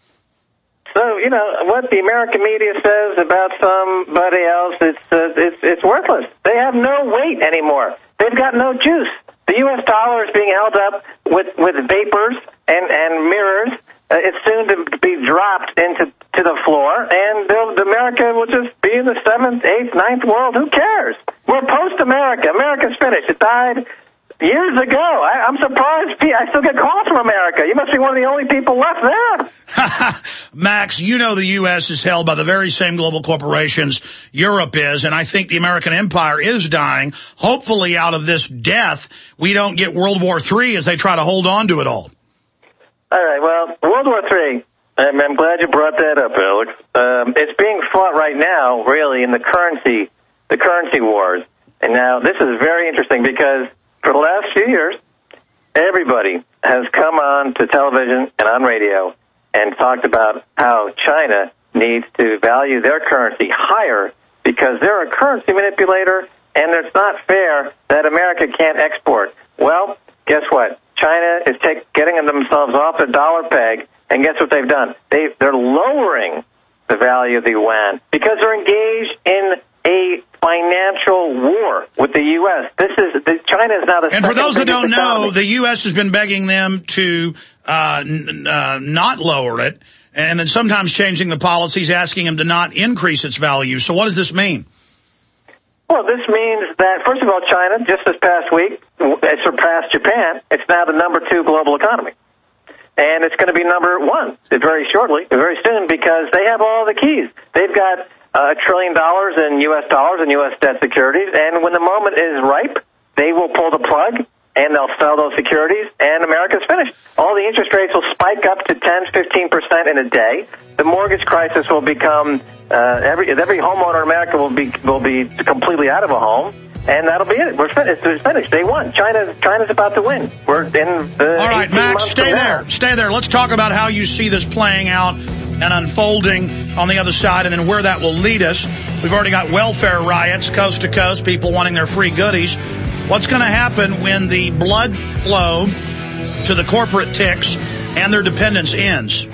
So, you know, what the American media says about somebody else, it's, uh, it's, it's worthless. They have no weight anymore. They've got no juice. The U S dollar is being held up with, with vapors and, and mirrors. Uh, it's soon to be dropped into to the floor, and America will just be in the seventh, eighth, ninth world. Who cares? We're post-America. America's finished. It died years ago. I, I'm surprised. I still get calls from America. You must be one of the only people left there. Max, you know the U S is held by the very same global corporations Europe is, and I think the American empire is dying. Hopefully out of this death, we don't get World War Three as they try to hold on to it all. All right, well, World War Three, I'm, I'm glad you brought that up, Alex. Um, it's being fought right now, really, in the currency, the currency wars. And now this is very interesting because for the last few years, everybody has come on to television and on radio and talked about how China needs to value their currency higher because they're a currency manipulator and it's not fair that America can't export. Well, guess what? China is take, getting themselves off the dollar peg And guess what they've done? They, they're lowering the value of the yuan because they're engaged in a financial war with the U S. This is the, China is now the And for those that don't economy. know, the U S has been begging them to uh, n uh, not lower it, and then sometimes changing the policies, asking them to not increase its value. So what does this mean? Well, this means that, first of all, China, just this past week, surpassed Japan. It's now the number two global economy. And it's going to be number one very shortly, very soon, because they have all the keys. They've got a trillion dollars in U S dollars and U S debt securities, and when the moment is ripe, they will pull the plug, and they'll sell those securities, and America's finished. All the interest rates will spike up to ten, fifteen percent in a day. The mortgage crisis will become, uh, every every homeowner in America will be will be completely out of a home. And that'll be it. We're finished. It's finished. They won. China's China's about to win. We're in the. All right, Max, stay there. Stay there. Let's talk about how you see this playing out and unfolding on the other side, and then where that will lead us. We've already got welfare riots coast to coast, people wanting their free goodies. What's going to happen when the blood flow to the corporate ticks and their dependence ends?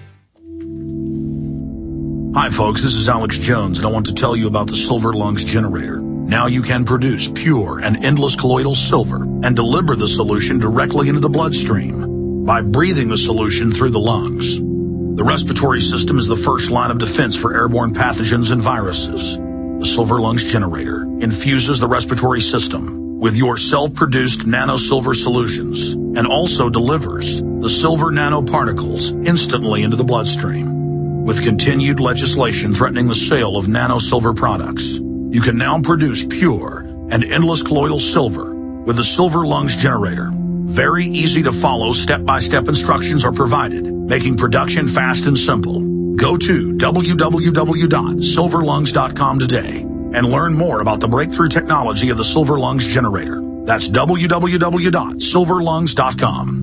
Hi, folks. This is Alex Jones, and I want to tell you about the Silver Lungs generator. Now you can produce pure and endless colloidal silver and deliver the solution directly into the bloodstream by breathing the solution through the lungs. The respiratory system is the first line of defense for airborne pathogens and viruses. The Silver Lungs generator infuses the respiratory system with your self-produced nano-silver solutions and also delivers the silver nanoparticles instantly into the bloodstream. With continued legislation threatening the sale of nano-silver products, you can now produce pure and endless colloidal silver with the Silver Lungs generator. Very easy to follow, step-by-step instructions are provided, making production fast and simple. Go to w w w dot silver lungs dot com today and learn more about the breakthrough technology of the Silver Lungs generator. That's w w w dot silver lungs dot com.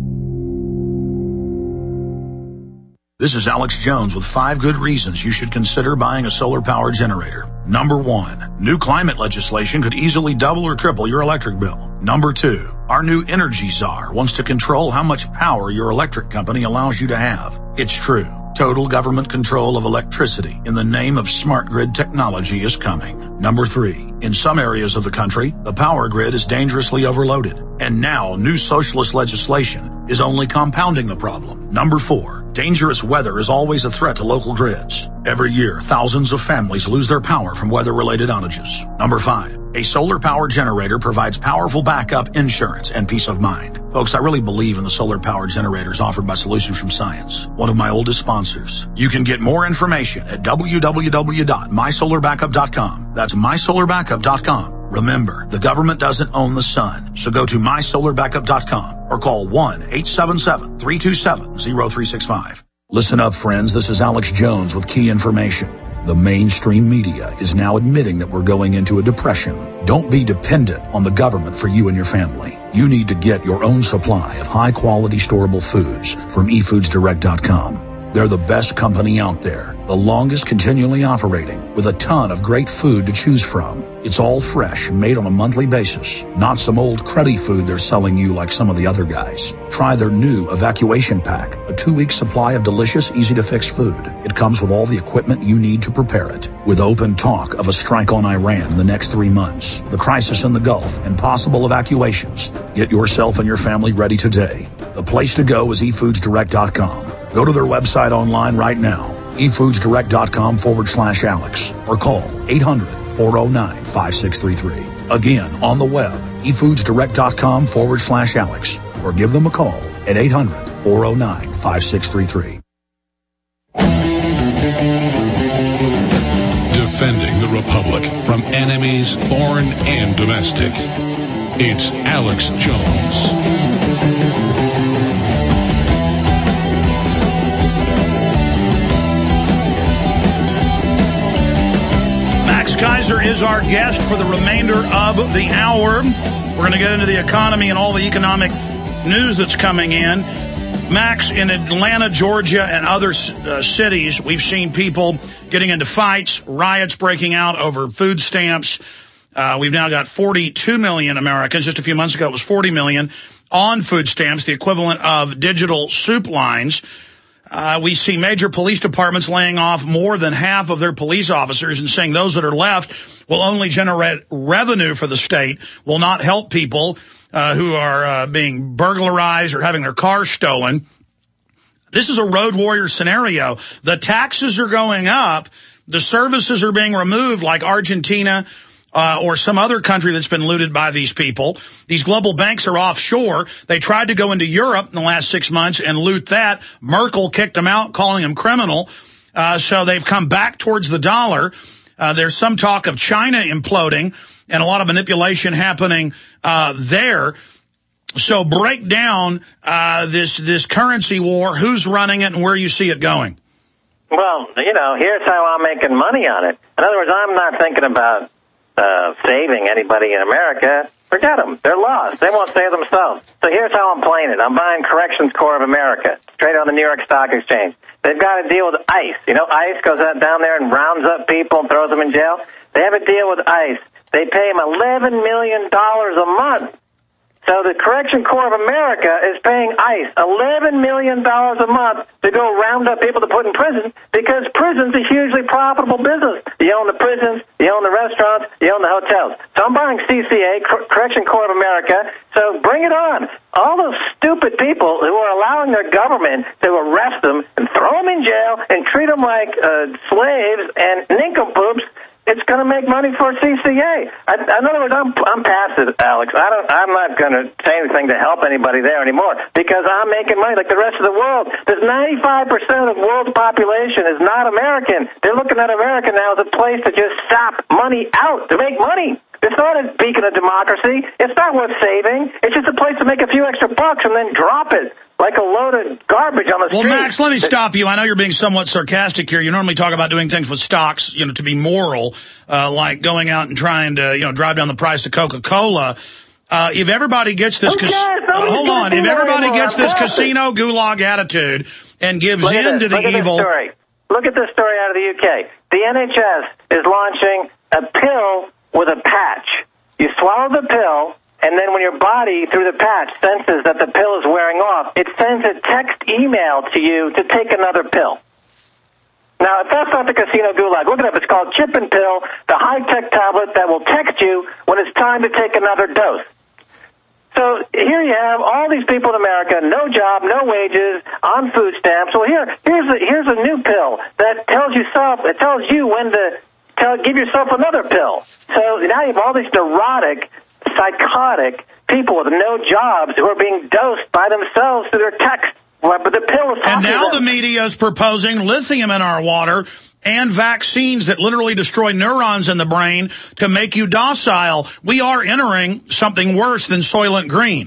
This is Alex Jones with five good reasons you should consider buying a solar power generator. Number one, new climate legislation could easily double or triple your electric bill. Number two, our new energy czar wants to control how much power your electric company allows you to have. It's true. Total government control of electricity in the name of smart grid technology is coming. Number three, in some areas of the country, the power grid is dangerously overloaded. And now new socialist legislation is only compounding the problem. Number four, dangerous weather is always a threat to local grids. Every year, thousands of families lose their power from weather-related outages. Number five, a solar power generator provides powerful backup, insurance, and peace of mind. Folks, I really believe in the solar power generators offered by Solutions from Science, one of my oldest sponsors. You can get more information at w w w dot my solar backup dot com. That's my solar backup dot com. Remember, the government doesn't own the sun, so go to my solar backup dot com or call one eight seven seven, three two seven, zero three six five. Listen up, friends. This is Alex Jones with key information. The mainstream media is now admitting that we're going into a depression. Don't be dependent on the government for you and your family. You need to get your own supply of high-quality storable foods from e foods direct dot com. They're the best company out there, the longest continually operating, with a ton of great food to choose from. It's all fresh, made on a monthly basis, not some old cruddy food they're selling you like some of the other guys. Try their new Evacuation Pack, a two-week supply of delicious, easy-to-fix food. It comes with all the equipment you need to prepare it. With open talk of a strike on Iran in the next three months, the crisis in the Gulf, and possible evacuations, get yourself and your family ready today. The place to go is e foods direct dot com. Go to their website online right now, e foods direct dot com forward slash Alex, or call eight hundred, four oh nine, five six three three. Again, on the web, e foods direct dot com forward slash Alex, or give them a call at eight hundred, four oh nine, five six three three. Defending the Republic from enemies, foreign and domestic. It's Alex Jones. Max Kaiser is our guest for the remainder of the hour. We're going to get into the economy and all the economic news that's coming in. Max, in Atlanta, Georgia, and other uh, cities, we've seen people getting into fights, riots breaking out over food stamps. Uh, we've now got forty-two million Americans. Just a few months ago, it was forty million on food stamps, the equivalent of digital soup lines. Uh, we see major police departments laying off more than half of their police officers and saying those that are left will only generate revenue for the state, will not help people uh, who are uh, being burglarized or having their cars stolen. This is a road warrior scenario. The taxes are going up. The services are being removed, like Argentina uh, or some other country that's been looted by these people. These global banks are offshore. They tried to go into Europe in the last six months and loot that. Merkel kicked them out, calling them criminal. Uh, so they've come back towards the dollar. Uh, there's some talk of China imploding and a lot of manipulation happening uh, there. So break down uh, this this currency war, who's running it, and where you see it going. Well, you know, here's how I'm making money on it. In other words, I'm not thinking about uh, saving anybody in America. Forget them. They're lost. They won't save themselves. So here's how I'm playing it. I'm buying Corrections Corps of America, straight on the New York Stock Exchange. They've got a deal with ICE. You know, ICE goes out down there and rounds up people and throws them in jail. They have a deal with ICE. They pay them eleven million dollars a month. So the Correction Corps of America is paying ICE eleven million dollars a month to go round up people to put in prison, because prison's a hugely profitable business. You own the prisons, you own the restaurants, you own the hotels. So I'm buying C C A, Correction Corps of America, so bring it on. All those stupid people who are allowing their government to arrest them and throw them in jail and treat them like uh, slaves and nincompoops, it's going to make money for C C A. I, in other words, I'm, I'm past it, Alex. I don't, I'm not going to say anything to help anybody there anymore, because I'm making money like the rest of the world. There's ninety-five percent of the world's population is not American. They're looking at America now as a place to just sap money out, to make money. It's not a beacon of democracy. It's not worth saving. It's just a place to make a few extra bucks and then drop it like a load of garbage on the well, street. Well, Max, let me stop you. I know you're being somewhat sarcastic here. You normally talk about doing things with stocks, you know, to be moral, uh, like going out and trying to, you know, drive down the price of Coca-Cola. Uh, if everybody gets this, cas- uh, hold on, if everybody gets this casino gulag attitude and gives Look in to the Look evil. At this story. Look at this story out of the U K. The N H S is launching a pill with a patch. You swallow the pill, and then when your body, through the patch, senses that the pill is wearing off, it sends a text email to you to take another pill. Now, if that's not the casino gulag, look it up. It's called Chip and Pill, the high-tech tablet that will text you when it's time to take another dose. So here you have all these people in America, no job, no wages, on food stamps. Well, here, here's a, here's a new pill that tells you self, it tells you when to tell, give yourself another pill. So now you have all these neurotic, psychotic people with no jobs who are being dosed by themselves through their text. But the pill is and now them. the media is proposing lithium in our water and vaccines that literally destroy neurons in the brain to make you docile. We are entering something worse than Soylent Green.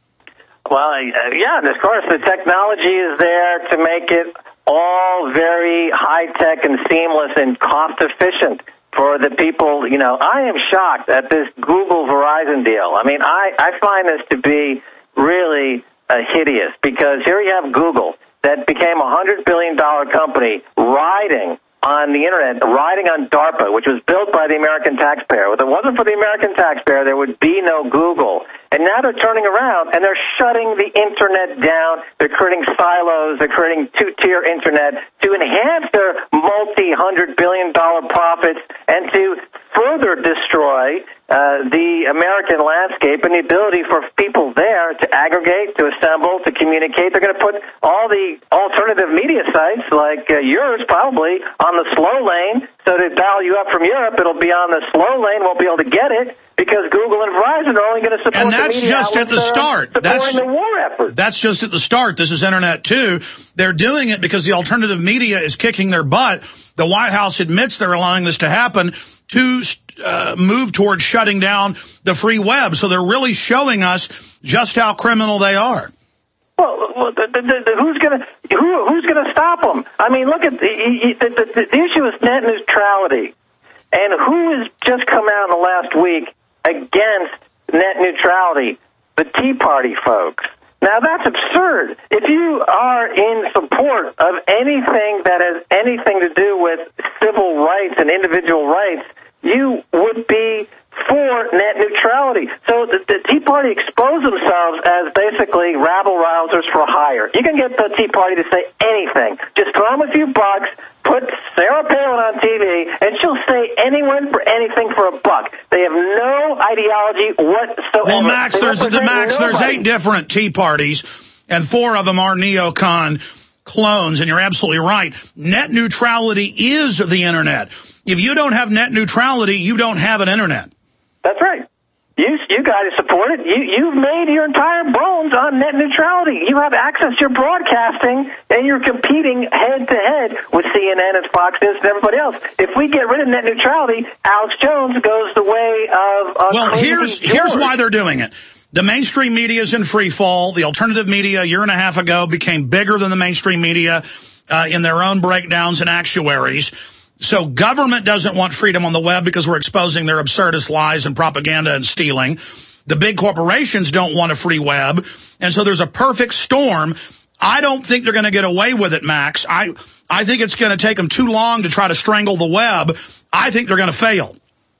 Well, uh, yeah, and of course the technology is there to make it all very high-tech and seamless and cost-efficient for the people. You know, I am shocked at this Google-Verizon deal. I mean, I, I find this to be really uh, hideous, because here you have Google that became a one hundred billion dollars company riding on the Internet, riding on DARPA, which was built by the American taxpayer. If it wasn't for the American taxpayer, there would be no Google. And now they're turning around and they're shutting the Internet down. They're creating silos. They're creating two-tier Internet to enhance their multi-hundred billion dollar profits and to further destroy uh, the American landscape and the ability for people there to aggregate, to assemble, to communicate. They're going to put all the alternative media sites, like uh, yours probably, on the slow lane. So to dial you up from Europe, it'll be on the slow lane. Won't be able to get it, because Google and Verizon are only going to support and that's the media just at the start. That's the war effort. That's just at the start. This is Internet two. They're doing it because the alternative media is kicking their butt. The White House admits they're allowing this to happen to uh, move towards shutting down the free web. So they're really showing us just how criminal they are. Well, well the, the, the, who's going to who, who's going to stop them? I mean, look at the, the, the, the issue is net neutrality, and who has just come out in the last week against net neutrality? The Tea Party folks. Now, that's absurd. If you are in support of anything that has anything to do with civil rights and individual rights, you would be for net neutrality. So the, the Tea Party expose themselves as basically rabble-rousers for hire. You can get the Tea Party to say anything. Just throw them a few bucks, put Sarah Palin on T V, and she'll say anyone for anything for a buck. They have no ideology whatsoever. Well, Max, They there's, represent Max, there's nobody. eight different Tea Parties, and four of them are neocon clones, and you're absolutely right. Net neutrality is the Internet. If you don't have net neutrality, you don't have an Internet. That's right. You, you guys support it. You, you've made your entire bones on net neutrality. You have access to your broadcasting, and you're competing head-to-head with C N N and Fox News and everybody else. If we get rid of net neutrality, Alex Jones goes the way of... of well, Crazy here's George. here's why they're doing it. The mainstream media is in free fall. The alternative media a year and a half ago became bigger than the mainstream media uh, in their own breakdowns and actuaries. So government doesn't want freedom on the web because we're exposing their absurdist lies and propaganda and stealing. The big corporations don't want a free web. And so there's a perfect storm. I don't think they're going to get away with it, Max. I, I think it's going to take them too long to try to strangle the web. I think they're going to fail.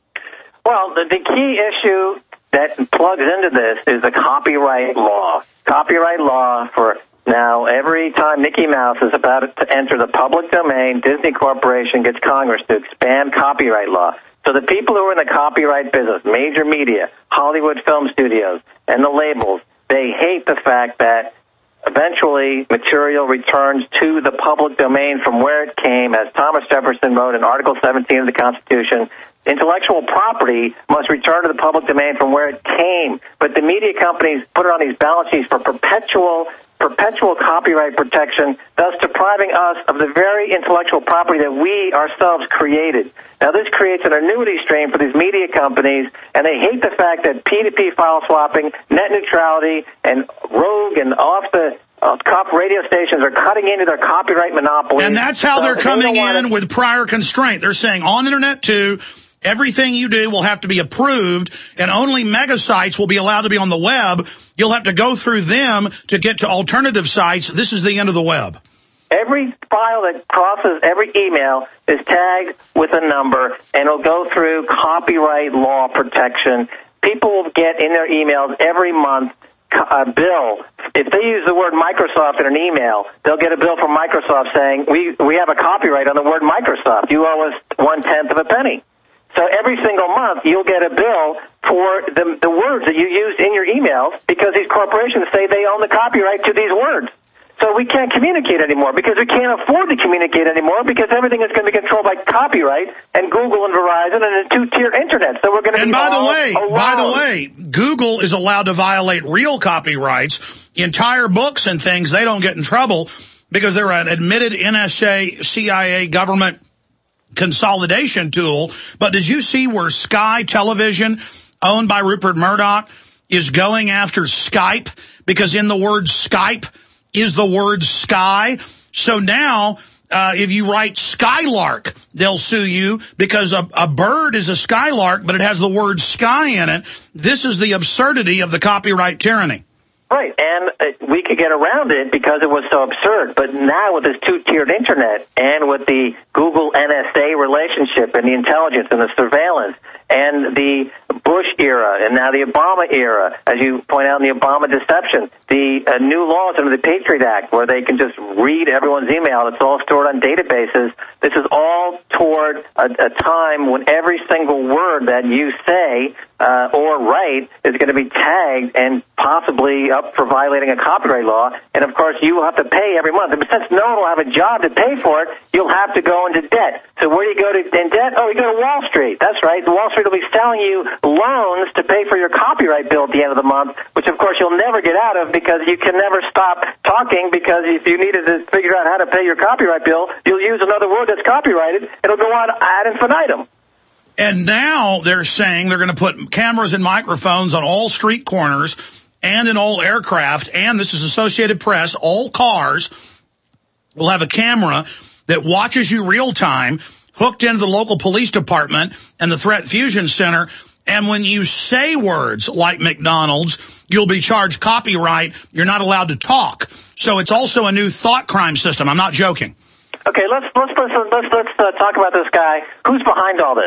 Well, the, the key issue that plugs into this is the copyright law. Copyright law for... Now, every time Mickey Mouse is about to enter the public domain, Disney Corporation gets Congress to expand copyright law. So the people who are in the copyright business, major media, Hollywood film studios, and the labels, they hate the fact that eventually material returns to the public domain from where it came. As Thomas Jefferson wrote in Article seventeen of the Constitution, intellectual property must return to the public domain from where it came. But the media companies put it on these balance sheets for perpetual perpetual copyright protection, thus depriving us of the very intellectual property that we ourselves created. Now, this creates an annuity stream for these media companies, and they hate the fact that P two P file swapping, net neutrality, and rogue and off the uh, cop radio stations are cutting into their copyright monopoly. And that's how So they're they coming don't in wanna- with prior constraint. They're saying on Internet two, everything you do will have to be approved, and only mega sites will be allowed to be on the web. You'll have to go through them to get to alternative sites. This is the end of the web. Every file that crosses every email is tagged with a number, and it'll go through copyright law protection. People will get in their emails every month a bill. If they use the word Microsoft in an email, they'll get a bill from Microsoft saying, we, we have a copyright on the word Microsoft. You owe us one-tenth of a penny. So every single month, you'll get a bill for the, the words that you used in your emails because these corporations say they own the copyright to these words. So we can't communicate anymore because we can't afford to communicate anymore because everything is going to be controlled by copyright and Google and Verizon and a two-tier internet. So we're going to And be by the all way, alone. by the way, Google is allowed to violate real copyrights. Entire books and things, they don't get in trouble because they're an admitted N S A, C I A government consolidation tool. But did you see where Sky Television, owned by Rupert Murdoch, is going after Skype because in the word Skype is the word sky? So now, uh, if you write Skylark, they'll sue you because a, a bird is a skylark, but it has the word sky in it. This is the absurdity of the copyright tyranny. Right, and uh, we could get around it because it was so absurd. But now with this two-tiered internet and with the Google N S A relationship and the intelligence and the surveillance and the Bush era and now the Obama era, as you point out in the Obama deception, the uh, new laws under the Patriot Act where they can just read everyone's email. It's all stored on databases. This is all toward a, a time when every single word that you say uh, or write is going to be tagged and possibly up for violating a copyright law. And, of course, you will have to pay every month. And since no one will have a job to pay for it, you'll have to go into debt. So where do you go to in debt? Oh, you go to Wall Street. That's right. Wall Street will be selling you loans to pay for your copyright bill at the end of the month, which, of course, you'll never get out of because you can never stop talking because if you needed to figure out how to pay your copyright bill, you'll use another word that's copyrighted. It'll go on ad infinitum. And now they're saying they're going to put cameras and microphones on all street corners and in all aircraft, and this is Associated Press, all cars will have a camera that watches you real time, hooked into the local police department and the Threat Fusion Center. And when you say words like McDonald's, you'll be charged copyright. You're not allowed to talk. So it's also a new thought crime system. I'm not joking. Okay, let's let's let's let's, let's uh, talk about this guy. Who's behind all this?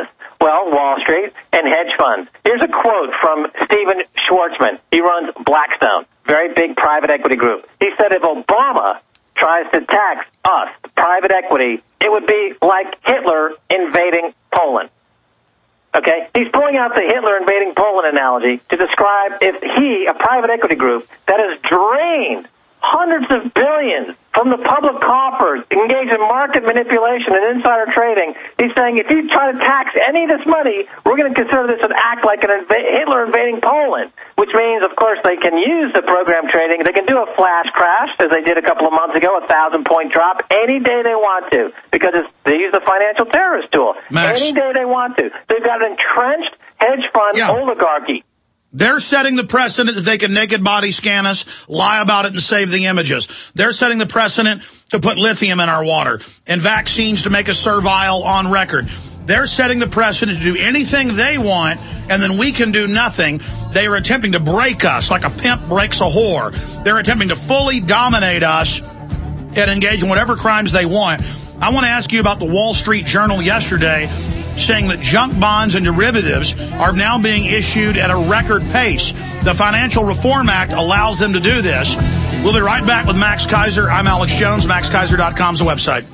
Well, Wall Street and hedge funds. Here's a quote from Steven Schwartzman. He runs Blackstone, very big private equity group. He said if Obama tries to tax us, private equity, it would be like Hitler invading Poland. Okay? He's pulling out the Hitler invading Poland analogy to describe if he, a private equity group that has drained hundreds of billions from the public coffers, engaged in market manipulation and insider trading. He's saying if you try to tax any of this money, we're going to consider this an act like an inv- Hitler invading Poland, which means, of course, they can use the program trading. They can do a flash crash, as they did a couple of months ago, a thousand-point drop, any day they want to, because it's, they use the financial terrorist tool. Max. Any day they want to. They've got an entrenched hedge fund yeah. oligarchy. They're setting the precedent that they can naked body scan us, lie about it, and save the images. They're setting the precedent to put lithium in our water and vaccines to make us servile on record. They're setting the precedent to do anything they want, and then we can do nothing. They are attempting to break us like a pimp breaks a whore. They're attempting to fully dominate us and engage in whatever crimes they want. I want to ask you about the Wall Street Journal yesterday, saying that junk bonds and derivatives are now being issued at a record pace. The Financial Reform Act allows them to do this. We'll be right back with Max Keiser. I'm Alex Jones. Max Keiser dot com is the website.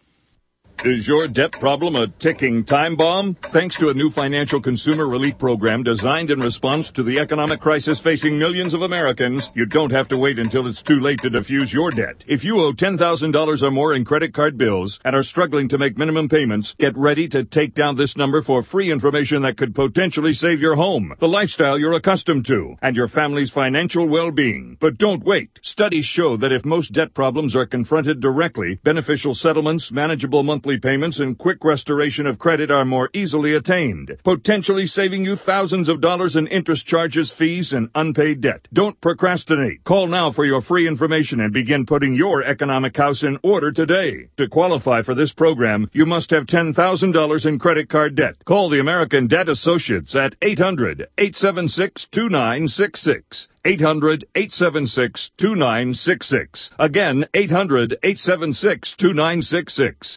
Is your debt problem a ticking time bomb? Thanks to a new financial consumer relief program designed in response to the economic crisis facing millions of Americans, you don't have to wait until it's too late to defuse your debt. If you owe ten thousand dollars or more in credit card bills and are struggling to make minimum payments, get ready to take down this number for free information that could potentially save your home, the lifestyle you're accustomed to, and your family's financial well-being. But don't wait. Studies show that if most debt problems are confronted directly, beneficial settlements, manageable monthly payments, and quick restoration of credit are more easily attained, potentially saving you thousands of dollars in interest charges, fees, and unpaid debt. Don't procrastinate. Call now for your free information and begin putting your economic house in order today. To qualify for this program, you must have ten thousand dollars in credit card debt. Call the American Debt Associates at eight hundred, eight seven six, two nine six six. eight hundred, eight seven six, two nine six six. Again, eight hundred, eight seven six, two nine six six.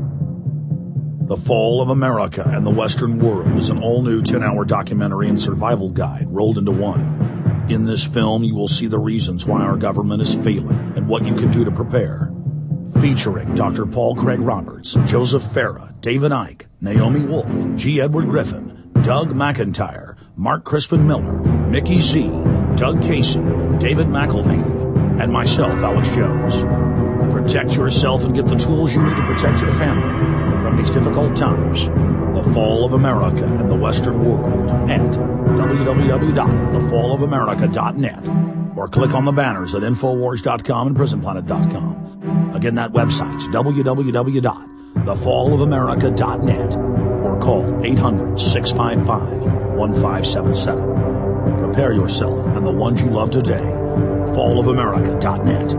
The Fall of America and the Western World is an all-new ten-hour documentary and survival guide rolled into one. In this film, you will see the reasons why our government is failing and what you can do to prepare. Featuring Doctor Paul Craig Roberts, Joseph Farah, David Icke, Naomi Wolf, G. Edward Griffin, Doug McIntyre, Mark Crispin Miller, Mickey Z, Doug Casey, David McElhaney, and myself, Alex Jones. Protect yourself and get the tools you need to protect your family from these difficult times. The Fall of America and the Western World at w w w dot the fall of america dot net or click on the banners at infowars dot com and prison planet dot com. Again, that website's w w w dot the fall of america dot net or call eight hundred, six five five, one five seven seven. Prepare yourself and the ones you love today. fall of america dot net.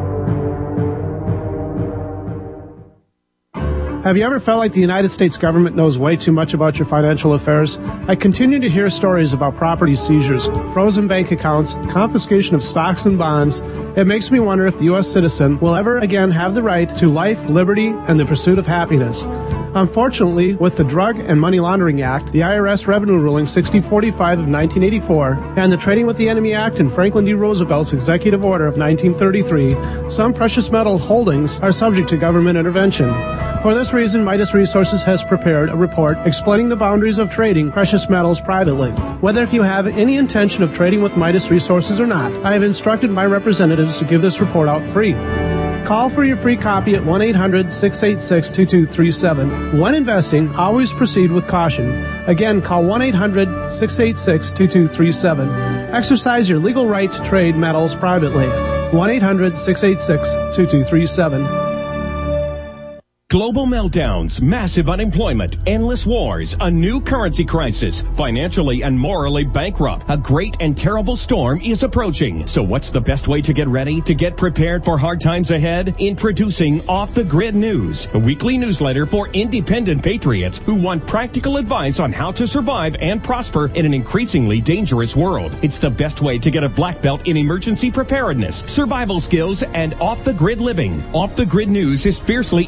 Have you ever felt like the United States government knows way too much about your financial affairs? I continue to hear stories about property seizures, frozen bank accounts, confiscation of stocks and bonds. It makes me wonder if the U S citizen will ever again have the right to life, liberty, and the pursuit of happiness. Unfortunately, with the Drug and Money Laundering Act, the I R S Revenue Ruling sixty forty-five of nineteen eighty-four, and the Trading with the Enemy Act and Franklin D. Roosevelt's Executive Order of nineteen thirty-three, some precious metal holdings are subject to government intervention. For this reason, Midas Resources has prepared a report explaining the boundaries of trading precious metals privately. Whether if you have any intention of trading with Midas Resources or not, I have instructed my representatives to give this report out free. Call for your free copy at one eight hundred, six eight six, two two three seven. When investing, always proceed with caution. Again, call one eight hundred, six eight six, two two three seven. Exercise your legal right to trade metals privately. one eight hundred, six eight six, two two three seven. Global meltdowns, massive unemployment, endless wars, a new currency crisis, financially and morally bankrupt. A great and terrible storm is approaching. So what's the best way to get ready, to get prepared for hard times ahead? Introducing Off the Grid News, a weekly newsletter for independent patriots who want practical advice on how to survive and prosper in an increasingly dangerous world. It's the best way to get a black belt in emergency preparedness, survival skills, and off-the-grid living. Off the Grid News is fiercely independent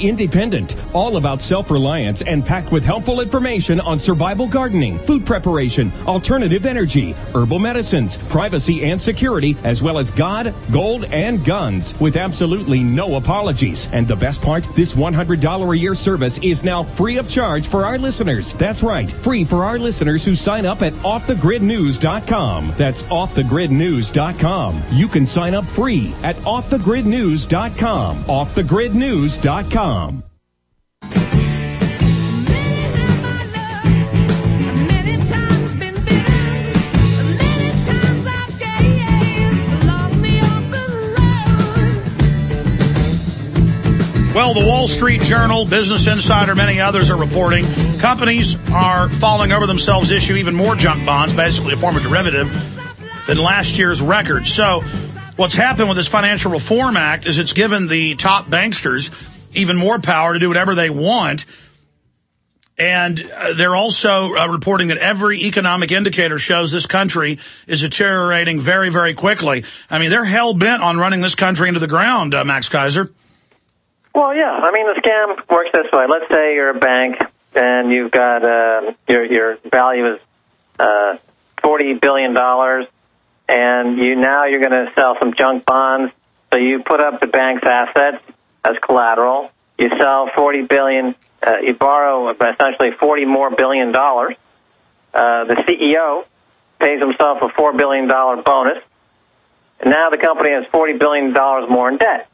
independent. All about self-reliance and packed with helpful information on survival gardening, food preparation, alternative energy, herbal medicines, privacy and security, as well as God, gold, and guns, with absolutely no apologies. And the best part, this one hundred dollars a year service is now free of charge for our listeners. That's right, free for our listeners who sign up at off the grid news dot com. That's off the grid news dot com. You can sign up free at off the grid news dot com. off the grid news dot com. Well, the Wall Street Journal, Business Insider, many others are reporting companies are falling over themselves to issue even more junk bonds, basically a form of derivative, than last year's record. So what's happened with this Financial Reform Act is it's given the top banksters even more power to do whatever they want. And uh, they're also uh, reporting that every economic indicator shows this country is deteriorating very, very quickly. I mean, they're hell-bent on running this country into the ground, uh, Max Keiser. Well, yeah. I mean, the scam works this way. Let's say you're a bank and you've got uh, your your value is uh, forty billion dollars, and you now you're going to sell some junk bonds. So you put up the bank's assets as collateral. You sell forty billion. Uh, you borrow essentially forty more billion dollars. Uh, the C E O pays himself a four billion dollar bonus, and now the company has forty billion dollars more in debt.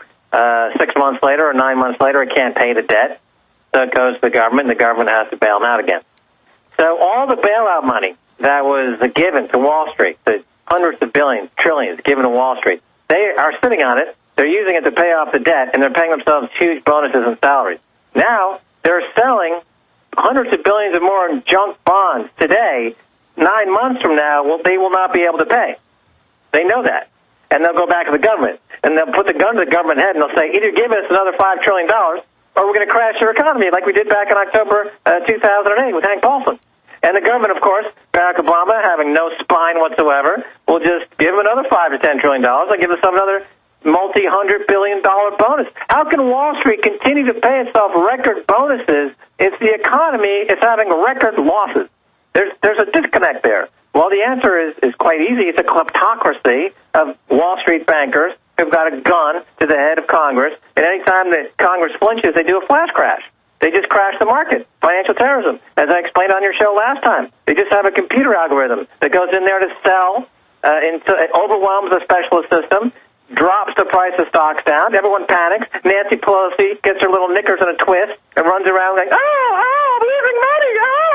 Uh, six months later or nine months later, it can't pay the debt, so it goes to the government, and the government has to bail them out again. So all the bailout money that was given to Wall Street, the hundreds of billions, trillions given to Wall Street, they are sitting on it, they're using it to pay off the debt, and they're paying themselves huge bonuses and salaries. Now, they're selling hundreds of billions or more in junk bonds today. Nine months from now, well, they will not be able to pay. They know that. And they'll go back to the government, and they'll put the gun to the government head, and they'll say, either give us another five trillion dollars, or we're going to crash your economy like we did back in October uh, two thousand eight with Hank Paulson. And the government, of course, Barack Obama, having no spine whatsoever, will just give them another five to ten trillion dollars and give us another multi-hundred billion dollar bonus. How can Wall Street continue to pay itself record bonuses if the economy is having record losses? There's there's a disconnect there. Well, the answer is, is quite easy. It's a kleptocracy of Wall Street bankers who've got a gun to the head of Congress, and any time that Congress flinches, they do a flash crash. They just crash the market. Financial terrorism, as I explained on your show last time. They just have a computer algorithm that goes in there to sell, uh, into, it overwhelms the specialist system, drops the price of stocks down, everyone panics, Nancy Pelosi gets her little knickers in a twist and runs around like, oh, oh, I'm losing money,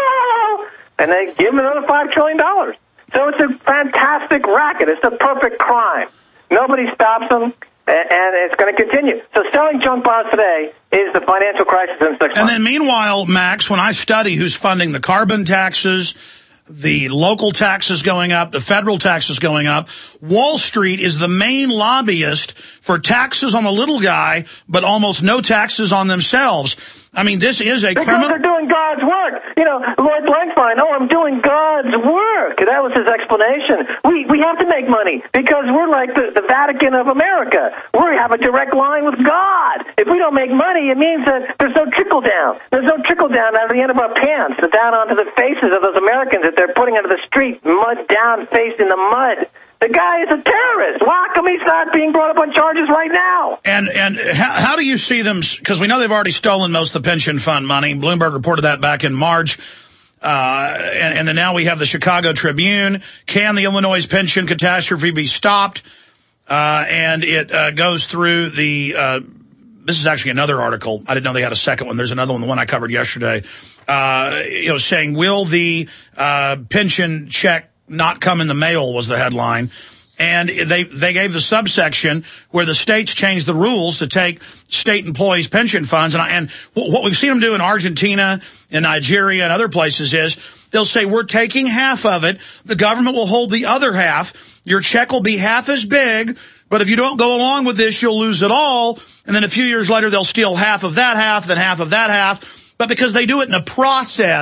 oh! And they give them another five trillion dollars. So it's a fantastic racket. It's the perfect crime. Nobody stops them, and it's going to continue. So selling junk bonds today is the financial crisis in six months. And then meanwhile, Max, when I study who's funding the carbon taxes, the local taxes going up, the federal taxes going up, Wall Street is the main lobbyist for taxes on the little guy, but almost no taxes on themselves. I mean, this is a because criminal... they're doing God's work. You know, Lloyd Blankfein, oh, I'm doing God's work. That was his explanation. We we have to make money because we're like the, the Vatican of America. We have a direct line with God. If we don't make money, it means that there's no trickle down. There's no trickle down out of the end of our pants, down onto the faces of those Americans that they're putting into the street, mud down, face in the mud. The guy is a terrorist. Why come he's not being brought up on charges right now? And and how, how do you see them? Because we know they've already stolen most of the pension fund money. Bloomberg reported that back in March. Uh, and, and then now we have the Chicago Tribune. Can the Illinois pension catastrophe be stopped? Uh, and it uh, goes through the, uh, this is actually another article. I didn't know they had a second one. There's another one, the one I covered yesterday, uh, you know, saying, will the uh, pension check not come in the mail was the headline. And they they gave the subsection where the states changed the rules to take state employees' pension funds. And, I, and what we've seen them do in Argentina, in Nigeria, and other places is they'll say, we're taking half of it. The government will hold the other half. Your check will be half as big. But if you don't go along with this, you'll lose it all. And then a few years later, they'll steal half of that half, then half of that half. But because they do it in a process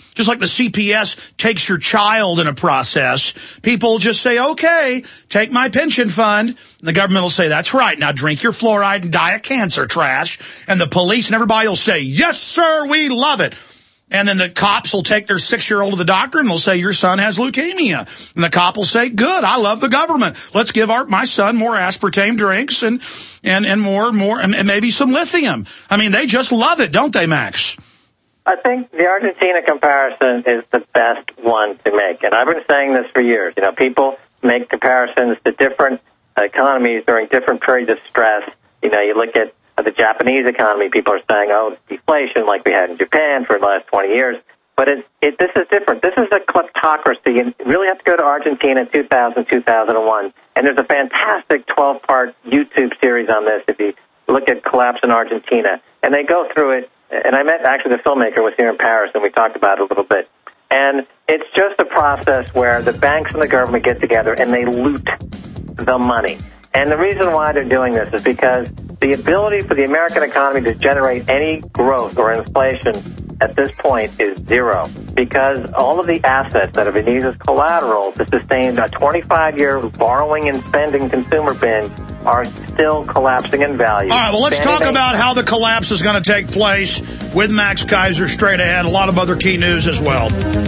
just like the C P S takes your child in a process, people just say, okay, take my pension fund. And the government will say, that's right, now drink your fluoride and die of cancer, trash. And the police and everybody will say, yes, sir, we love it. And then the cops will take their six-year-old to the doctor and they'll say, your son has leukemia. And the cop will say, good, I love the government. Let's give our my son more aspartame drinks and and, and more, more and, and maybe some lithium. I mean, they just love it, don't they, Max? I think the Argentina comparison is the best one to make. And I've been saying this for years. You know, people make comparisons to different economies during different periods of stress. You know, you look at the Japanese economy, people are saying, oh, deflation like we had in Japan for the last twenty years. But it, it, this is different. This is a kleptocracy. You really have to go to Argentina in two thousand, two thousand one. And there's a fantastic twelve-part YouTube series on this if you look at Collapse in Argentina. And they go through it. And I met, actually, the filmmaker was here in Paris, and we talked about it a little bit. And it's just a process where the banks and the government get together and they loot the money. And the reason why they're doing this is because the ability for the American economy to generate any growth or inflation at this point is zero, because all of the assets that have been used as collateral to sustain a twenty-five year borrowing and spending consumer bin are still collapsing in value. All right, well, let's talk about how the collapse is going to take place with Max Keiser straight ahead. A lot of other key news as well.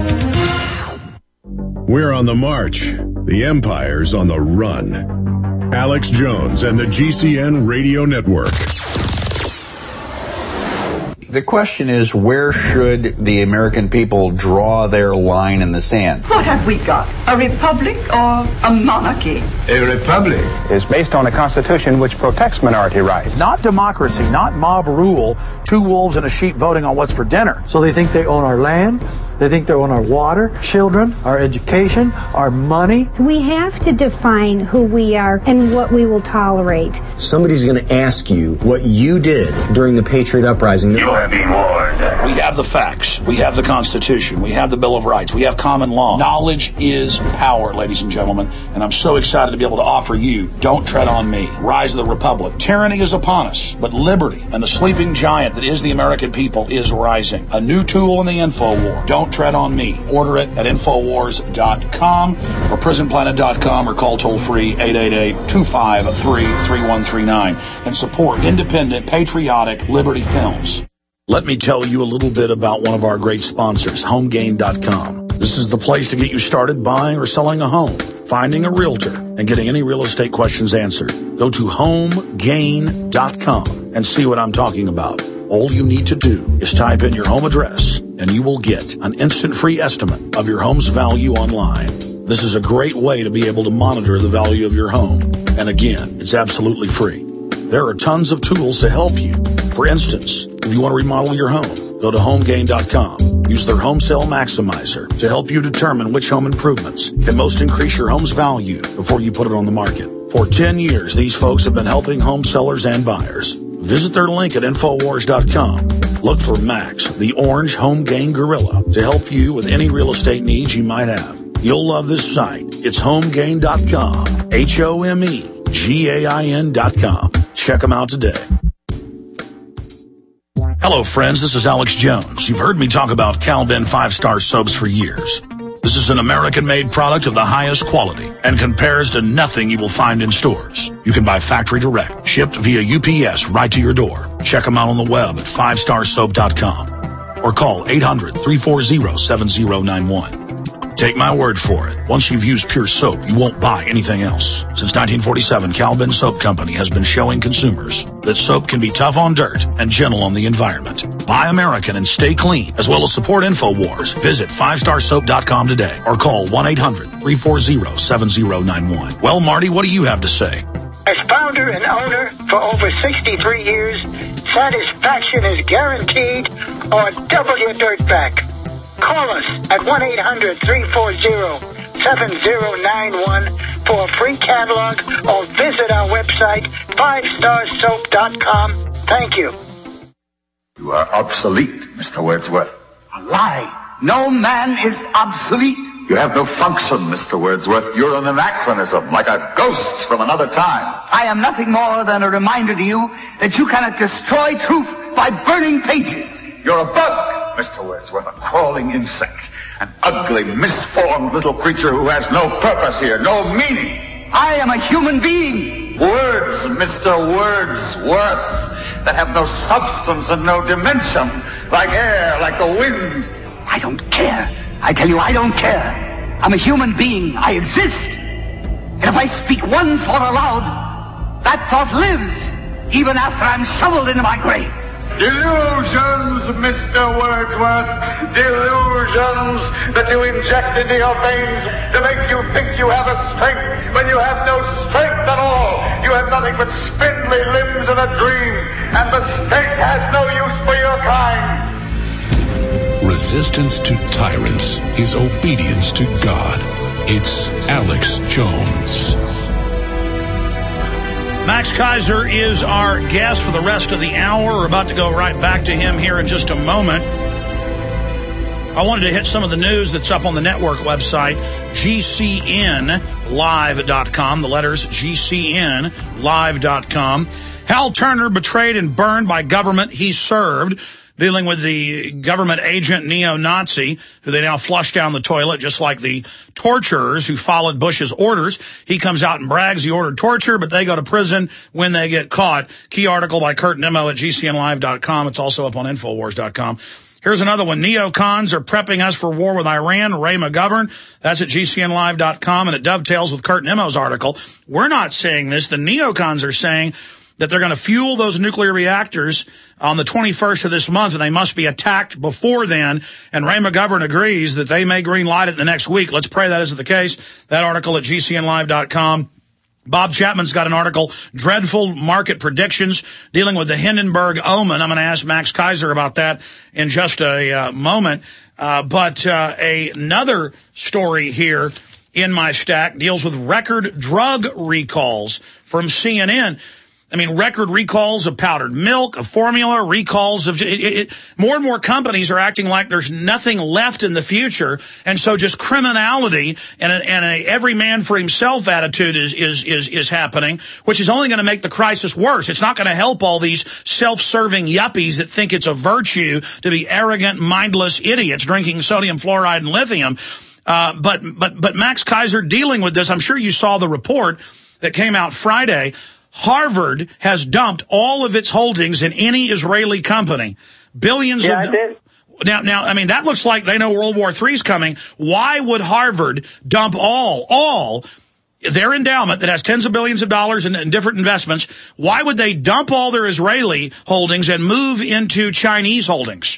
We're on the march. The empire's on the run. Alex Jones and the G C N Radio Network. The question is, where should the American people draw their line in the sand? What have we got? A republic or a monarchy? A republic is based on a constitution which protects minority rights. Not democracy, not mob rule, two wolves and a sheep voting on what's for dinner. So they think they own our land, they think they own our water, children, our education, our money. We have to define who we are and what we will tolerate. Somebody's going to ask you what you did during the Patriot Uprising. You have been warned. We have the facts. We have the Constitution. We have the Bill of Rights. We have common law. Knowledge is power, ladies and gentlemen. And I'm so excited to be able to offer you Don't Tread on Me, Rise of the Republic. Tyranny is upon us, but liberty and the sleeping giant that is the American people is rising. A new tool in the info war. Don't Tread on Me. Order it at infowars dot com or prison planet dot com or call toll-free eight eight eight, two five three, three one three nine and support independent, patriotic Liberty Films. Let me tell you a little bit about one of our great sponsors, home gain dot com. This is the place to get you started buying or selling a home, finding a realtor, and getting any real estate questions answered. Go to home gain dot com and see what I'm talking about. All you need to do is type in your home address, and you will get an instant free estimate of your home's value online. This is a great way to be able to monitor the value of your home. And again, it's absolutely free. There are tons of tools to help you. For instance, if you want to remodel your home, go to home gain dot com. Use their Home Sale Maximizer to help you determine which home improvements can most increase your home's value before you put it on the market. For ten years, these folks have been helping home sellers and buyers. Visit their link at infowars dot com. Look for Max, the orange home gain gorilla, to help you with any real estate needs you might have. You'll love this site. It's home gain dot com. H O M E G A I N dot com. Check them out today. Hello, friends. This is Alex Jones. You've heard me talk about Cal-Ben five-star soaps for years. This is an American-made product of the highest quality and compares to nothing you will find in stores. You can buy factory direct, shipped via U P S right to your door. Check them out on the web at five star soap dot com or call eight hundred, three four zero, seven zero nine one. Take my word for it. Once you've used Pure Soap, you won't buy anything else. Since nineteen forty-seven, Cal-Ben Soap Company has been showing consumers that soap can be tough on dirt and gentle on the environment. Buy American and stay clean, as well as support InfoWars. Visit five star soap dot com today or call one eight hundred, three four zero, seven zero nine one. Well, Marty, what do you have to say? As founder and owner for over sixty-three years, satisfaction is guaranteed or double your dirt back. Call us at one eight hundred, three four zero, seven zero nine one for a free catalog or visit our website, five star soap dot com. Thank you. You are obsolete, Mister Wordsworth. A lie. No man is obsolete. You have no function, Mister Wordsworth. You're an anachronism, like a ghost from another time. I am nothing more than a reminder to you that you cannot destroy truth by burning pages. You're a bug, Mister Wordsworth? A crawling insect. An ugly, misformed little creature who has no purpose here, no meaning. I am a human being. Words, Mister Wordsworth, that have no substance and no dimension, like air, like the wind. I don't care. I tell you, I don't care. I'm a human being. I exist. And if I speak one thought aloud, that thought lives, even after I'm shoveled into my grave. Delusions, Mister Wordsworth. Delusions that you inject into your veins to make you think you have a strength when you have no strength at all. You have nothing but spindly limbs and a dream, and the state has no use for your kind. Resistance to tyrants is obedience to God. It's Alex Jones. Max Keiser is our guest for the rest of the hour. We're about to go right back to him here in just a moment. I wanted to hit some of the news that's up on the network website, G C N live dot com. The letters G C N live dot com. Hal Turner betrayed and burned by government he served. Dealing with the government agent neo-Nazi, who they now flush down the toilet, just like the torturers who followed Bush's orders. He comes out and brags he ordered torture, but they go to prison when they get caught. Key article by Kurt Nimmo at G C N live dot com. It's also up on Infowars dot com. Here's another one. Neocons are prepping us for war with Iran. Ray McGovern. That's at G C N live dot com, and it dovetails with Kurt Nimmo's article. We're not saying this. The neocons are saying that they're going to fuel those nuclear reactors on the twenty-first of this month, and they must be attacked before then. And Ray McGovern agrees that they may green light it the next week. Let's pray that isn't the case. That article at G C N live dot com. Bob Chapman's got an article, Dreadful Market Predictions, dealing with the Hindenburg Omen. I'm going to ask Max Keiser about that in just a uh, moment. Uh, but uh, a, another story here in my stack deals with record drug recalls from C N N. I mean, record recalls of powdered milk, of formula, recalls of it, it, more and more companies are acting like there's nothing left in the future. And so just criminality and a, and a every man for himself attitude is, is, is, is happening, which is only going to make the crisis worse. It's not going to help all these self-serving yuppies that think it's a virtue to be arrogant, mindless idiots drinking sodium fluoride and lithium. Uh, but, but, but Max Keiser dealing with this, I'm sure you saw the report that came out Friday. Harvard has dumped all of its holdings in any Israeli company. Billions yeah, of... I did. Now, now, I mean, that looks like they know World War Three is coming. Why would Harvard dump all, all their endowment that has tens of billions of dollars in, in different investments? Why would they dump all their Israeli holdings and move into Chinese holdings?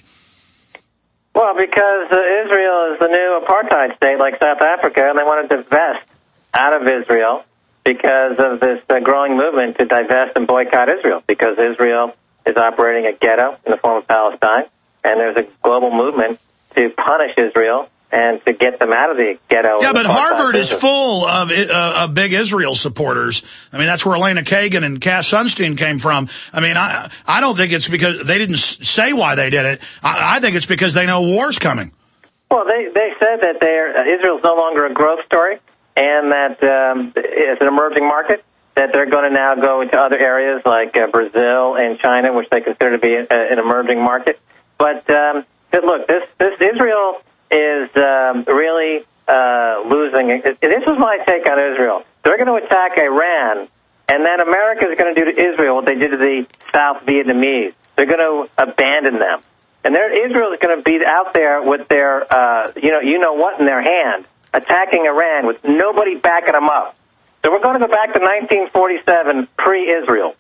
Well, because uh, Israel is the new apartheid state like South Africa, and they want to divest out of Israel because of this uh, growing movement to divest and boycott Israel, because Israel is operating a ghetto in the form of Palestine, and there's a global movement to punish Israel and to get them out of the ghetto. Yeah, but Harvard business. is full of, uh, of big Israel supporters. I mean, that's where Elena Kagan and Cass Sunstein came from. I mean, I I don't think it's because they didn't say why they did it. I, I think it's because they know war's coming. Well, they, they said that they're, uh, Israel's no longer a growth story, and that um, it's an emerging market, that they're going to now go into other areas like uh, Brazil and China, which they consider to be a, an emerging market. But um, look, this, this Israel is um, really uh, losing. This is my take on Israel. They're going to attack Iran, and then America is going to do to Israel what they did to the South Vietnamese. They're going to abandon them. And Israel is going to be out there with their, uh, you know, you know what in their hand, attacking Iran with nobody backing them up. So we're going to go back to nineteen forty-seven, pre-Israel.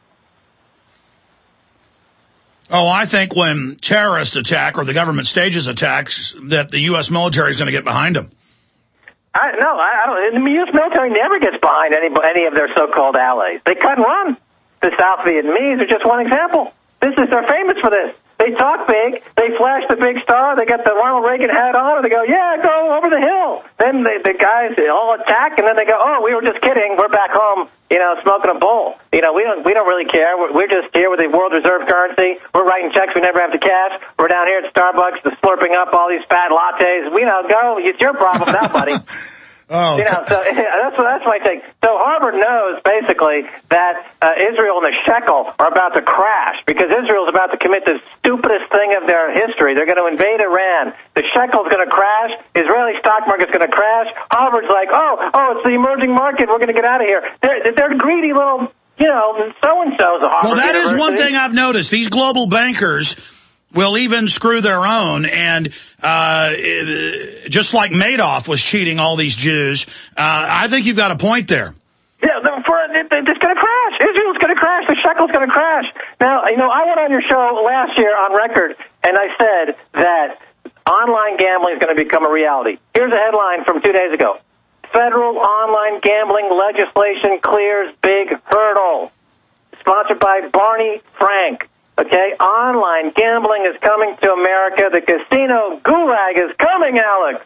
Oh, I think when terrorists attack or the government stages attacks, that the U S military is going to get behind them. I, no, I, I don't. The U S military never gets behind any, any of their so-called allies. They cut and run. The South Vietnamese are just one example. This is they're famous for this. They talk big, they flash the big star, they got the Ronald Reagan hat on, and they go, yeah, go over the hill. Then they, the guys all attack, and then they go, oh, we were just kidding, we're back home, you know, smoking a bowl. You know, we don't we don't really care. We're, we're just here with the world reserve currency. We're writing checks we never have to cash. We're down here at Starbucks, just slurping up all these fat lattes. We don't go. It's your problem now, buddy. Oh, you know, so that's that's my take. So Harvard knows basically that uh, Israel and the shekel are about to crash because Israel's about to commit the stupidest thing of their history. They're going to invade Iran. The shekel's going to crash. Israeli stock market's going to crash. Harvard's like, oh, oh, it's the emerging market. We're going to get out of here. They're they're greedy little, you know, so and so's. Well, that is one thing I've noticed. These global bankers will even screw their own, and uh, just like Madoff was cheating all these Jews, uh, I think you've got a point there. Yeah, for, it, it's going to crash. Israel's going to crash. The shekel's going to crash. Now, you know, I went on your show last year on record, and I said that online gambling is going to become a reality. Here's a headline from two days ago. Federal online gambling legislation clears big hurdle. Sponsored by Barney Frank. Okay, online gambling is coming to America. The casino gulag is coming, Alex.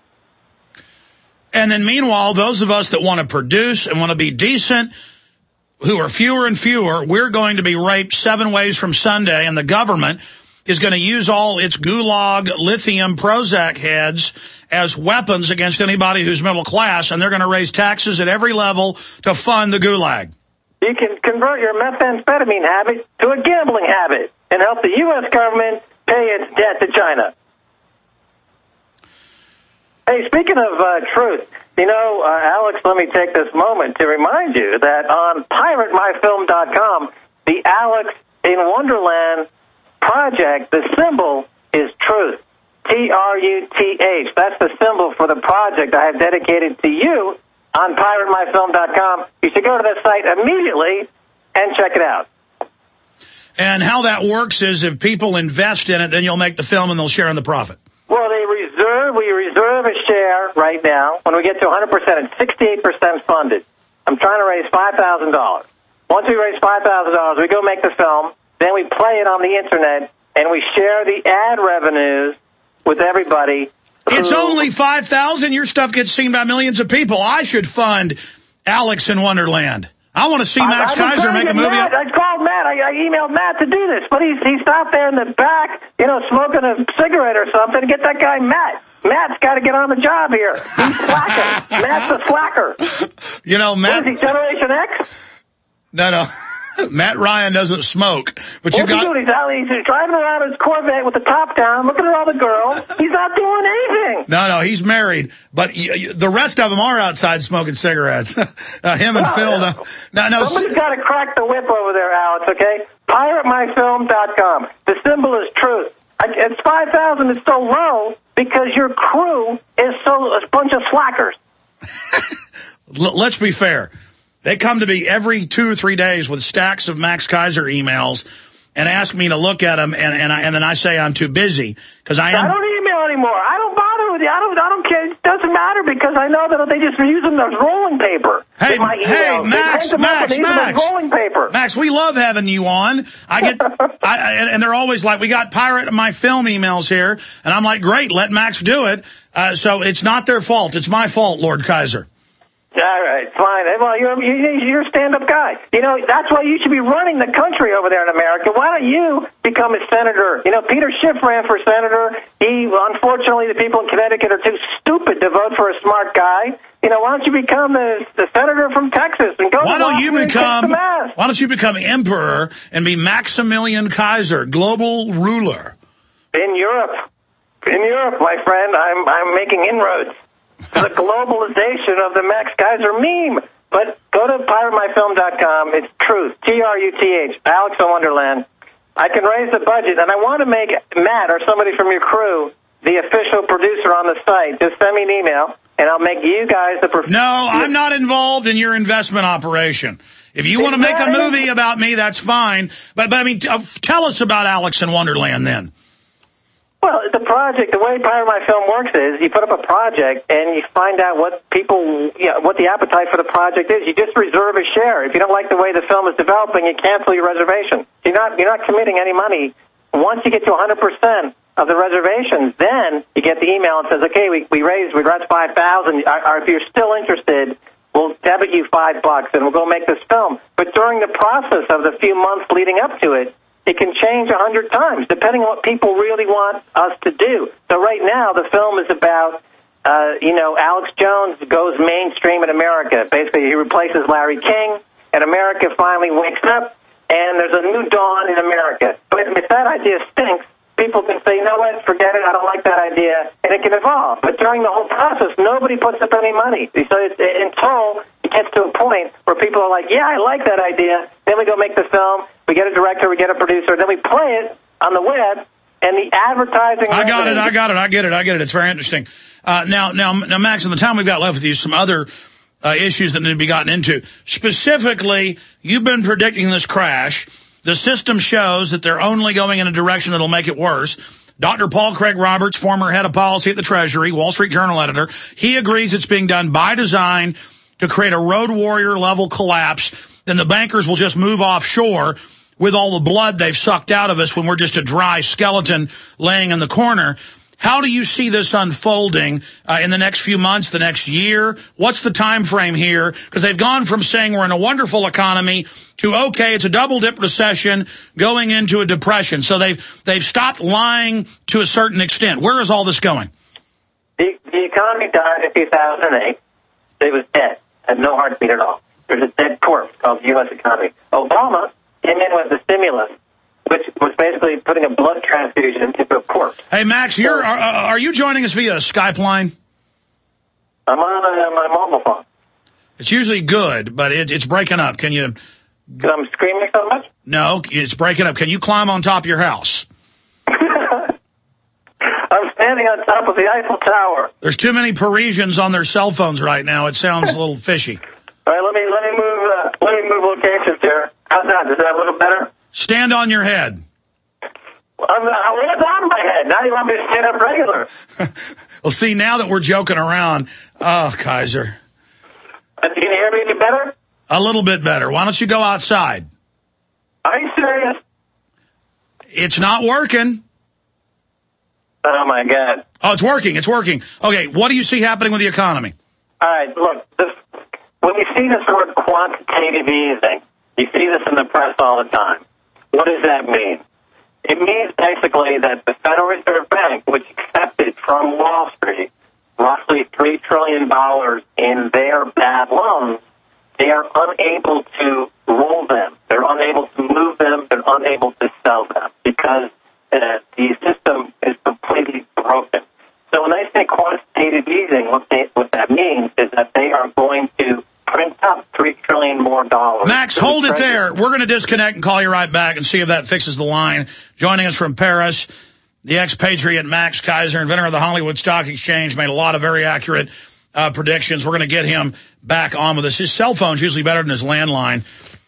And then meanwhile, those of us that want to produce and want to be decent, who are fewer and fewer, we're going to be raped seven ways from Sunday, and the government is going to use all its gulag, lithium, Prozac heads as weapons against anybody who's middle class, and they're going to raise taxes at every level to fund the gulag. You can convert your methamphetamine habit to a gambling habit and help the U S government pay its debt to China. Hey, speaking of uh, truth, you know, uh, Alex, let me take this moment to remind you that on pirate my film dot com, the Alex in Wonderland project, the symbol is truth. T R U T H. That's the symbol for the project I have dedicated to you on pirate my film dot com. You should go to that site immediately and check it out. And how that works is if people invest in it, then you'll make the film and they'll share in the profit. Well, they reserve, we reserve a share right now. When we get to one hundred percent, it's sixty-eight percent funded. I'm trying to raise five thousand dollars. Once we raise five thousand dollars, we go make the film, then we play it on the Internet, and we share the ad revenues with everybody. It's only five thousand dollars. Your stuff gets seen by millions of people. I should fund Alex in Wonderland. I want to see Max I, Kaiser make a movie. Matt. I called Matt. I, I emailed Matt to do this, but he's he's out there in the back, you know, smoking a cigarette or something. Get that guy Matt. Matt's got to get on the job here. He's slacking. Matt's the slacker. You know, Matt. What is he, Generation X? No, no. Matt Ryan doesn't smoke, but you What's got. He doing? He's, out, he's driving around his Corvette with the top down, looking at all the girls. He's not doing anything. No, no, he's married, but y y the rest of them are outside smoking cigarettes. uh, him and oh, Phil. No, no, no. Somebody's got to crack the whip over there, Alex. Okay, pirate my film dot com. The symbol is truth. I, it's five thousand. It's so low because your crew is so a bunch of slackers. L let's be fair. They come to me every two or three days with stacks of Max Kaiser emails and ask me to look at them, and and, I, and then I say I'm too busy because I am. I don't email anymore. I don't bother with you. I don't. I don't care. It doesn't matter because I know that they just use them as rolling paper. Hey, my hey, Max, Max, Max, rolling paper. Max, we love having you on. I get, I, and, and they're always like, we got pirate my film emails here, and I'm like, great, let Max do it. Uh, so it's not their fault. It's my fault, Lord Kaiser. All right, fine. Well, you're, you're a stand-up guy. You know, that's why you should be running the country over there in America. Why don't you become a senator? You know, Peter Schiff ran for senator. He, unfortunately, the people in Connecticut are too stupid to vote for a smart guy. You know, why don't you become the, the senator from Texas and go why to don't you become, the mass? Why don't you become emperor and be Maximilian Kaiser, global ruler? In Europe. In Europe, my friend, I'm, I'm making inroads. The globalization of the Max Kaiser meme. But go to pirate my film dot com. It's truth. T R U T H. Alex in Wonderland. I can raise the budget, and I want to make Matt or somebody from your crew the official producer on the site. Just send me an email, and I'll make you guys the... Prof no, I'm not involved in your investment operation. If you want to make a movie about me, that's fine. But, but I mean, t tell us about Alex in Wonderland then. Well, the project, the way Pirate My Film works is you put up a project and you find out what people, you know, what the appetite for the project is. You just reserve a share. If you don't like the way the film is developing, you cancel your reservation. You're not, you're not committing any money. Once you get to one hundred percent of the reservations, then you get the email and says, okay, we, we raised, we raised five thousand, or if you're still interested, we'll debit you five bucks and we'll go make this film. But during the process of the few months leading up to it, it can change a hundred times, depending on what people really want us to do. So right now, the film is about uh, you know, Alex Jones goes mainstream in America. Basically, he replaces Larry King, and America finally wakes up, and there's a new dawn in America. But if that idea stinks, people can say, you know what, forget it, I don't like that idea, and it can evolve. But during the whole process, nobody puts up any money. So it's, until it gets to a point where people are like, yeah, I like that idea, then we go make the film, we get a director, we get a producer, then we play it on the web, and the advertising... I got it, I got it, I get it, I get it. It's very interesting. Uh, now, now, now, Max, in the time we've got left with you, some other uh, issues that need to be gotten into. Specifically, you've been predicting this crash. The system shows that they're only going in a direction that'll make it worse. Doctor Paul Craig Roberts, former head of policy at the Treasury, Wall Street Journal editor, he agrees it's being done by design to create a road warrior level collapse. Then the bankers will just move offshore with all the blood they've sucked out of us when we're just a dry skeleton laying in the corner. How do you see this unfolding uh, in the next few months, the next year? What's the time frame here? Because they've gone from saying we're in a wonderful economy to, okay, it's a double-dip recession going into a depression. So they've they've stopped lying to a certain extent. Where is all this going? The, the economy died in two thousand eight. It was dead, had no heartbeat at all. There's a dead corpse called the U S economy. Obama came in with the stimulus, which was basically putting a blood transfusion into a corpse. Hey, Max, you're, are, are you joining us via a Skype line? I'm on uh, my mobile phone. It's usually good, but it, it's breaking up. Can you... Because I'm screaming so much? No, it's breaking up. Can you climb on top of your house? I'm standing on top of the Eiffel Tower. There's too many Parisians on their cell phones right now. It sounds a little fishy. All right, let me let me move uh, let me move locations here. How's that? Is that a little better? Stand on your head. I'm, I'm on my head. Now you want me to stand up regular. Well, see, now that we're joking around, oh, Kaiser. Uh, can you hear me any better? A little bit better. Why don't you go outside? Are you serious? It's not working. Oh, my God. Oh, it's working. It's working. Okay, what do you see happening with the economy? All right, look, this, when you see this word quantitative easing, you see this in the press all the time. What does that mean? It means basically that the Federal Reserve Bank, which accepted from Wall Street roughly three trillion dollars in their bad loans, they are unable to roll them. They're unable to move them. They're unable to sell them because uh, the system is completely broken. So when I say quantitative easing, what, they, what that means is that they are going to print up three trillion dollars more dollars. Max, hold it there. We're going to disconnect and call you right back and see if that fixes the line. Joining us from Paris, the expatriate Max Keiser, inventor of the Hollywood Stock Exchange, made a lot of very accurate uh, predictions. We're going to get him back on with us. His cell phone's usually better than his landline,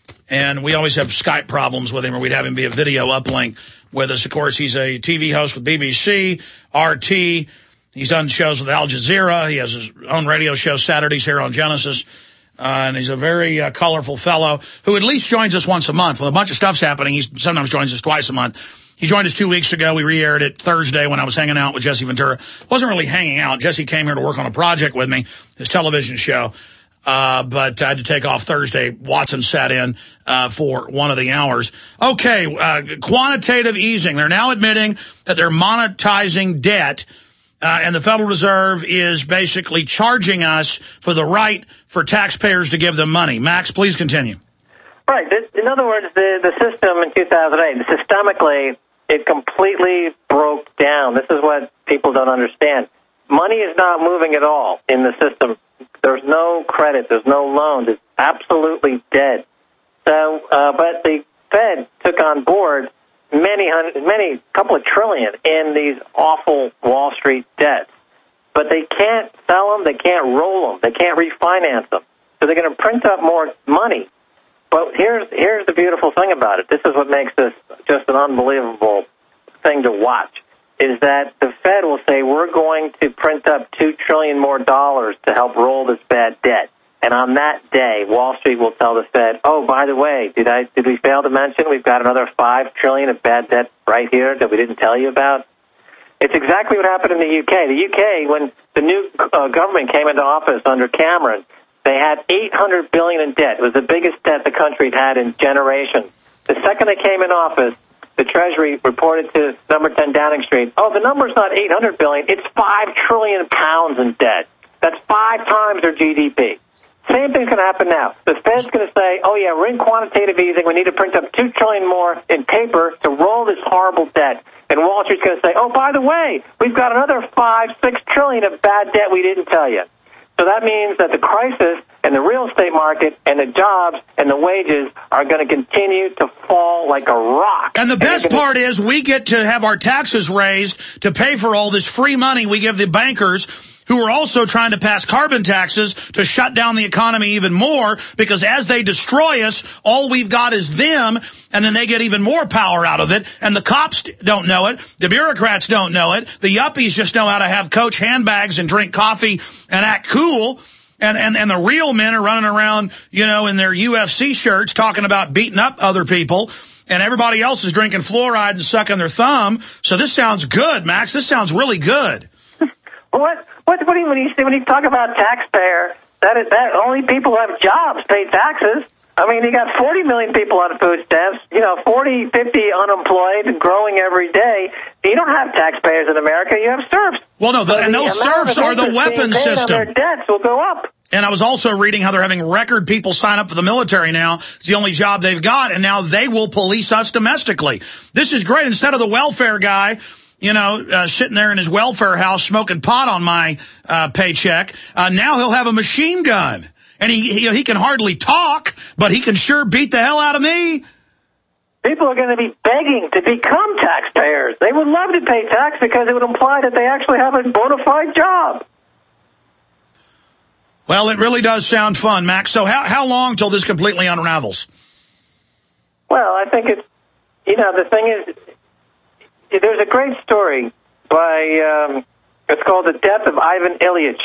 and we always have Skype problems with him, or we'd have him be a video uplink with us. Of course, he's a T V host with B B C, R T. He's done shows with Al Jazeera. He has his own radio show Saturdays here on Genesis. Uh, and he's a very uh, colorful fellow who at least joins us once a month. When a bunch of stuff's happening, he sometimes joins us twice a month. He joined us two weeks ago. We re-aired it Thursday when I was hanging out with Jesse Ventura. Wasn't really hanging out. Jesse came here to work on a project with me, his television show. Uh, but I had to take off Thursday. Watson sat in uh, for one of the hours. Okay, uh, quantitative easing. They're now admitting that they're monetizing debt. Uh, and the Federal Reserve is basically charging us for the right for taxpayers to give them money. Max, please continue. Right. This, in other words, the, the system in two thousand eight, systemically, it completely broke down. This is what people don't understand. Money is not moving at all in the system. There's no credit. There's no loans. It's absolutely dead. So, uh, but the Fed took on board many hundred, many couple of trillion in these awful Wall Street debts. But they can't sell them, they can't roll them, they can't refinance them. So they're going to print up more money. But here's here's the beautiful thing about it. This is what makes this just an unbelievable thing to watch, is that the Fed will say, we're going to print up two trillion dollars more dollars to help roll this bad debt. And on that day, Wall Street will tell the Fed, oh, by the way, did I did we fail to mention we've got another five trillion dollars of bad debt right here that we didn't tell you about? It's exactly what happened in the U K. The U K, when the new uh, government came into office under Cameron, they had eight hundred billion dollars in debt. It was the biggest debt the country had had in generations. The second they came in office, the Treasury reported to number ten Downing Street, oh, the number's not eight hundred billion dollars, it's five trillion pounds in debt. That's five times their G D P. Same thing's going to happen now. The Fed's going to say, oh, yeah, we're in quantitative easing. We need to print up two trillion dollars more in paper to roll this horrible debt. And Wall Street's going to say, oh, by the way, we've got another five, six trillion dollars of bad debt we didn't tell you. So that means that the crisis and the real estate market and the jobs and the wages are going to continue to fall like a rock. And the best and gonna... part is we get to have our taxes raised to pay for all this free money we give the bankers, who are also trying to pass carbon taxes to shut down the economy even more, because as they destroy us, all we've got is them, and then they get even more power out of it. And the cops don't know it. The bureaucrats don't know it. The yuppies just know how to have Coach handbags and drink coffee and act cool. And, and, and the real men are running around, you know, in their U F C shirts talking about beating up other people. And everybody else is drinking fluoride and sucking their thumb. So this sounds good, Max. This sounds really good. What? What, what do you, when you when you talk about taxpayer, that is that only people who have jobs pay taxes. I mean, you got forty million people on food stamps, you know, forty, fifty unemployed, growing every day. You don't have taxpayers in America. You have serfs. Well, no, the, and those serfs are the weapons system. Their debts will go up. And I was also reading how they're having record people sign up for the military now. It's the only job they've got, and now they will police us domestically. This is great. Instead of the welfare guy, you know, uh, sitting there in his welfare house smoking pot on my uh, paycheck, uh, now he'll have a machine gun. And he, he he can hardly talk, but he can sure beat the hell out of me. People are going to be begging to become taxpayers. They would love to pay tax because it would imply that they actually have a bona fide job. Well, it really does sound fun, Max. So how, how long till this completely unravels? Well, I think it's, you know, the thing is, there's a great story by, um, it's called The Death of Ivan Ilyich,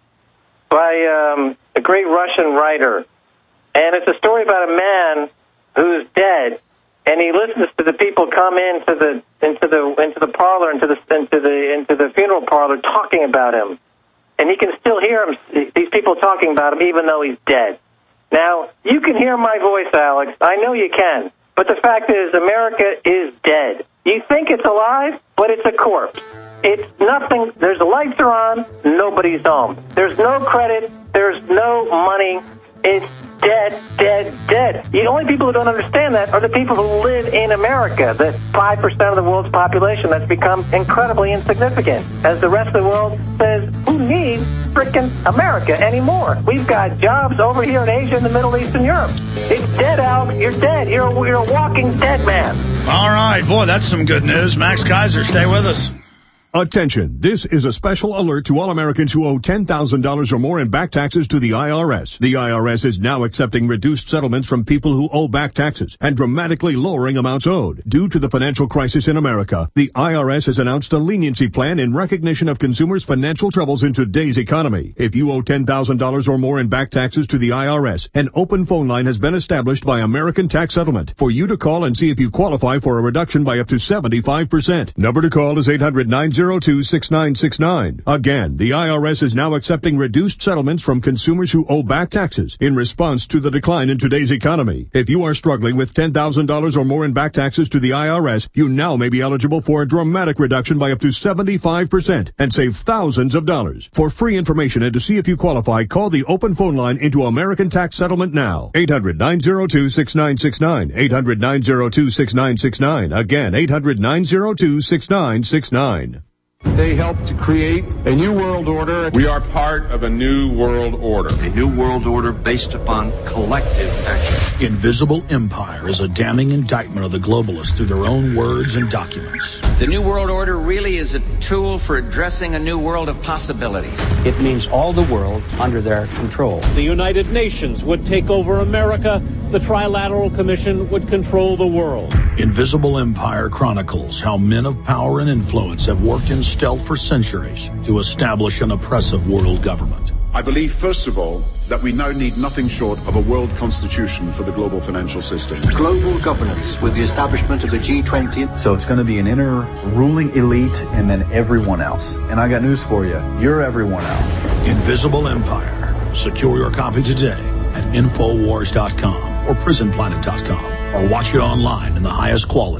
by um, a great Russian writer. And it's a story about a man who's dead, and he listens to the people come into the into the into the parlor, into the into the into the funeral parlor, talking about him, and he can still hear him. These people talking about him, even though he's dead. Now you can hear my voice, Alex. I know you can, but the fact is, America is dead. You think it's alive, but it's a corpse. It's nothing. There's the lights are on. Nobody's home. There's no credit. There's no money. It's dead, dead, dead. The only people who don't understand that are the people who live in America, the five percent of the world's population that's become incredibly insignificant. As the rest of the world says, who needs frickin' America anymore? We've got jobs over here in Asia, in the Middle East, and Europe. It's dead, Alex. You're dead. You're a, you're a walking dead man. All right. Boy, that's some good news. Max Kaiser, stay with us. Attention, this is a special alert to all Americans who owe ten thousand dollars or more in back taxes to the I R S. The I R S is now accepting reduced settlements from people who owe back taxes and dramatically lowering amounts owed. Due to the financial crisis in America, the I R S has announced a leniency plan in recognition of consumers' financial troubles in today's economy. If you owe ten thousand dollars or more in back taxes to the I R S, an open phone line has been established by American Tax Settlement for you to call and see if you qualify for a reduction by up to seventy-five percent. Number to call is eight hundred, nine oh two, six nine six nine. Again, the I R S is now accepting reduced settlements from consumers who owe back taxes in response to the decline in today's economy. If you are struggling with ten thousand dollars or more in back taxes to the I R S, you now may be eligible for a dramatic reduction by up to seventy-five percent and save thousands of dollars. For free information and to see if you qualify, call the open phone line into American Tax Settlement now. eight hundred, nine oh two, six nine six nine. eight hundred, nine oh two, six nine six nine. Again, eight hundred, nine oh two, six nine six nine. They helped to create a new world order. We are part of a new world order. A new world order based upon collective action. Invisible Empire is a damning indictment of the globalists through their own words and documents. The new world order really is a tool for addressing a new world of possibilities. It means all the world under their control. The United Nations would take over America. The Trilateral Commission would control the world. Invisible Empire chronicles how men of power and influence have worked in stealth for centuries to establish an oppressive world government. I believe, first of all, that we now need nothing short of a world constitution for the global financial system. Global governance with the establishment of the G twenty. So it's going to be an inner ruling elite and then everyone else. And I got news for you. You're everyone else. Invisible Empire. Secure your copy today at infowars dot com or prison planet dot com or watch it online in the highest quality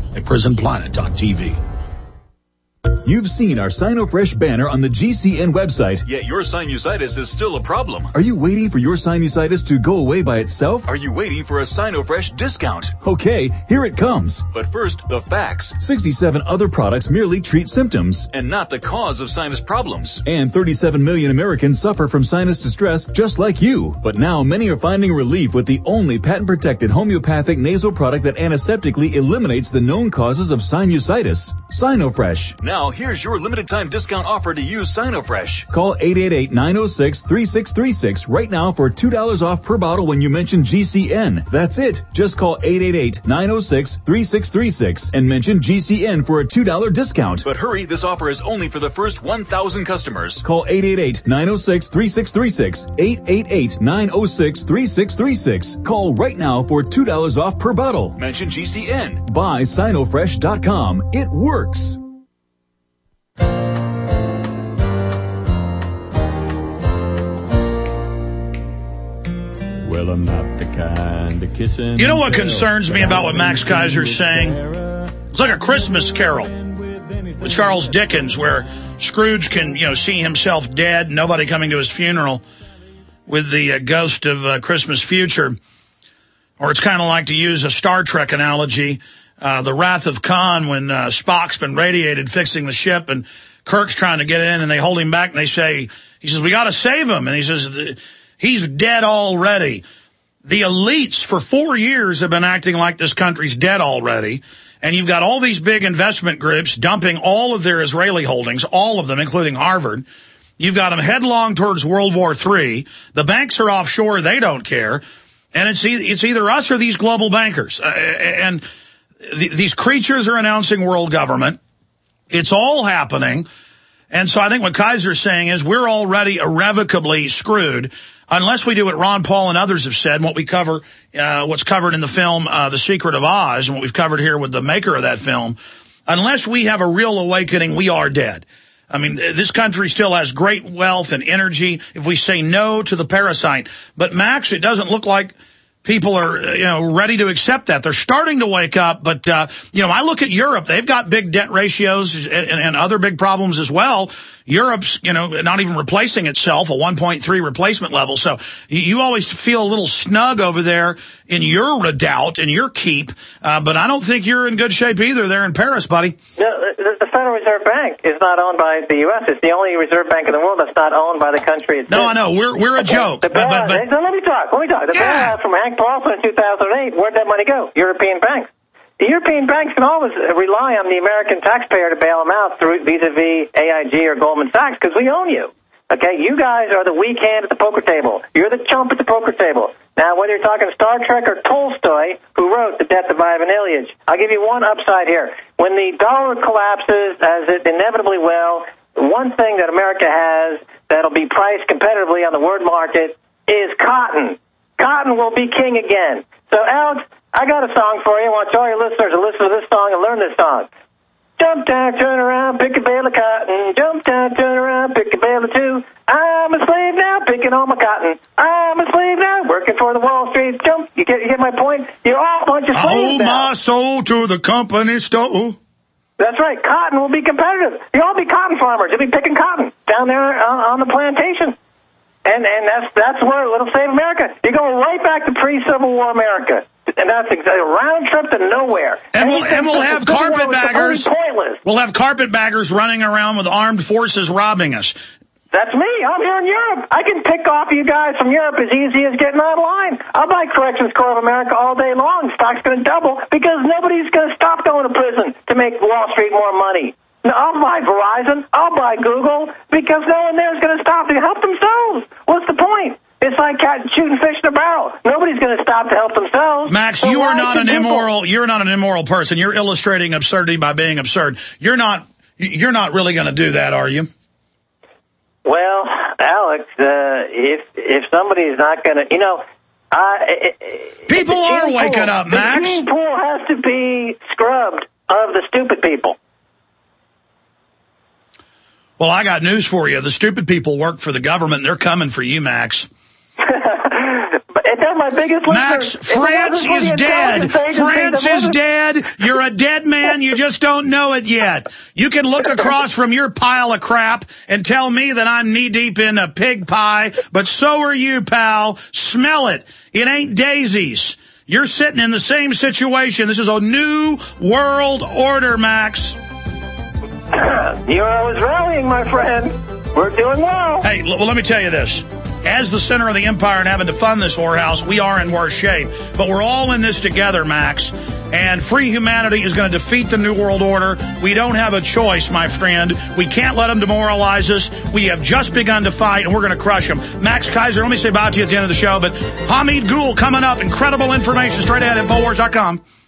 at prison planet dot t v. You've seen our SinoFresh banner on the G C N website, yet your sinusitis is still a problem. Are you waiting for your sinusitis to go away by itself? Are you waiting for a SinoFresh discount? Okay, here it comes. But first, the facts. sixty-seven other products merely treat symptoms and not the cause of sinus problems. And thirty-seven million Americans suffer from sinus distress just like you. But now many are finding relief with the only patent-protected homeopathic nasal product that antiseptically eliminates the known causes of sinusitis. SinoFresh. Now, here's your limited time discount offer to use SinoFresh. Call eight eight eight, nine oh six, three six three six right now for two dollars off per bottle when you mention G C N. That's it. Just call eight eight eight, nine oh six, three six three six and mention G C N for a two dollars discount. But hurry, this offer is only for the first one thousand customers. Call eight eight eight, nine oh six, three six three six, eight eight eight, nine oh six, three six three six. Call right now for two dollars off per bottle. Mention G C N. Buy Sinofresh dot com. It works. Well, I'm not the kind of kissing. You know what concerns me about what Max Kaiser's saying? It's like a Christmas Carol with Charles Dickens, where Scrooge can, you know, see himself dead, nobody coming to his funeral, with the uh, ghost of uh, Christmas future. Or it's kind of like, to use a Star Trek analogy, uh, the Wrath of Khan, when uh, Spock's been radiated fixing the ship and Kirk's trying to get in and they hold him back and they say, he says, we got to save him. And he says, he's dead already. The elites for four years have been acting like this country's dead already. And you've got all these big investment groups dumping all of their Israeli holdings, all of them, including Harvard. You've got them headlong towards World War Three. The banks are offshore. They don't care. And it's, e- it's either us or these global bankers. Uh, and th- these creatures are announcing world government. It's all happening. And so I think what Kaiser's saying is we're already irrevocably screwed unless we do what Ron Paul and others have said, and what we cover, uh, what's covered in the film uh, The Secret of Oz, and what we've covered here with the maker of that film. Unless we have a real awakening, we are dead. I mean, this country still has great wealth and energy if we say no to the parasite. But, Max, it doesn't look like people are, you know, ready to accept that. They're starting to wake up, but, uh, you know, I look at Europe. They've got big debt ratios and, and other big problems as well. Europe's, you know, not even replacing itself, a one point three replacement level. So you always feel a little snug over there in your redoubt and your keep, uh, but I don't think you're in good shape either there in Paris, buddy. No, the, the Federal Reserve Bank is not owned by the U S It's the only reserve bank in the world that's not owned by the country itself. No, I know. We're we're a joke. The but, but, but, so let me talk. Let me talk. The yeah. bailout from Hank Paulson in two thousand eight, where'd that money go? European banks. The European banks can always rely on the American taxpayer to bail them out through vis-a-vis A I G or Goldman Sachs because we own you. Okay, you guys are the weak hand at the poker table. You're the chump at the poker table. Now, whether you're talking Star Trek or Tolstoy, who wrote The Death of Ivan Ilyich, I'll give you one upside here. When the dollar collapses, as it inevitably will, one thing that America has that'll be priced competitively on the world market is cotton. Cotton will be king again. So, Alex, I got a song for you. I want all your listeners to listen to this song and learn this song. Jump down, turn around, pick a bale of cotton. Jump down, turn around, pick a bale of two. I'm a slave now, picking all my cotton. I'm a slave now, working for the Wall Street. Jump, you get, you get my point? You're all a bunch of slaves I owe now. my soul to the company store. That's right. Cotton will be competitive. You'll all be cotton farmers. You'll be picking cotton down there on, on the plantation. And and that's that's where it'll save America. You're going right back to pre-Civil War America. And that's exactly a round trip to nowhere. And we'll, and we'll have carpetbaggers. Pointless. We'll have carpetbaggers running around with armed forces robbing us. That's me. I'm here in Europe. I can pick off you guys from Europe as easy as getting online. I'll buy Corrections Corps of America all day long. Stock's going to double because nobody's going to stop going to prison to make Wall Street more money. I'll buy Verizon. I'll buy Google because no one there is going to stop to help themselves. What's the point? It's like cat shooting fish in a barrel. Nobody's going to stop to help themselves. Max, so you are not an immoral. You're not an immoral person. You're illustrating absurdity by being absurd. You're not. You're not really going to do that, are you? Well, Alex, uh, if if somebody's not going to, you know, uh, people are waking pool, up, Max. The gene pool has to be scrubbed of the stupid people. Well, I got news for you. The stupid people work for the government. They're coming for you, Max. But it got my biggest listener. Max, France is dead. France is dead. You're a dead man. You just don't know it yet. You can look across from your pile of crap and tell me that I'm knee-deep in a pig pie, but so are you, pal. Smell it. It ain't daisies. You're sitting in the same situation. This is a new world order, Max. You're always rallying, my friend. We're doing well. Hey, well, let me tell you this. As the center of the empire and having to fund this whorehouse, we are in worse shape. But we're all in this together, Max. And free humanity is going to defeat the New World Order. We don't have a choice, my friend. We can't let them demoralize us. We have just begun to fight, and we're going to crush them. Max Keiser, let me say bye to you at the end of the show. But Hamid Gul coming up. Incredible information straight ahead at Infowars dot com.